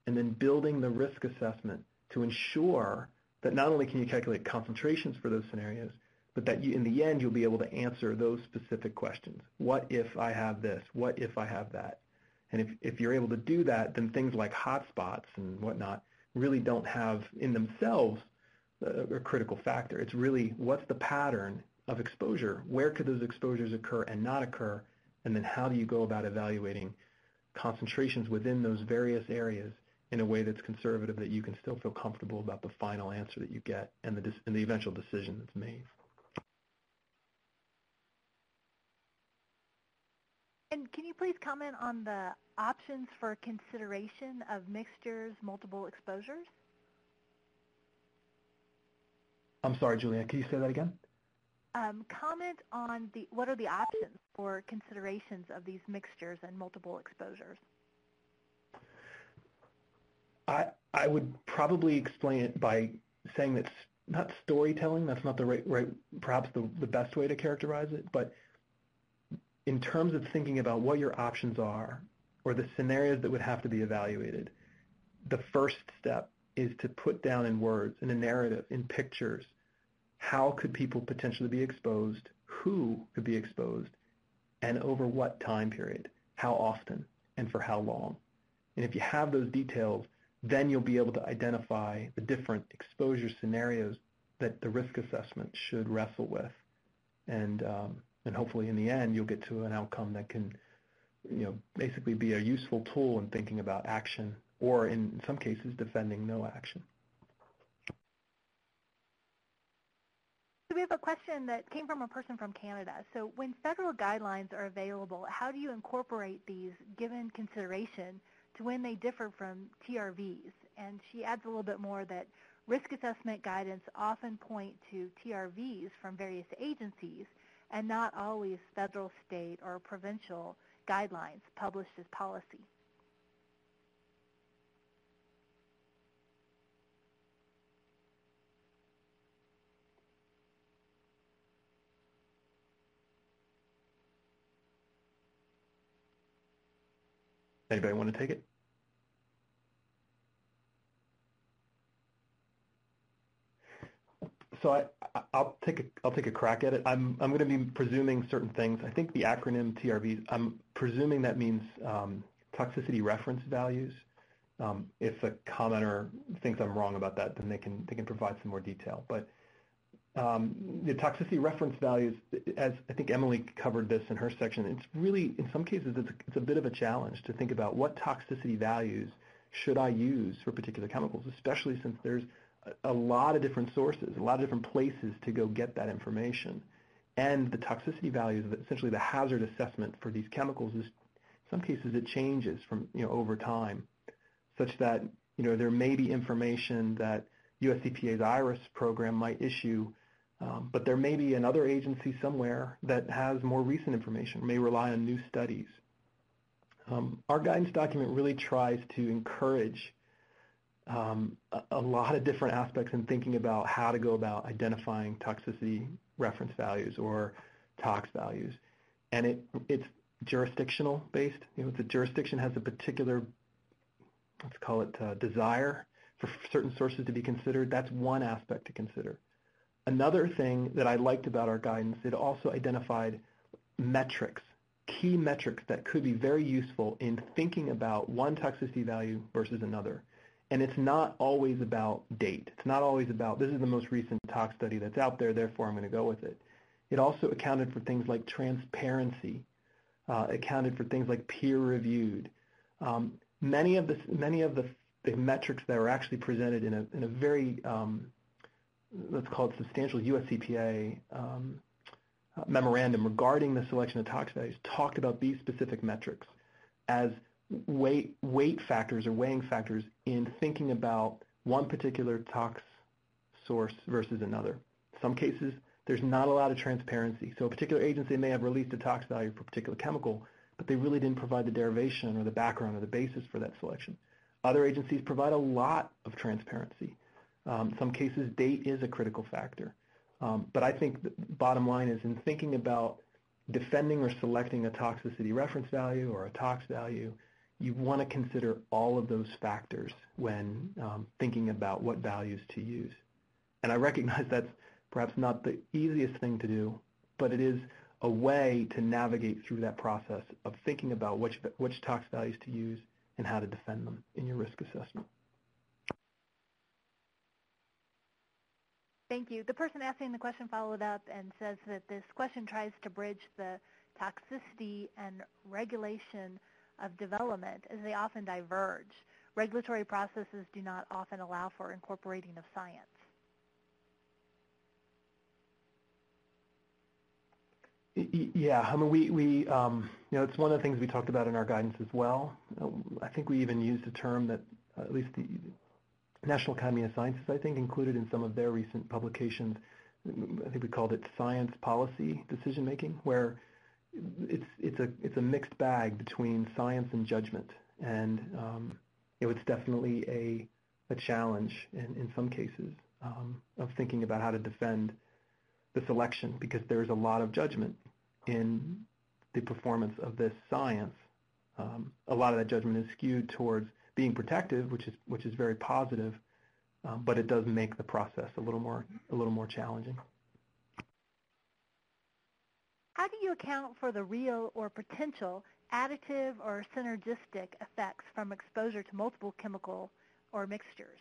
and then building the risk assessment to ensure that not only can you calculate concentrations for those scenarios, but that you, in the end, you'll be able to answer those specific questions. What if I have this? What if I have that? And if, if you're able to do that, then things like hotspots and whatnot really don't have in themselves a, a critical factor. It's really what's the pattern of exposure? Where could those exposures occur and not occur? And then how do you go about evaluating concentrations within those various areas in a way that's conservative, that you can still feel comfortable about the final answer that you get and the, and the eventual decision that's made. And can you please comment on the options for consideration of mixtures, multiple exposures? I'm sorry, Julianne, can you say that again? Um, comment on the what are the options for considerations of these mixtures and multiple exposures? I, I would probably explain it by saying that not storytelling, that's not the right, right perhaps the, the best way to characterize it, but in terms of thinking about what your options are or the scenarios that would have to be evaluated, the first step is to put down in words, in a narrative, in pictures, how could people potentially be exposed, who could be exposed, and over what time period, how often, and for how long. And if you have those details, then you'll be able to identify the different exposure scenarios that the risk assessment should wrestle with. And, um, and hopefully in the end, you'll get to an outcome that can, you know, basically be a useful tool in thinking about action, or in some cases, defending no action. So we have a question that came from a person from Canada. So when federal guidelines are available, how do you incorporate these given consideration to when they differ from T R Vs? And she adds a little bit more that risk assessment guidance often point to T R Vs from various agencies and not always federal, state, or provincial guidelines published as policy. Anybody want to take it? So I, I'll take a, I'll take a crack at it. I'm, I'm going to be presuming certain things. I think the acronym T R Vs, I'm presuming that means um, toxicity reference values. Um, if a commenter thinks I'm wrong about that, then they can, they can provide some more detail. But um, the toxicity reference values, as I think Emily covered this in her section, it's really, in some cases, it's a, it's a bit of a challenge to think about what toxicity values should I use for particular chemicals, especially since there's a lot of different sources, a lot of different places to go get that information. And the toxicity values, essentially the hazard assessment for these chemicals, is in some cases it changes from, you know, over time, such that, you know, there may be information that U S E P A's IRIS program might issue, um, but there may be another agency somewhere that has more recent information, may rely on new studies. Um, our guidance document really tries to encourage Um, a, a lot of different aspects in thinking about how to go about identifying toxicity reference values or tox values. And it, it's jurisdictional based. You know, if the jurisdiction has a particular, let's call it uh, desire for certain sources to be considered, that's one aspect to consider. Another thing that I liked about our guidance, it also identified metrics, key metrics that could be very useful in thinking about one toxicity value versus another. And it's not always about date. It's not always about, this is the most recent tox study that's out there, therefore I'm going to go with it. It also accounted for things like transparency, uh, accounted for things like peer-reviewed. Um, many of, the, many of the, the metrics that were actually presented in a, in a very, um, let's call it substantial U S E P A um, uh, memorandum regarding the selection of tox values talked about these specific metrics as weight weight factors or weighing factors in thinking about one particular tox source versus another. In some cases, there's not a lot of transparency. So a particular agency may have released a tox value for a particular chemical, but they really didn't provide the derivation or the background or the basis for that selection. Other agencies provide a lot of transparency. Um, some cases, date is a critical factor. Um, but I think the bottom line is in thinking about defending or selecting a toxicity reference value or a tox value, you want to consider all of those factors when um, thinking about what values to use. And I recognize that's perhaps not the easiest thing to do, but it is a way to navigate through that process of thinking about which, which tox values to use and how to defend them in your risk assessment. Thank you. The person asking the question followed up and says that this question tries to bridge the toxicity and regulation of development as they often diverge. Regulatory processes do not often allow for incorporating of science. Yeah, I mean, we, we um, you know, it's one of the things we talked about in our guidance as well. I think we even used a term that uh, at least the National Academy of Sciences, I think, included in some of their recent publications. I think we called it science policy decision making, where it's it's a it's a mixed bag between science and judgment, and um, you know, it's definitely a a challenge in, in some cases um, of thinking about how to defend the selection, because there's a lot of judgment in the performance of this science. Um, a lot of that judgment is skewed towards being protective, which is which is very positive, um, but it does make the process a little more a little more challenging. How do you account for the real or potential additive or synergistic effects from exposure to multiple chemical or mixtures?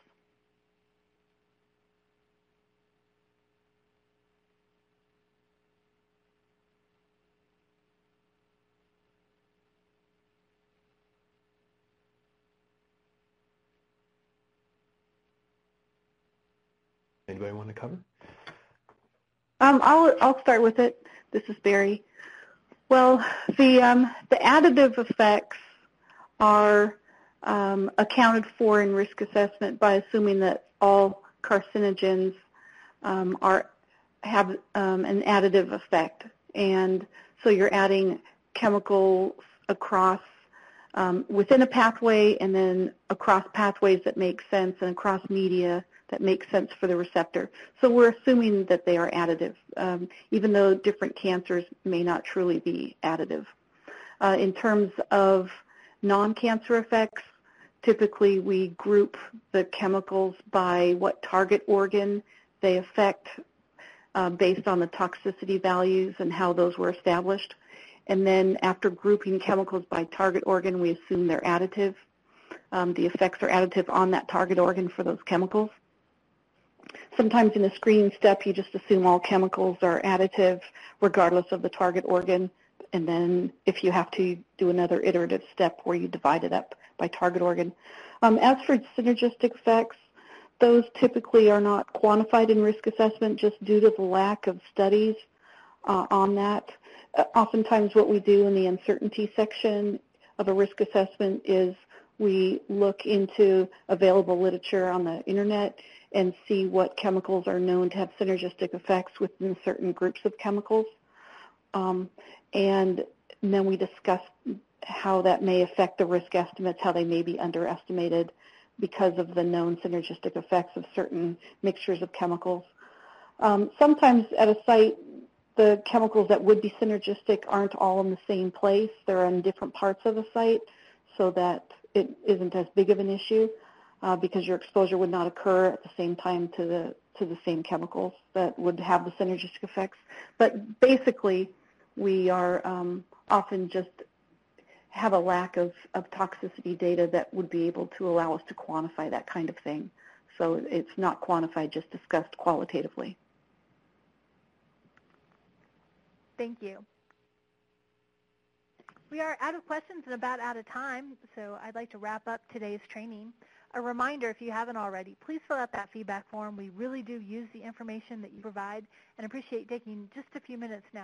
Anybody want to cover? Um, I'll, I'll start with it. This is Barry. Well, the, um, the additive effects are um, accounted for in risk assessment by assuming that all carcinogens um, are, have um, an additive effect. And so you're adding chemicals across um, within a pathway and then across pathways that make sense and across media that makes sense for the receptor. So we're assuming that they are additive, um, even though different cancers may not truly be additive. Uh, in terms of non-cancer effects, typically we group the chemicals by what target organ they affect uh, based on the toxicity values and how those were established. And then after grouping chemicals by target organ, we assume they're additive. Um, the effects are additive on that target organ for those chemicals. Sometimes in the screening step, you just assume all chemicals are additive regardless of the target organ. And then if you have to do another iterative step where you divide it up by target organ. Um, as for synergistic effects, those typically are not quantified in risk assessment just due to the lack of studies uh, on that. Uh, oftentimes what we do in the uncertainty section of a risk assessment is we look into available literature on the internet and see what chemicals are known to have synergistic effects within certain groups of chemicals. Um, and then we discuss how that may affect the risk estimates, how they may be underestimated because of the known synergistic effects of certain mixtures of chemicals. Um, sometimes at a site, the chemicals that would be synergistic aren't all in the same place. They're in different parts of the site so that it isn't as big of an issue. Uh, because your exposure would not occur at the same time to the to the same chemicals that would have the synergistic effects. But basically, we are um, often just have a lack of, of toxicity data that would be able to allow us to quantify that kind of thing. So it's not quantified, just discussed qualitatively. Thank you. We are out of questions and about out of time, so I'd like to wrap up today's training. A reminder, if you haven't already, please fill out that feedback form. We really do use the information that you provide and appreciate taking just a few minutes now